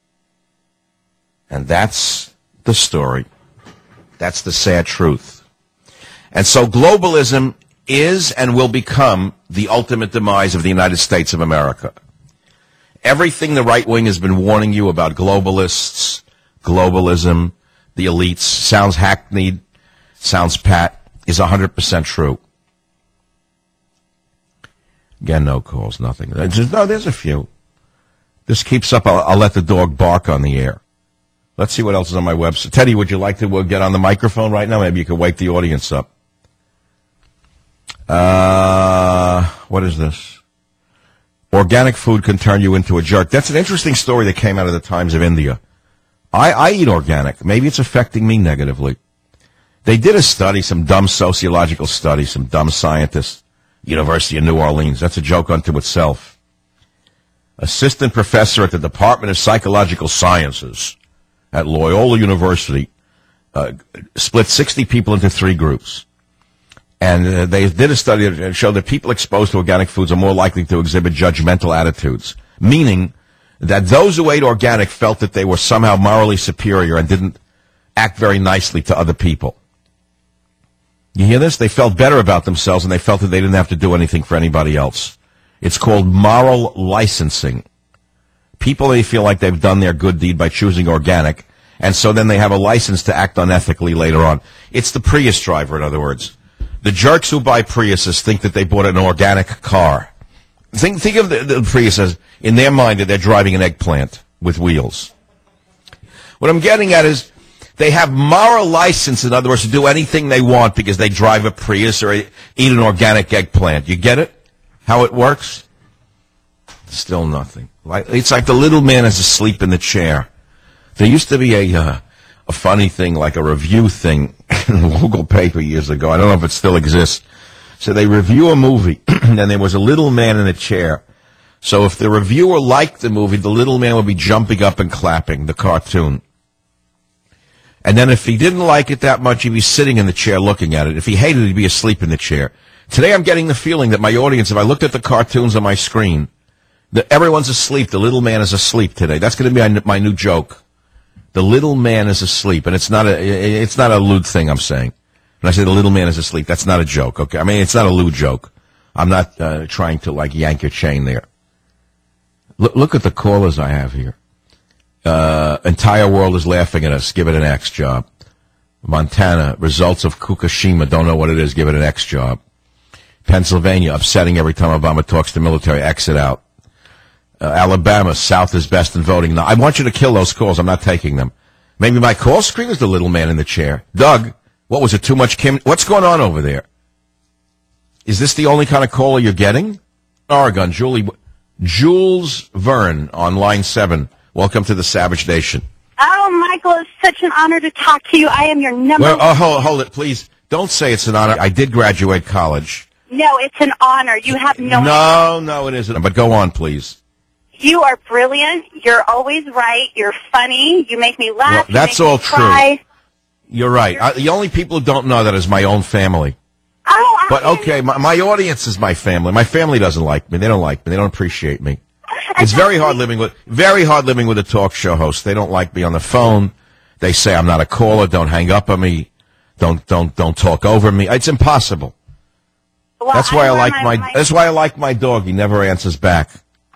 And that's the story. That's the sad truth. And so globalism is and will become the ultimate demise of the United States of America. Everything the right wing has been warning you about globalists, globalism, the elites, sounds hackneyed, sounds pat, is 100% true. Again, no calls, nothing. No, there's a few. This keeps up. I'll let the dog bark on the air. Let's see what else is on my website. Teddy, would you like to get on the microphone right now? Maybe you could wake the audience up. What is this? Organic food can turn you into a jerk. That's an interesting story that came out of the Times of India. I eat organic. Maybe it's affecting me negatively. They did a study, some dumb sociological study, some dumb scientists, University of New Orleans. That's a joke unto itself. Assistant professor at the Department of Psychological Sciences at Loyola University split 60 people into 3 groups. And they did a study that showed that people exposed to organic foods are more likely to exhibit judgmental attitudes, meaning that those who ate organic felt that they were somehow morally superior and didn't act very nicely to other people. You hear this? They felt better about themselves and they felt that they didn't have to do anything for anybody else. It's called moral licensing. People, they feel like they've done their good deed by choosing organic, and so then they have a license to act unethically later on. It's the Prius driver, in other words. The jerks who buy Priuses think that they bought an organic car. Think of the Prius as, in their mind, that they're driving an eggplant with wheels. What I'm getting at is they have moral license, in other words, to do anything they want because they drive a Prius or eat an organic eggplant. You get it? How it works? Still nothing. It's like the little man is asleep in the chair. There used to be a funny thing, like a review thing in the local paper years ago. I don't know if it still exists. So they review a movie, and there was a little man in a chair. So if the reviewer liked the movie, the little man would be jumping up and clapping, the cartoon. And then if he didn't like it that much, he'd be sitting in the chair looking at it. If he hated it, he'd be asleep in the chair. Today I'm getting the feeling that my audience, if I looked at the cartoons on my screen, that everyone's asleep. The little man is asleep today. That's going to be my new joke. The little man is asleep, and it's not a lewd thing I'm saying. When I say the little man is asleep, that's not a joke, okay? I mean, it's not a lewd joke. I'm not trying to, yank your chain there. Look at the callers I have here. Entire world is laughing at us. Give it an X job. Montana, results of Fukushima. Don't know what it is. Give it an X job. Pennsylvania, upsetting every time Obama talks to military. Exit out. Alabama, South is best in voting. Now, I want you to kill those calls. I'm not taking them. Maybe my call screen is the little man in the chair. Doug, what was it, too much Kim? What's going on over there? Is this the only kind of caller you're getting? Oregon, Jules Verne on line 7. Welcome to the Savage Nation. Oh, Michael, it's such an honor to talk to you. I am your number one. Hold it, please. Don't say it's an honor. I did graduate college. No, it's an honor. You have no No, it isn't. But go on, please. You are brilliant. You're always right. You're funny. You make me laugh. Well, that's all true. You're right. The only people who don't know that is my own family. Oh, but okay, my audience is my family. My family doesn't like me. They don't like me. They don't appreciate me. It's very hard living with a talk show host. They don't like me on the phone. They say I'm not a caller. Don't hang up on me. Don't talk over me. It's impossible. Well, that's why that's why I like my dog. He never answers back.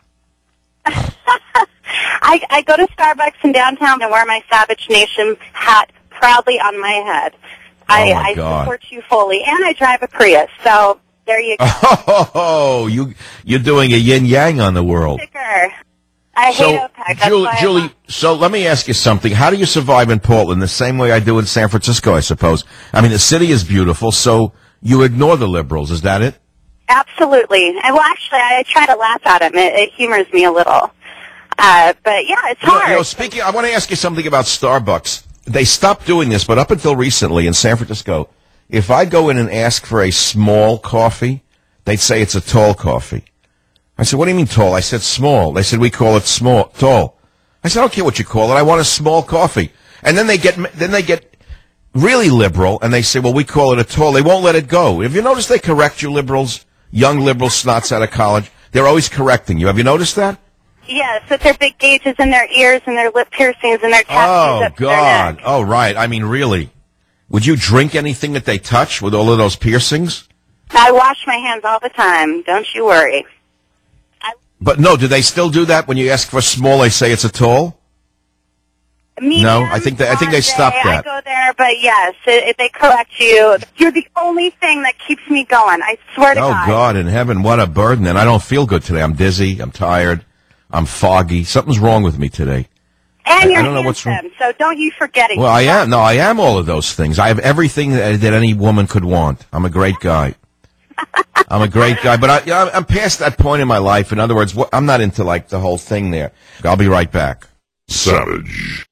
I go to Starbucks in downtown and wear my Savage Nation hat proudly on my head. I support you fully, and I drive a Prius, so there you go. Oh, you're doing a yin-yang on the world. Sticker. I hate OPEC. Julie, so let me ask you something. How do you survive in Portland? The same way I do in San Francisco, I suppose. I mean, the city is beautiful, so you ignore the liberals. Is that it? Absolutely. Well, actually, I try to laugh at him. It humors me a little. But, yeah, it's hard. I want to ask you something about Starbucks. They stopped doing this, but up until recently in San Francisco, if I go in and ask for a small coffee, they'd say it's a tall coffee. I said, what do you mean tall? I said small. They said, we call it tall. I said, I don't care what you call it. I want a small coffee. And then they get really liberal, and they say, well, we call it a tall. They won't let it go. Have you noticed they correct you liberals, young liberal snots out of college? They're always correcting you. Have you noticed that? Yes, with their big gauges in their ears and their lip piercings and their tattoos up God. their neck. Oh, right. I mean, really. Would you drink anything that they touch with all of those piercings? I wash my hands all the time. Don't you worry. But no, do they still do that when you ask for small? They say it's a tall. No, I think they stopped that. I go there, but yes, if they correct you, you're the only thing that keeps me going. I swear to God. Oh God in heaven, what a burden! And I don't feel good today. I'm dizzy. I'm tired. I'm foggy. Something's wrong with me today. And you're I don't know what's wrong. handsome, so don't you forget it. Well, I am. No, I am all of those things. I have everything that any woman could want. I'm a great guy. I'm a great guy, but I'm past that point in my life. In other words, I'm not into like the whole thing there. I'll be right back. Savage.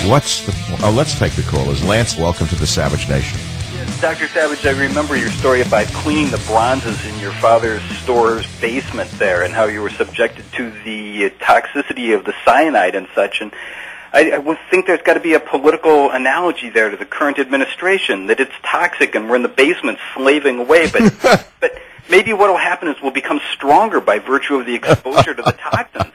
Let's take the callers. Lance, welcome to the Savage Nation. Dr. Savage, I remember your story about cleaning the bronzes in your father's store's basement there and how you were subjected to the toxicity of the cyanide and such. And I would think there's got to be a political analogy there to the current administration, that it's toxic and we're in the basement slaving away. But but maybe what will happen is we'll become stronger by virtue of the exposure to the toxins.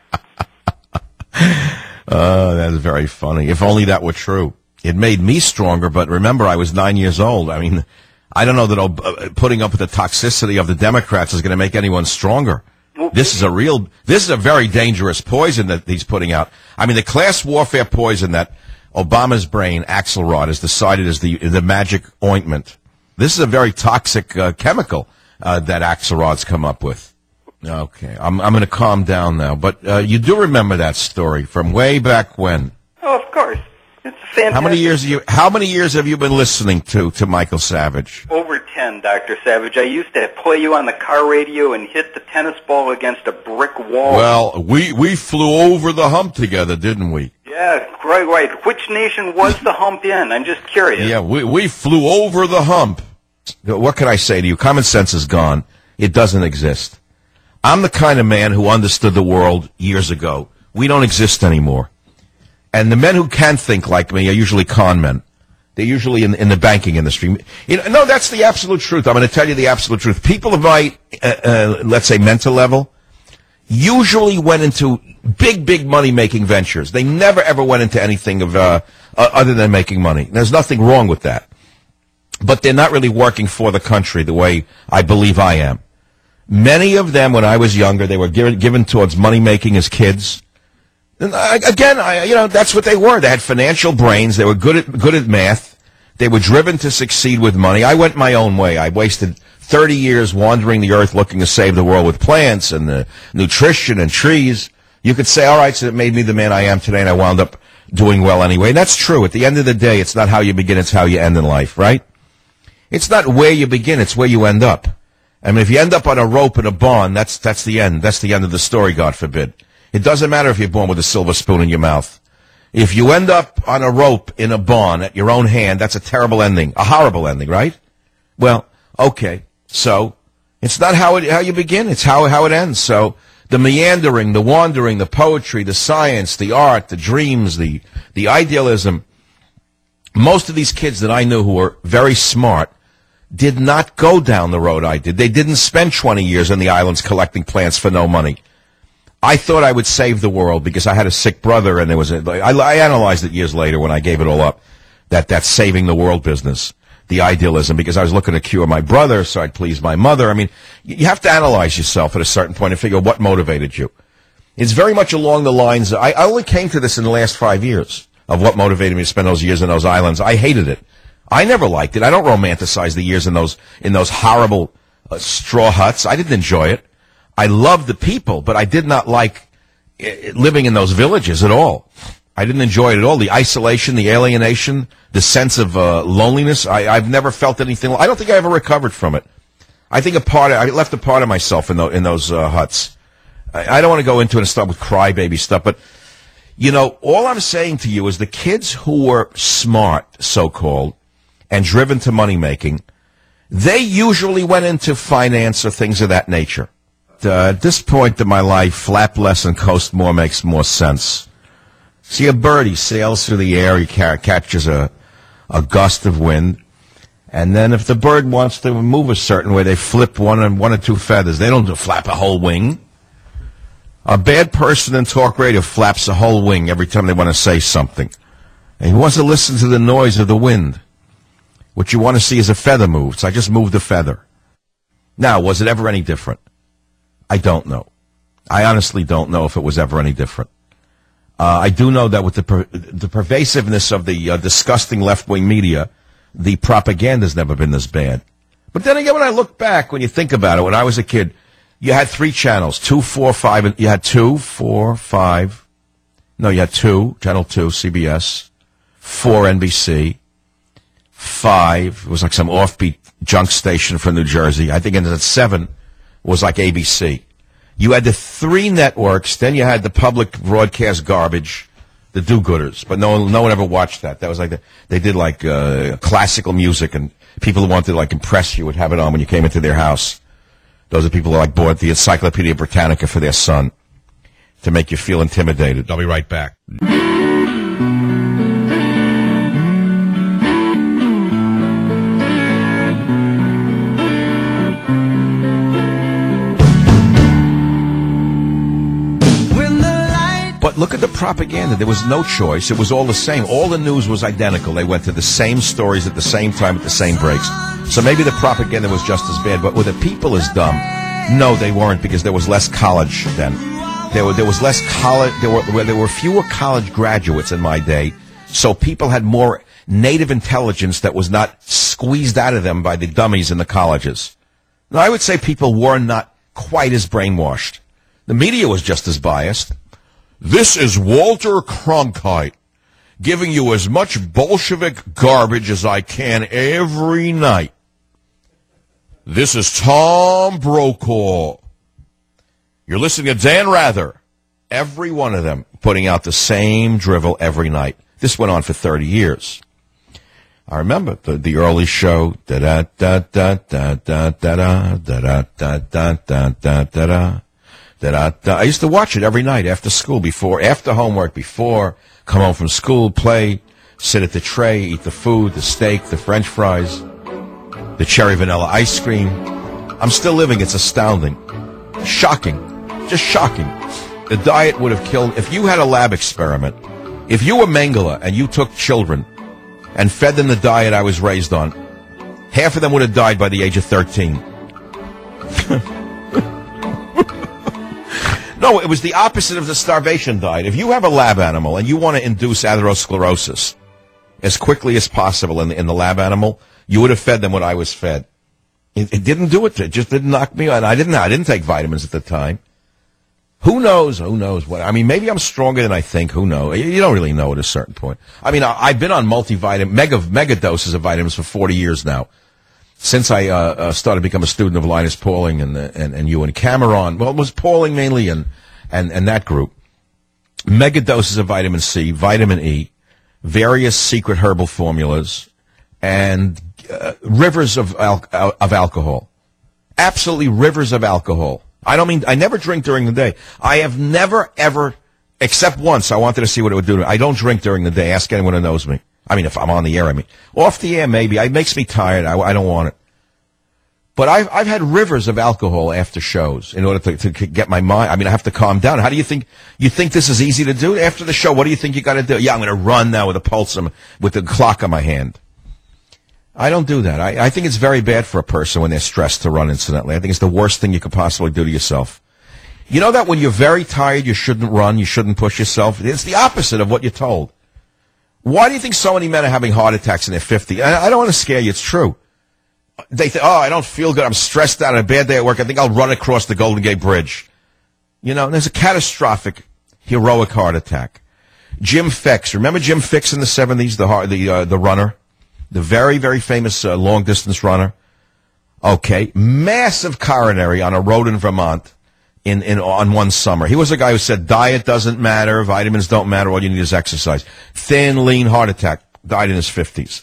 That is very funny. If only that were true. It made me stronger, but remember, I was 9 years old. I mean, I don't know that putting up with the toxicity of the Democrats is going to make anyone stronger. This is a very dangerous poison that he's putting out. I mean, the class warfare poison that Obama's brain, Axelrod, has decided is the magic ointment. This is a very toxic chemical that Axelrod's come up with. Okay, I'm going to calm down now. But you do remember that story from way back when? Oh, of course. It's fantastic. How many years have you been listening to Michael Savage? Over 10, Dr. Savage. I used to play you on the car radio and hit the tennis ball against a brick wall. Well, we flew over the hump together, didn't we? Yeah, right. Which nation was the hump in? I'm just curious. Yeah, we flew over the hump. What can I say to you? Common sense is gone. It doesn't exist. I'm the kind of man who understood the world years ago. We don't exist anymore. And the men who can think like me are usually con men. They're usually in the banking industry. No, that's the absolute truth. I'm going to tell you the absolute truth. People of my, let's say, mental level, usually went into big money-making ventures. They never, ever went into anything of other than making money. There's nothing wrong with that. But they're not really working for the country the way I believe I am. Many of them, when I was younger, they were given towards money-making as kids. And that's what they were. They had financial brains. They were good at math. They were driven to succeed with money. I went my own way. I wasted 30 years wandering the earth looking to save the world with plants and nutrition and trees. You could say, all right, so it made me the man I am today, and I wound up doing well anyway. And that's true. At the end of the day, it's not how you begin, it's how you end in life, right? It's not where you begin, it's where you end up. I mean, if you end up on a rope in a barn, that's the end. That's the end of the story, God forbid. It doesn't matter if you're born with a silver spoon in your mouth. If you end up on a rope in a barn at your own hand, that's a terrible ending, a horrible ending, right? Well, okay, so it's not how you begin, it's how it ends. So the meandering, the wandering, the poetry, the science, the art, the dreams, the idealism, most of these kids that I knew who were very smart did not go down the road I did. They didn't spend 20 years in the islands collecting plants for no money. I thought I would save the world because I had a sick brother, and I analyzed it years later when I gave it all up, that saving the world business, the idealism, because I was looking to cure my brother so I'd please my mother. I mean, you have to analyze yourself at a certain point and figure what motivated you. It's very much along the lines, I only came to this in the last 5 years of what motivated me to spend those years in those islands. I hated it. I never liked it. I don't romanticize the years in those horrible straw huts. I didn't enjoy it. I loved the people, but I did not like living in those villages at all. I didn't enjoy it at all. The isolation, the alienation, the sense of loneliness. I've never felt anything. I don't think I ever recovered from it. I think I left a part of myself in those huts. I don't want to go into it and start with crybaby stuff, but all I'm saying to you is the kids who were smart, so-called, and driven to money-making, they usually went into finance or things of that nature. At this point in my life, flap less and coast more makes more sense. See, a bird, he sails through the air, he catches a gust of wind, and then if the bird wants to move a certain way, they flip one or two feathers. They don't flap a whole wing. A bad person in talk radio flaps a whole wing every time they want to say something. And he wants to listen to the noise of the wind. What you want to see is a feather move. So I just moved a feather. Now, was it ever any different? I don't know. I honestly don't know if it was ever any different. I do know that with the pervasiveness of the disgusting left-wing media, the propaganda's never been this bad. But then again, when I look back, when you think about it, when I was a kid, you had 3 channels, 2, 4, 5, and you had 2, 4, 5. No, you had 2, Channel 2, CBS, 4, NBC, 5, it was like some offbeat junk station from New Jersey. I think at 7 was like ABC. You had the 3 networks, then you had the public broadcast garbage, the do-gooders. But no one ever watched that. That was like they did like classical music, and people who wanted to like impress you would have it on when you came into their house. Those are people who like bought the Encyclopedia Britannica for their son to make you feel intimidated. I'll be right back. But look at the propaganda. There was no choice. It was all the same. All the news was identical. They went to the same stories at the same time at the same breaks. So maybe the propaganda was just as bad. But were the people as dumb? No, they weren't, because there was less college then. There was less college. There were fewer college graduates in my day. So people had more native intelligence that was not squeezed out of them by the dummies in the colleges. Now, I would say people were not quite as brainwashed. The media was just as biased. This is Walter Cronkite giving you as much Bolshevik garbage as I can every night. This is Tom Brokaw. You're listening to Dan Rather. Every one of them putting out the same drivel every night. This went on for 30 years. I remember the early show. I used to watch it every night after school, after homework, come home from school, play, sit at the tray, eat the food, the steak, the French fries, the cherry vanilla ice cream. I'm still living. It's astounding. Shocking. Just shocking. The diet would have killed. If you had a lab experiment, if you were Mengele and you took children and fed them the diet I was raised on, half of them would have died by the age of 13. No, it was the opposite of the starvation diet. If you have a lab animal and you want to induce atherosclerosis as quickly as possible in the lab animal, you would have fed them what I was fed. It didn't do it. It just didn't knock me out. I didn't take vitamins at the time. Who knows? Who knows what? I mean, maybe I'm stronger than I think. Who knows? You don't really know at a certain point. I mean, I've been on mega doses of vitamins for 40 years now. Since I started to become a student of Linus Pauling and you and Cameron. Well, it was Pauling mainly and that group. Mega doses of vitamin C, vitamin E, various secret herbal formulas, and rivers of alcohol. Absolutely rivers of alcohol. I never drink during the day. I have never, ever, except once, I wanted to see what it would do to me. I don't drink during the day. Ask anyone who knows me. I mean, if I'm on the air, off the air, maybe. It makes me tired. I don't want it. But I've had rivers of alcohol after shows in order to get my mind. I mean, I have to calm down. How do you think this is easy to do? After the show, what do you think you got to do? Yeah, I'm going to run now with a pulse, with the clock on my hand. I don't do that. I think it's very bad for a person when they're stressed to run, incidentally. I think it's the worst thing you could possibly do to yourself. You know that when you're very tired, you shouldn't run, you shouldn't push yourself? It's the opposite of what you're told. Why do you think so many men are having heart attacks in their 50s? I don't want to scare you. It's true. They think, I don't feel good. I'm stressed out on a bad day at work. I think I'll run across the Golden Gate Bridge. You know, there's a catastrophic, heroic heart attack. Jim Fix. Remember Jim Fix in the 70s, the runner? The very, very famous long-distance runner? Okay. Massive coronary on a road in Vermont on one summer. He was a guy who said diet doesn't matter, vitamins don't matter, all you need is exercise. Thin, lean, heart attack. Died in his 50s.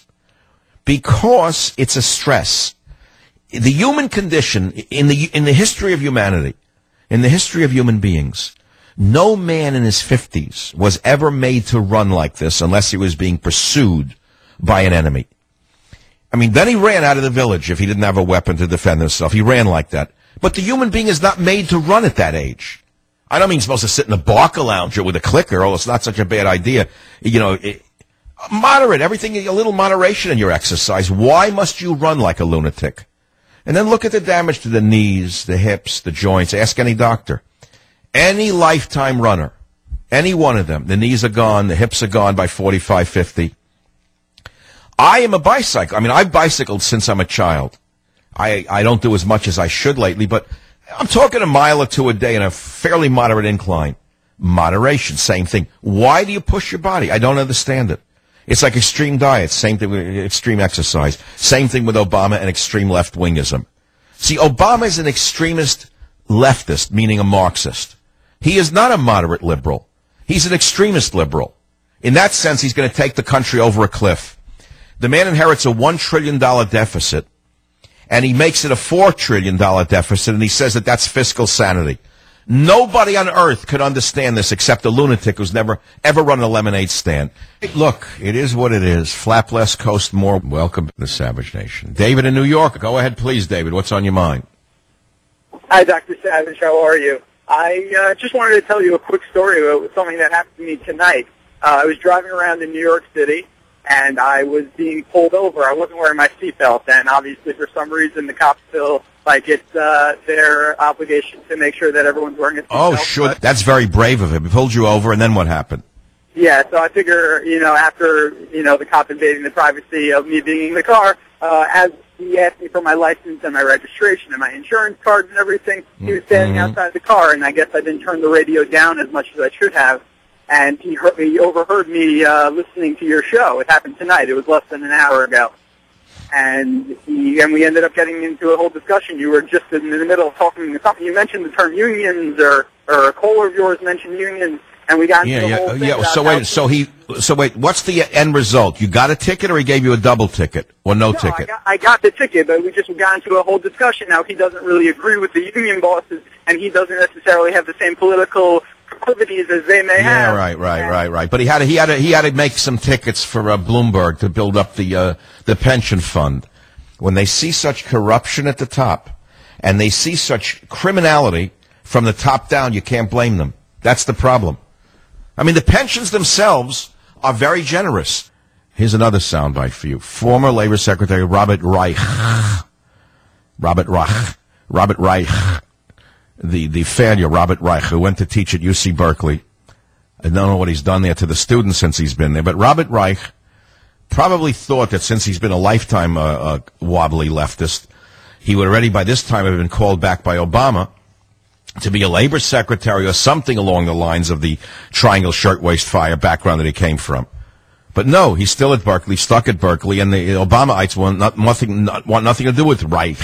Because it's a stress. The human condition, in the history of humanity, in the history of human beings, no man in his 50s was ever made to run like this unless he was being pursued by an enemy. I mean, then he ran out of the village if he didn't have a weapon to defend himself. He ran like that. But the human being is not made to run at that age. I don't mean he's supposed to sit in a Barca lounger with a clicker. Oh, it's not such a bad idea. You know, moderate, everything, a little moderation in your exercise. Why must you run like a lunatic? And then look at the damage to the knees, the hips, the joints. Ask any doctor. Any lifetime runner, any one of them, the knees are gone, the hips are gone by 45, 50. I am a bicycle. I mean, I've bicycled since I'm a child. I don't do as much as I should lately, but I'm talking a mile or two a day in a fairly moderate incline. Moderation, same thing. Why do you push your body? I don't understand it. It's like extreme diet, same thing with extreme exercise. Same thing with Obama and extreme left-wingism. See, Obama is an extremist leftist, meaning a Marxist. He is not a moderate liberal. He's an extremist liberal. In that sense, he's going to take the country over a cliff. The man inherits a $1 trillion deficit, and he makes it a $4 trillion deficit, and he says that that's fiscal sanity. Nobody on earth could understand this except a lunatic who's never, ever run a lemonade stand. Look, it is what it is. Flapless Coast more. Welcome to the Savage Nation. David in New York. Go ahead, please, David. What's on your mind? Hi, Dr. Savage. How are you? I just wanted to tell you a quick story about something that happened to me tonight. I was driving around in New York City, and I was being pulled over. I wasn't wearing my seatbelt, and obviously for some reason the cops feel like it's their obligation to make sure that everyone's wearing a seatbelt. Oh, sure. That's very brave of him. He pulled you over, and then what happened? Yeah, so I figure, after, the cop invading the privacy of me being in the car, as he asked me for my license and my registration and my insurance cards and everything, he was standing outside the car, and I guess I didn't turn the radio down as much as I should have. And he overheard me listening to your show. It happened tonight. It was less than an hour ago. And we ended up getting into a whole discussion. You were just in the middle of talking to something. You mentioned the term unions, or a caller of yours mentioned unions, and we got into the whole thing. Yeah. So wait. What's the end result? You got a ticket, or he gave you a double ticket, or no ticket? I got the ticket, but we just got into a whole discussion. Now he doesn't really agree with the union bosses, and he doesn't necessarily have the same political proclivities as they may have. Right. But he had to make some tickets for Bloomberg to build up the pension fund. When they see such corruption at the top, and they see such criminality from the top down, you can't blame them. That's the problem. I mean, the pensions themselves are very generous. Here's another soundbite for you. Former Labor Secretary Robert Reich. The failure, Robert Reich, who went to teach at UC Berkeley. I don't know what he's done there to the students since he's been there, but Robert Reich probably thought that since he's been a lifetime wobbly leftist, he would already by this time have been called back by Obama to be a labor secretary or something along the lines of the Triangle Shirtwaist Fire background that he came from. But no, he's still at Berkeley, stuck at Berkeley, and the Obamaites want nothing to do with Reich.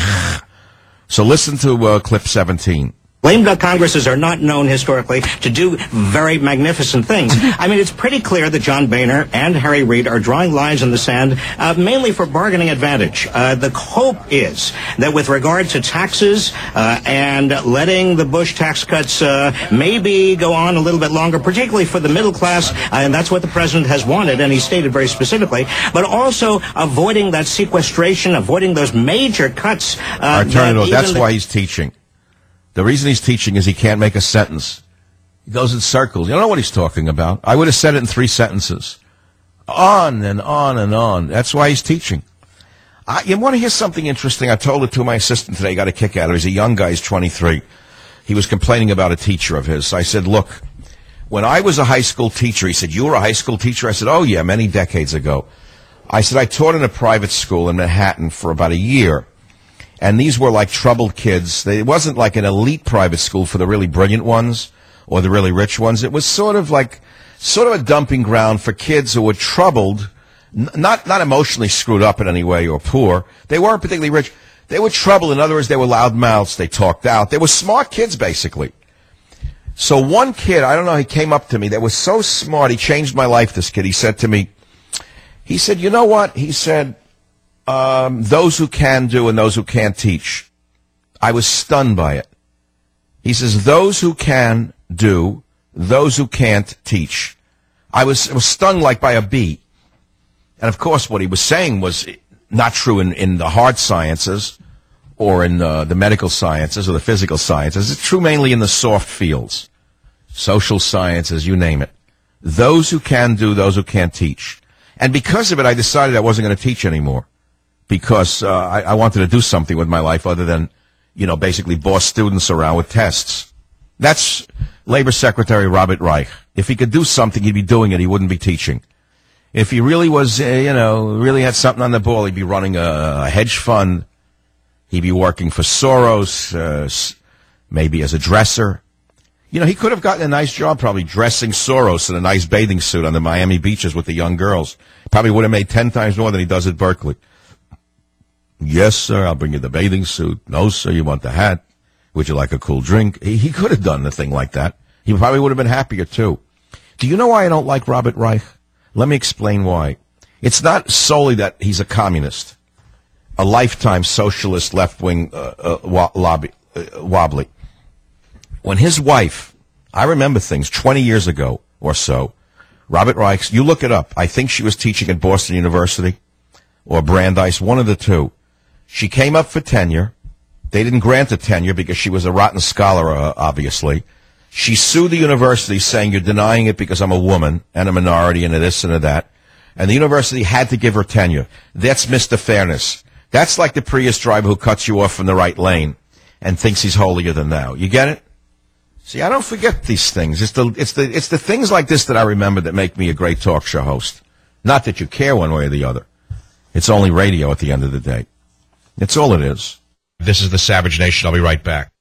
So listen to clip 17. Lame duck Congresses are not known historically to do very magnificent things. I mean, it's pretty clear that John Boehner and Harry Reid are drawing lines in the sand, mainly for bargaining advantage. The hope is that with regard to taxes and letting the Bush tax cuts maybe go on a little bit longer, particularly for the middle class, and that's what the president has wanted, and he stated very specifically, but also avoiding that sequestration, avoiding those major cuts. That's why he's teaching. The reason he's teaching is he can't make a sentence. He goes in circles. You don't know what he's talking about. I would have said it in 3 sentences. On and on and on. That's why he's teaching. You want to hear something interesting? I told it to my assistant today. He got a kick out of it. He's a young guy. He's 23. He was complaining about a teacher of his. I said, look, when I was a high school teacher, he said, you were a high school teacher? I said, oh, yeah, many decades ago. I said, I taught in a private school in Manhattan for about a year. And these were like troubled kids. It wasn't like an elite private school for the really brilliant ones or the really rich ones. It was sort of a dumping ground for kids who were troubled, not emotionally screwed up in any way or poor. They weren't particularly rich. They were troubled. In other words, they were loud mouths. They talked out. They were smart kids, basically. So one kid, I don't know, he came up to me that was so smart. He changed my life, this kid. He said to me, you know what? He said, those who can do and those who can't teach. I was stunned by it. He says, those who can do, those who can't teach. I was stung like by a bee. And of course, what he was saying was not true in the hard sciences or in the medical sciences or the physical sciences. It's true mainly in the soft fields, social sciences, you name it. Those who can do, those who can't teach. And because of it, I decided I wasn't going to teach anymore. Because I wanted to do something with my life other than, basically boss students around with tests. That's Labor Secretary Robert Reich. If he could do something, he'd be doing it. He wouldn't be teaching. If he really was, really had something on the ball, he'd be running a hedge fund. He'd be working for Soros, maybe as a dresser. He could have gotten a nice job probably dressing Soros in a nice bathing suit on the Miami beaches with the young girls. Probably would have made 10 times more than he does at Berkeley. Yes, sir, I'll bring you the bathing suit. No, sir, you want the hat. Would you like a cool drink? He could have done a thing like that. He probably would have been happier, too. Do you know why I don't like Robert Reich? Let me explain why. It's not solely that he's a communist, a lifetime socialist left-wing wobbly. When his wife, I remember things 20 years ago or so, Robert Reich, you look it up. I think she was teaching at Boston University or Brandeis, one of the two. She came up for tenure. They didn't grant her tenure because she was a rotten scholar, obviously. She sued the university saying, you're denying it because I'm a woman and a minority and a this and a that. And the university had to give her tenure. That's Mr. Fairness. That's like the Prius driver who cuts you off from the right lane and thinks he's holier than thou. You get it? See, I don't forget these things. It's the things like this that I remember that make me a great talk show host. Not that you care one way or the other. It's only radio at the end of the day. It's all it is. This is the Savage Nation. I'll be right back.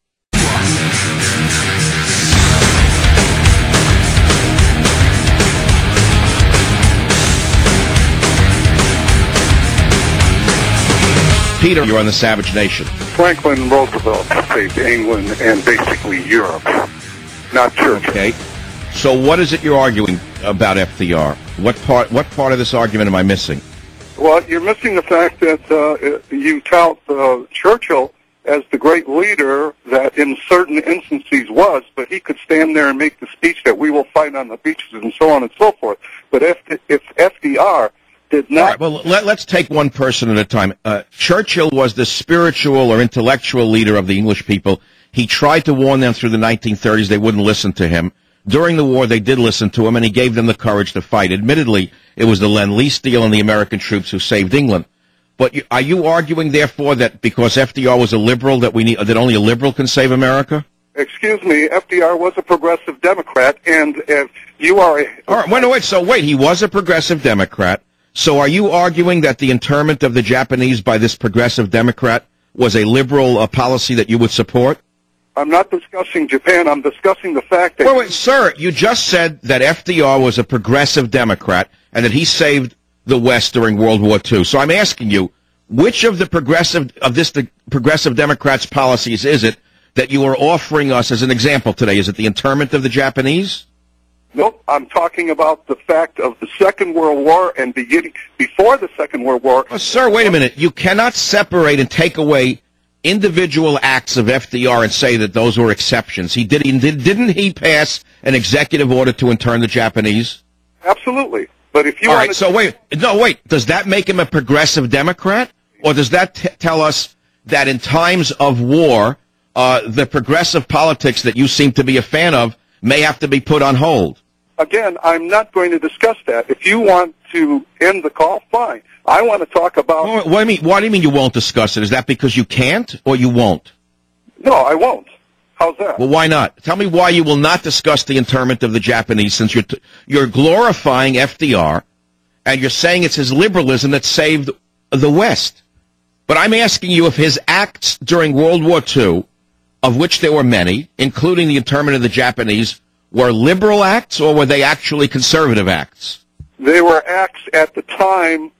Peter, you're on the Savage Nation. Franklin Roosevelt saved England and basically Europe, not Churchill. Okay. So what is it you're arguing about FDR? What part of this argument am I missing? Well, you're missing the fact that you tout Churchill as the great leader that in certain instances was, but he could stand there and make the speech that we will fight on the beaches and so on and so forth. But if FDR did not... All right, well, let's take one person at a time. Churchill was the spiritual or intellectual leader of the English people. He tried to warn them through the 1930s. They wouldn't listen to him. During the war, they did listen to him, and he gave them the courage to fight. Admittedly, it was the Lend-Lease deal and the American troops who saved England. But are you arguing, therefore, that because FDR was a liberal, that only a liberal can save America? Excuse me, FDR was a progressive Democrat, and if you are a... All right, wait, he was a progressive Democrat. So are you arguing that the internment of the Japanese by this progressive Democrat was a liberal policy that you would support? I'm not discussing Japan. I'm discussing the fact that... Wait, sir, you just said that FDR was a progressive Democrat and that he saved the West during World War II. So I'm asking you, which of the progressive Democrats' policies is it that you are offering us as an example today? Is it the internment of the Japanese? Nope, I'm talking about the fact of the Second World War and beginning before the Second World War. Oh, sir, wait a minute. You cannot separate and take away individual acts of FDR and say that those were exceptions. Didn't he pass an executive order to intern the Japanese? Absolutely. But if you all right, so wait. Does that make him a progressive Democrat, or does that tell us that in times of war, the progressive politics that you seem to be a fan of may have to be put on hold? Again, I'm not going to discuss that. If you want to end the call, fine. I want to talk about... Why do you mean you won't discuss it? Is that because you can't or you won't? No, I won't. How's that? Well, why not? Tell me why you will not discuss the internment of the Japanese, since you're glorifying FDR and you're saying it's his liberalism that saved the West. But I'm asking you if his acts during World War II, of which there were many, including the internment of the Japanese, were liberal acts or were they actually conservative acts? They were acts at the time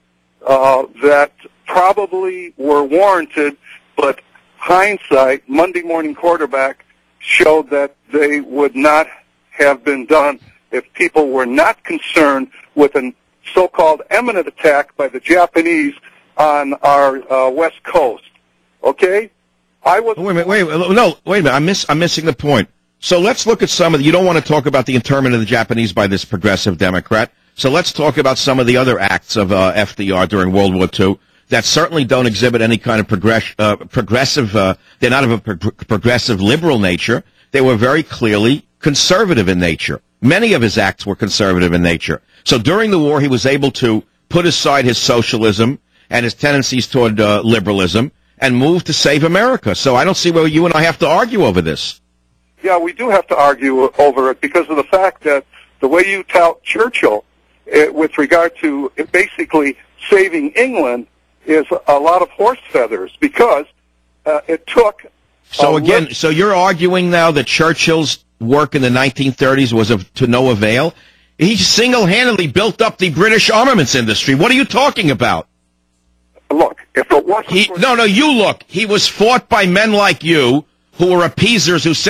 that probably were warranted, but hindsight, Monday morning quarterback, showed that they would not have been done if people were not concerned with a so-called imminent attack by the Japanese on our West Coast. Okay? Wait a minute. I'm missing the point. So let's look at some of the... You don't want to talk about the internment of the Japanese by this progressive Democrat. So let's talk about some of the other acts of FDR during World War II that certainly don't exhibit any kind of progressive... they're not of a progressive liberal nature. They were very clearly conservative in nature. Many of his acts were conservative in nature. So during the war, he was able to put aside his socialism and his tendencies toward liberalism and move to save America. So I don't see where you and I have to argue over this. Yeah, we do have to argue over it because of the fact that the way you tout Churchill with regard to basically saving England is a lot of horse feathers because it took... So again, so you're arguing now that Churchill's work in the 1930s was to no avail? He single-handedly built up the British armaments industry. What are you talking about? Look, if it wasn't... You look. He was fought by men like you who were appeasers who said,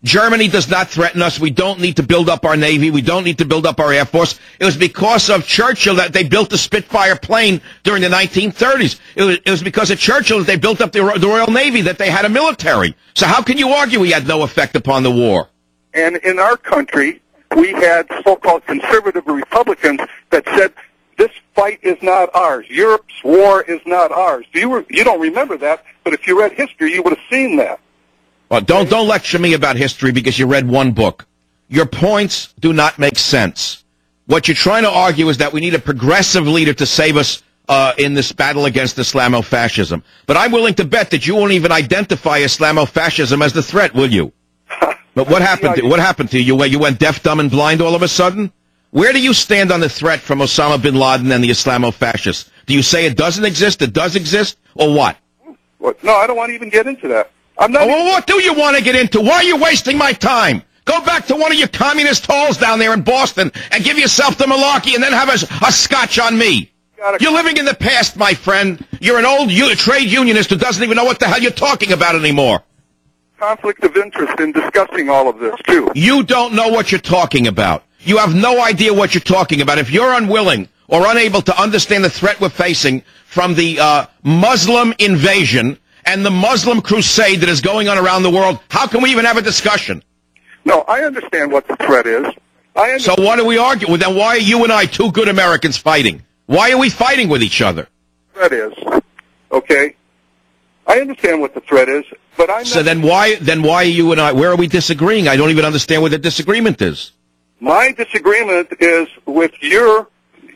Germany does not threaten us. We don't need to build up our Navy. We don't need to build up our Air Force. It was because of Churchill that they built the Spitfire plane during the 1930s. It was because of Churchill that they built up the Royal Navy, that they had a military. So how can you argue we had no effect upon the war? And in our country, we had so-called conservative Republicans that said, this fight is not ours. Europe's war is not ours. You don't remember that, but if you read history, you would have seen that. Well, don't lecture me about history because you read one book. Your points do not make sense. What you're trying to argue is that we need a progressive leader to save us in this battle against Islamofascism. But I'm willing to bet that you won't even identify Islamofascism as the threat, will you? But what happened to you? You went deaf, dumb, and blind all of a sudden? Where do you stand on the threat from Osama bin Laden and the Islamofascists? Do you say it doesn't exist, it does exist, or what? No, I don't want to even get into that. What do you want to get into? Why are you wasting my time? Go back to one of your communist halls down there in Boston and give yourself the malarkey and then have a scotch on me. You're living in the past, my friend. You're an old trade unionist who doesn't even know what the hell you're talking about anymore. Conflict of interest in discussing all of this, too. You don't know what you're talking about. You have no idea what you're talking about. If you're unwilling or unable to understand the threat we're facing from the Muslim invasion and the Muslim crusade that is going on around the world, how can we even have a discussion? No, I understand what the threat is. So what do we argue? Well, then why are you and I, two good Americans, fighting? Why are we fighting with each other? Threat is, okay? I understand what the threat is, but I'm So then why are you and I, where are we disagreeing? I don't even understand what the disagreement is. My disagreement is with you're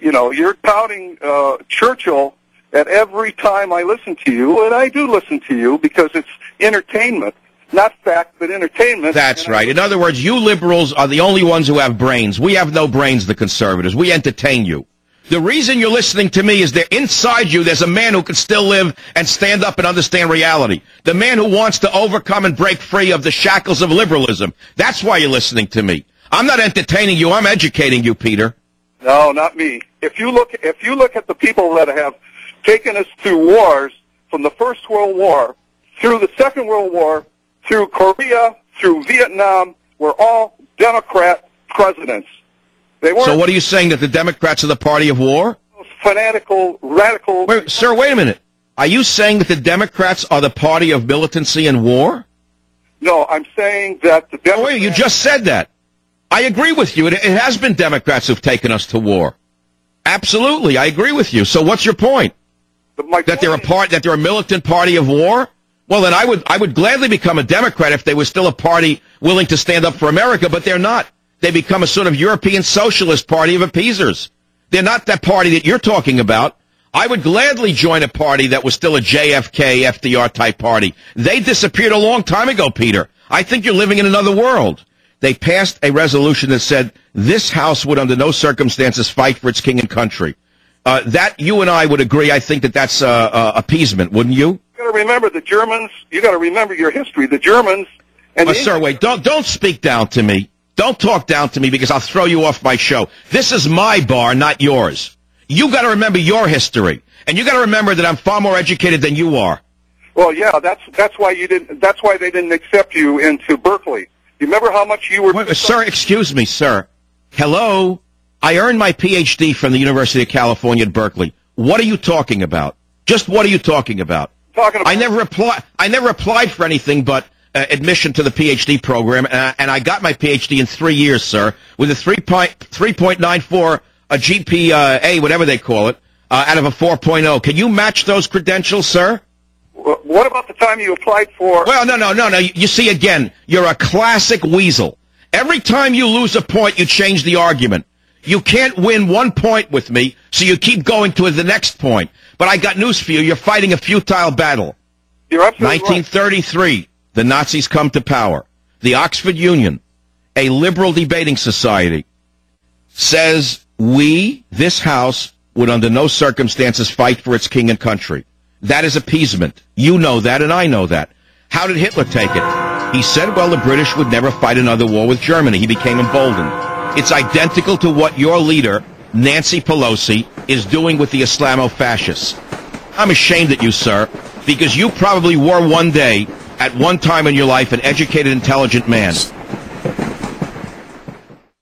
touting Churchill at every time I listen to you, and I do listen to you because it's entertainment, not fact, but entertainment. That's right. In other words, you liberals are the only ones who have brains. We have no brains, the conservatives. We entertain you. The reason you're listening to me is that inside you there's a man who can still live and stand up and understand reality. The man who wants to overcome and break free of the shackles of liberalism. That's why you're listening to me. I'm not entertaining you. I'm educating you, Peter. No, not me. If you look at the people that have taken us through wars, from the First World War, through the Second World War, through Korea, through Vietnam, were all Democrat presidents. They weren't. So what are you saying, that the Democrats are the party of war? Fanatical, radical. Wait, sir, wait a minute. Are you saying that the Democrats are the party of militancy and war? No, I'm saying that the Democrats... wait, you just said that. I agree with you. It has been Democrats who've taken us to war. Absolutely, I agree with you. So what's your point? That they're a militant party of war? Well, then I would gladly become a Democrat if they were still a party willing to stand up for America, but they're not. They become a sort of European socialist party of appeasers. They're not that party that you're talking about. I would gladly join a party that was still a JFK, FDR type party. They disappeared a long time ago, Peter. I think you're living in another world. They passed a resolution that said this House would under no circumstances fight for its king and country. That you and I would agree. I think that's appeasement, wouldn't you? You got to remember the Germans. You got to remember your history. The Germans and sir, wait! Don't speak down to me. Don't talk down to me because I'll throw you off my show. This is my bar, not yours. You got to remember your history, and you got to remember that I'm far more educated than you are. Well, yeah, that's why you didn't. That's why they didn't accept you into Berkeley. You remember how much you were... Wait, sir, excuse me, sir. Hello? I earned my Ph.D. from the University of California at Berkeley. What are you talking about? Just what are you talking about? I never applied for anything but admission to the Ph.D. program, and I got my Ph.D. in 3 years, sir, with a 3.94 a GPA, whatever they call it, out of a 4.0. Can you match those credentials, sir? What about the time you applied for... Well, no. You see, again, you're a classic weasel. Every time you lose a point, you change the argument. You can't win 1 point with me, so you keep going to the next point. But I got news for you. You're fighting a futile battle. You're absolutely 1933, right. The Nazis come to power. The Oxford Union, a liberal debating society, says we, this House, would under no circumstances fight for its king and country. That is appeasement. You know that, and I know that. How did Hitler take it? He said, well, the British would never fight another war with Germany. He became emboldened. It's identical to what your leader, Nancy Pelosi, is doing with the Islamofascists. I'm ashamed at you, sir, because you probably were one day, at one time in your life, an educated, intelligent man.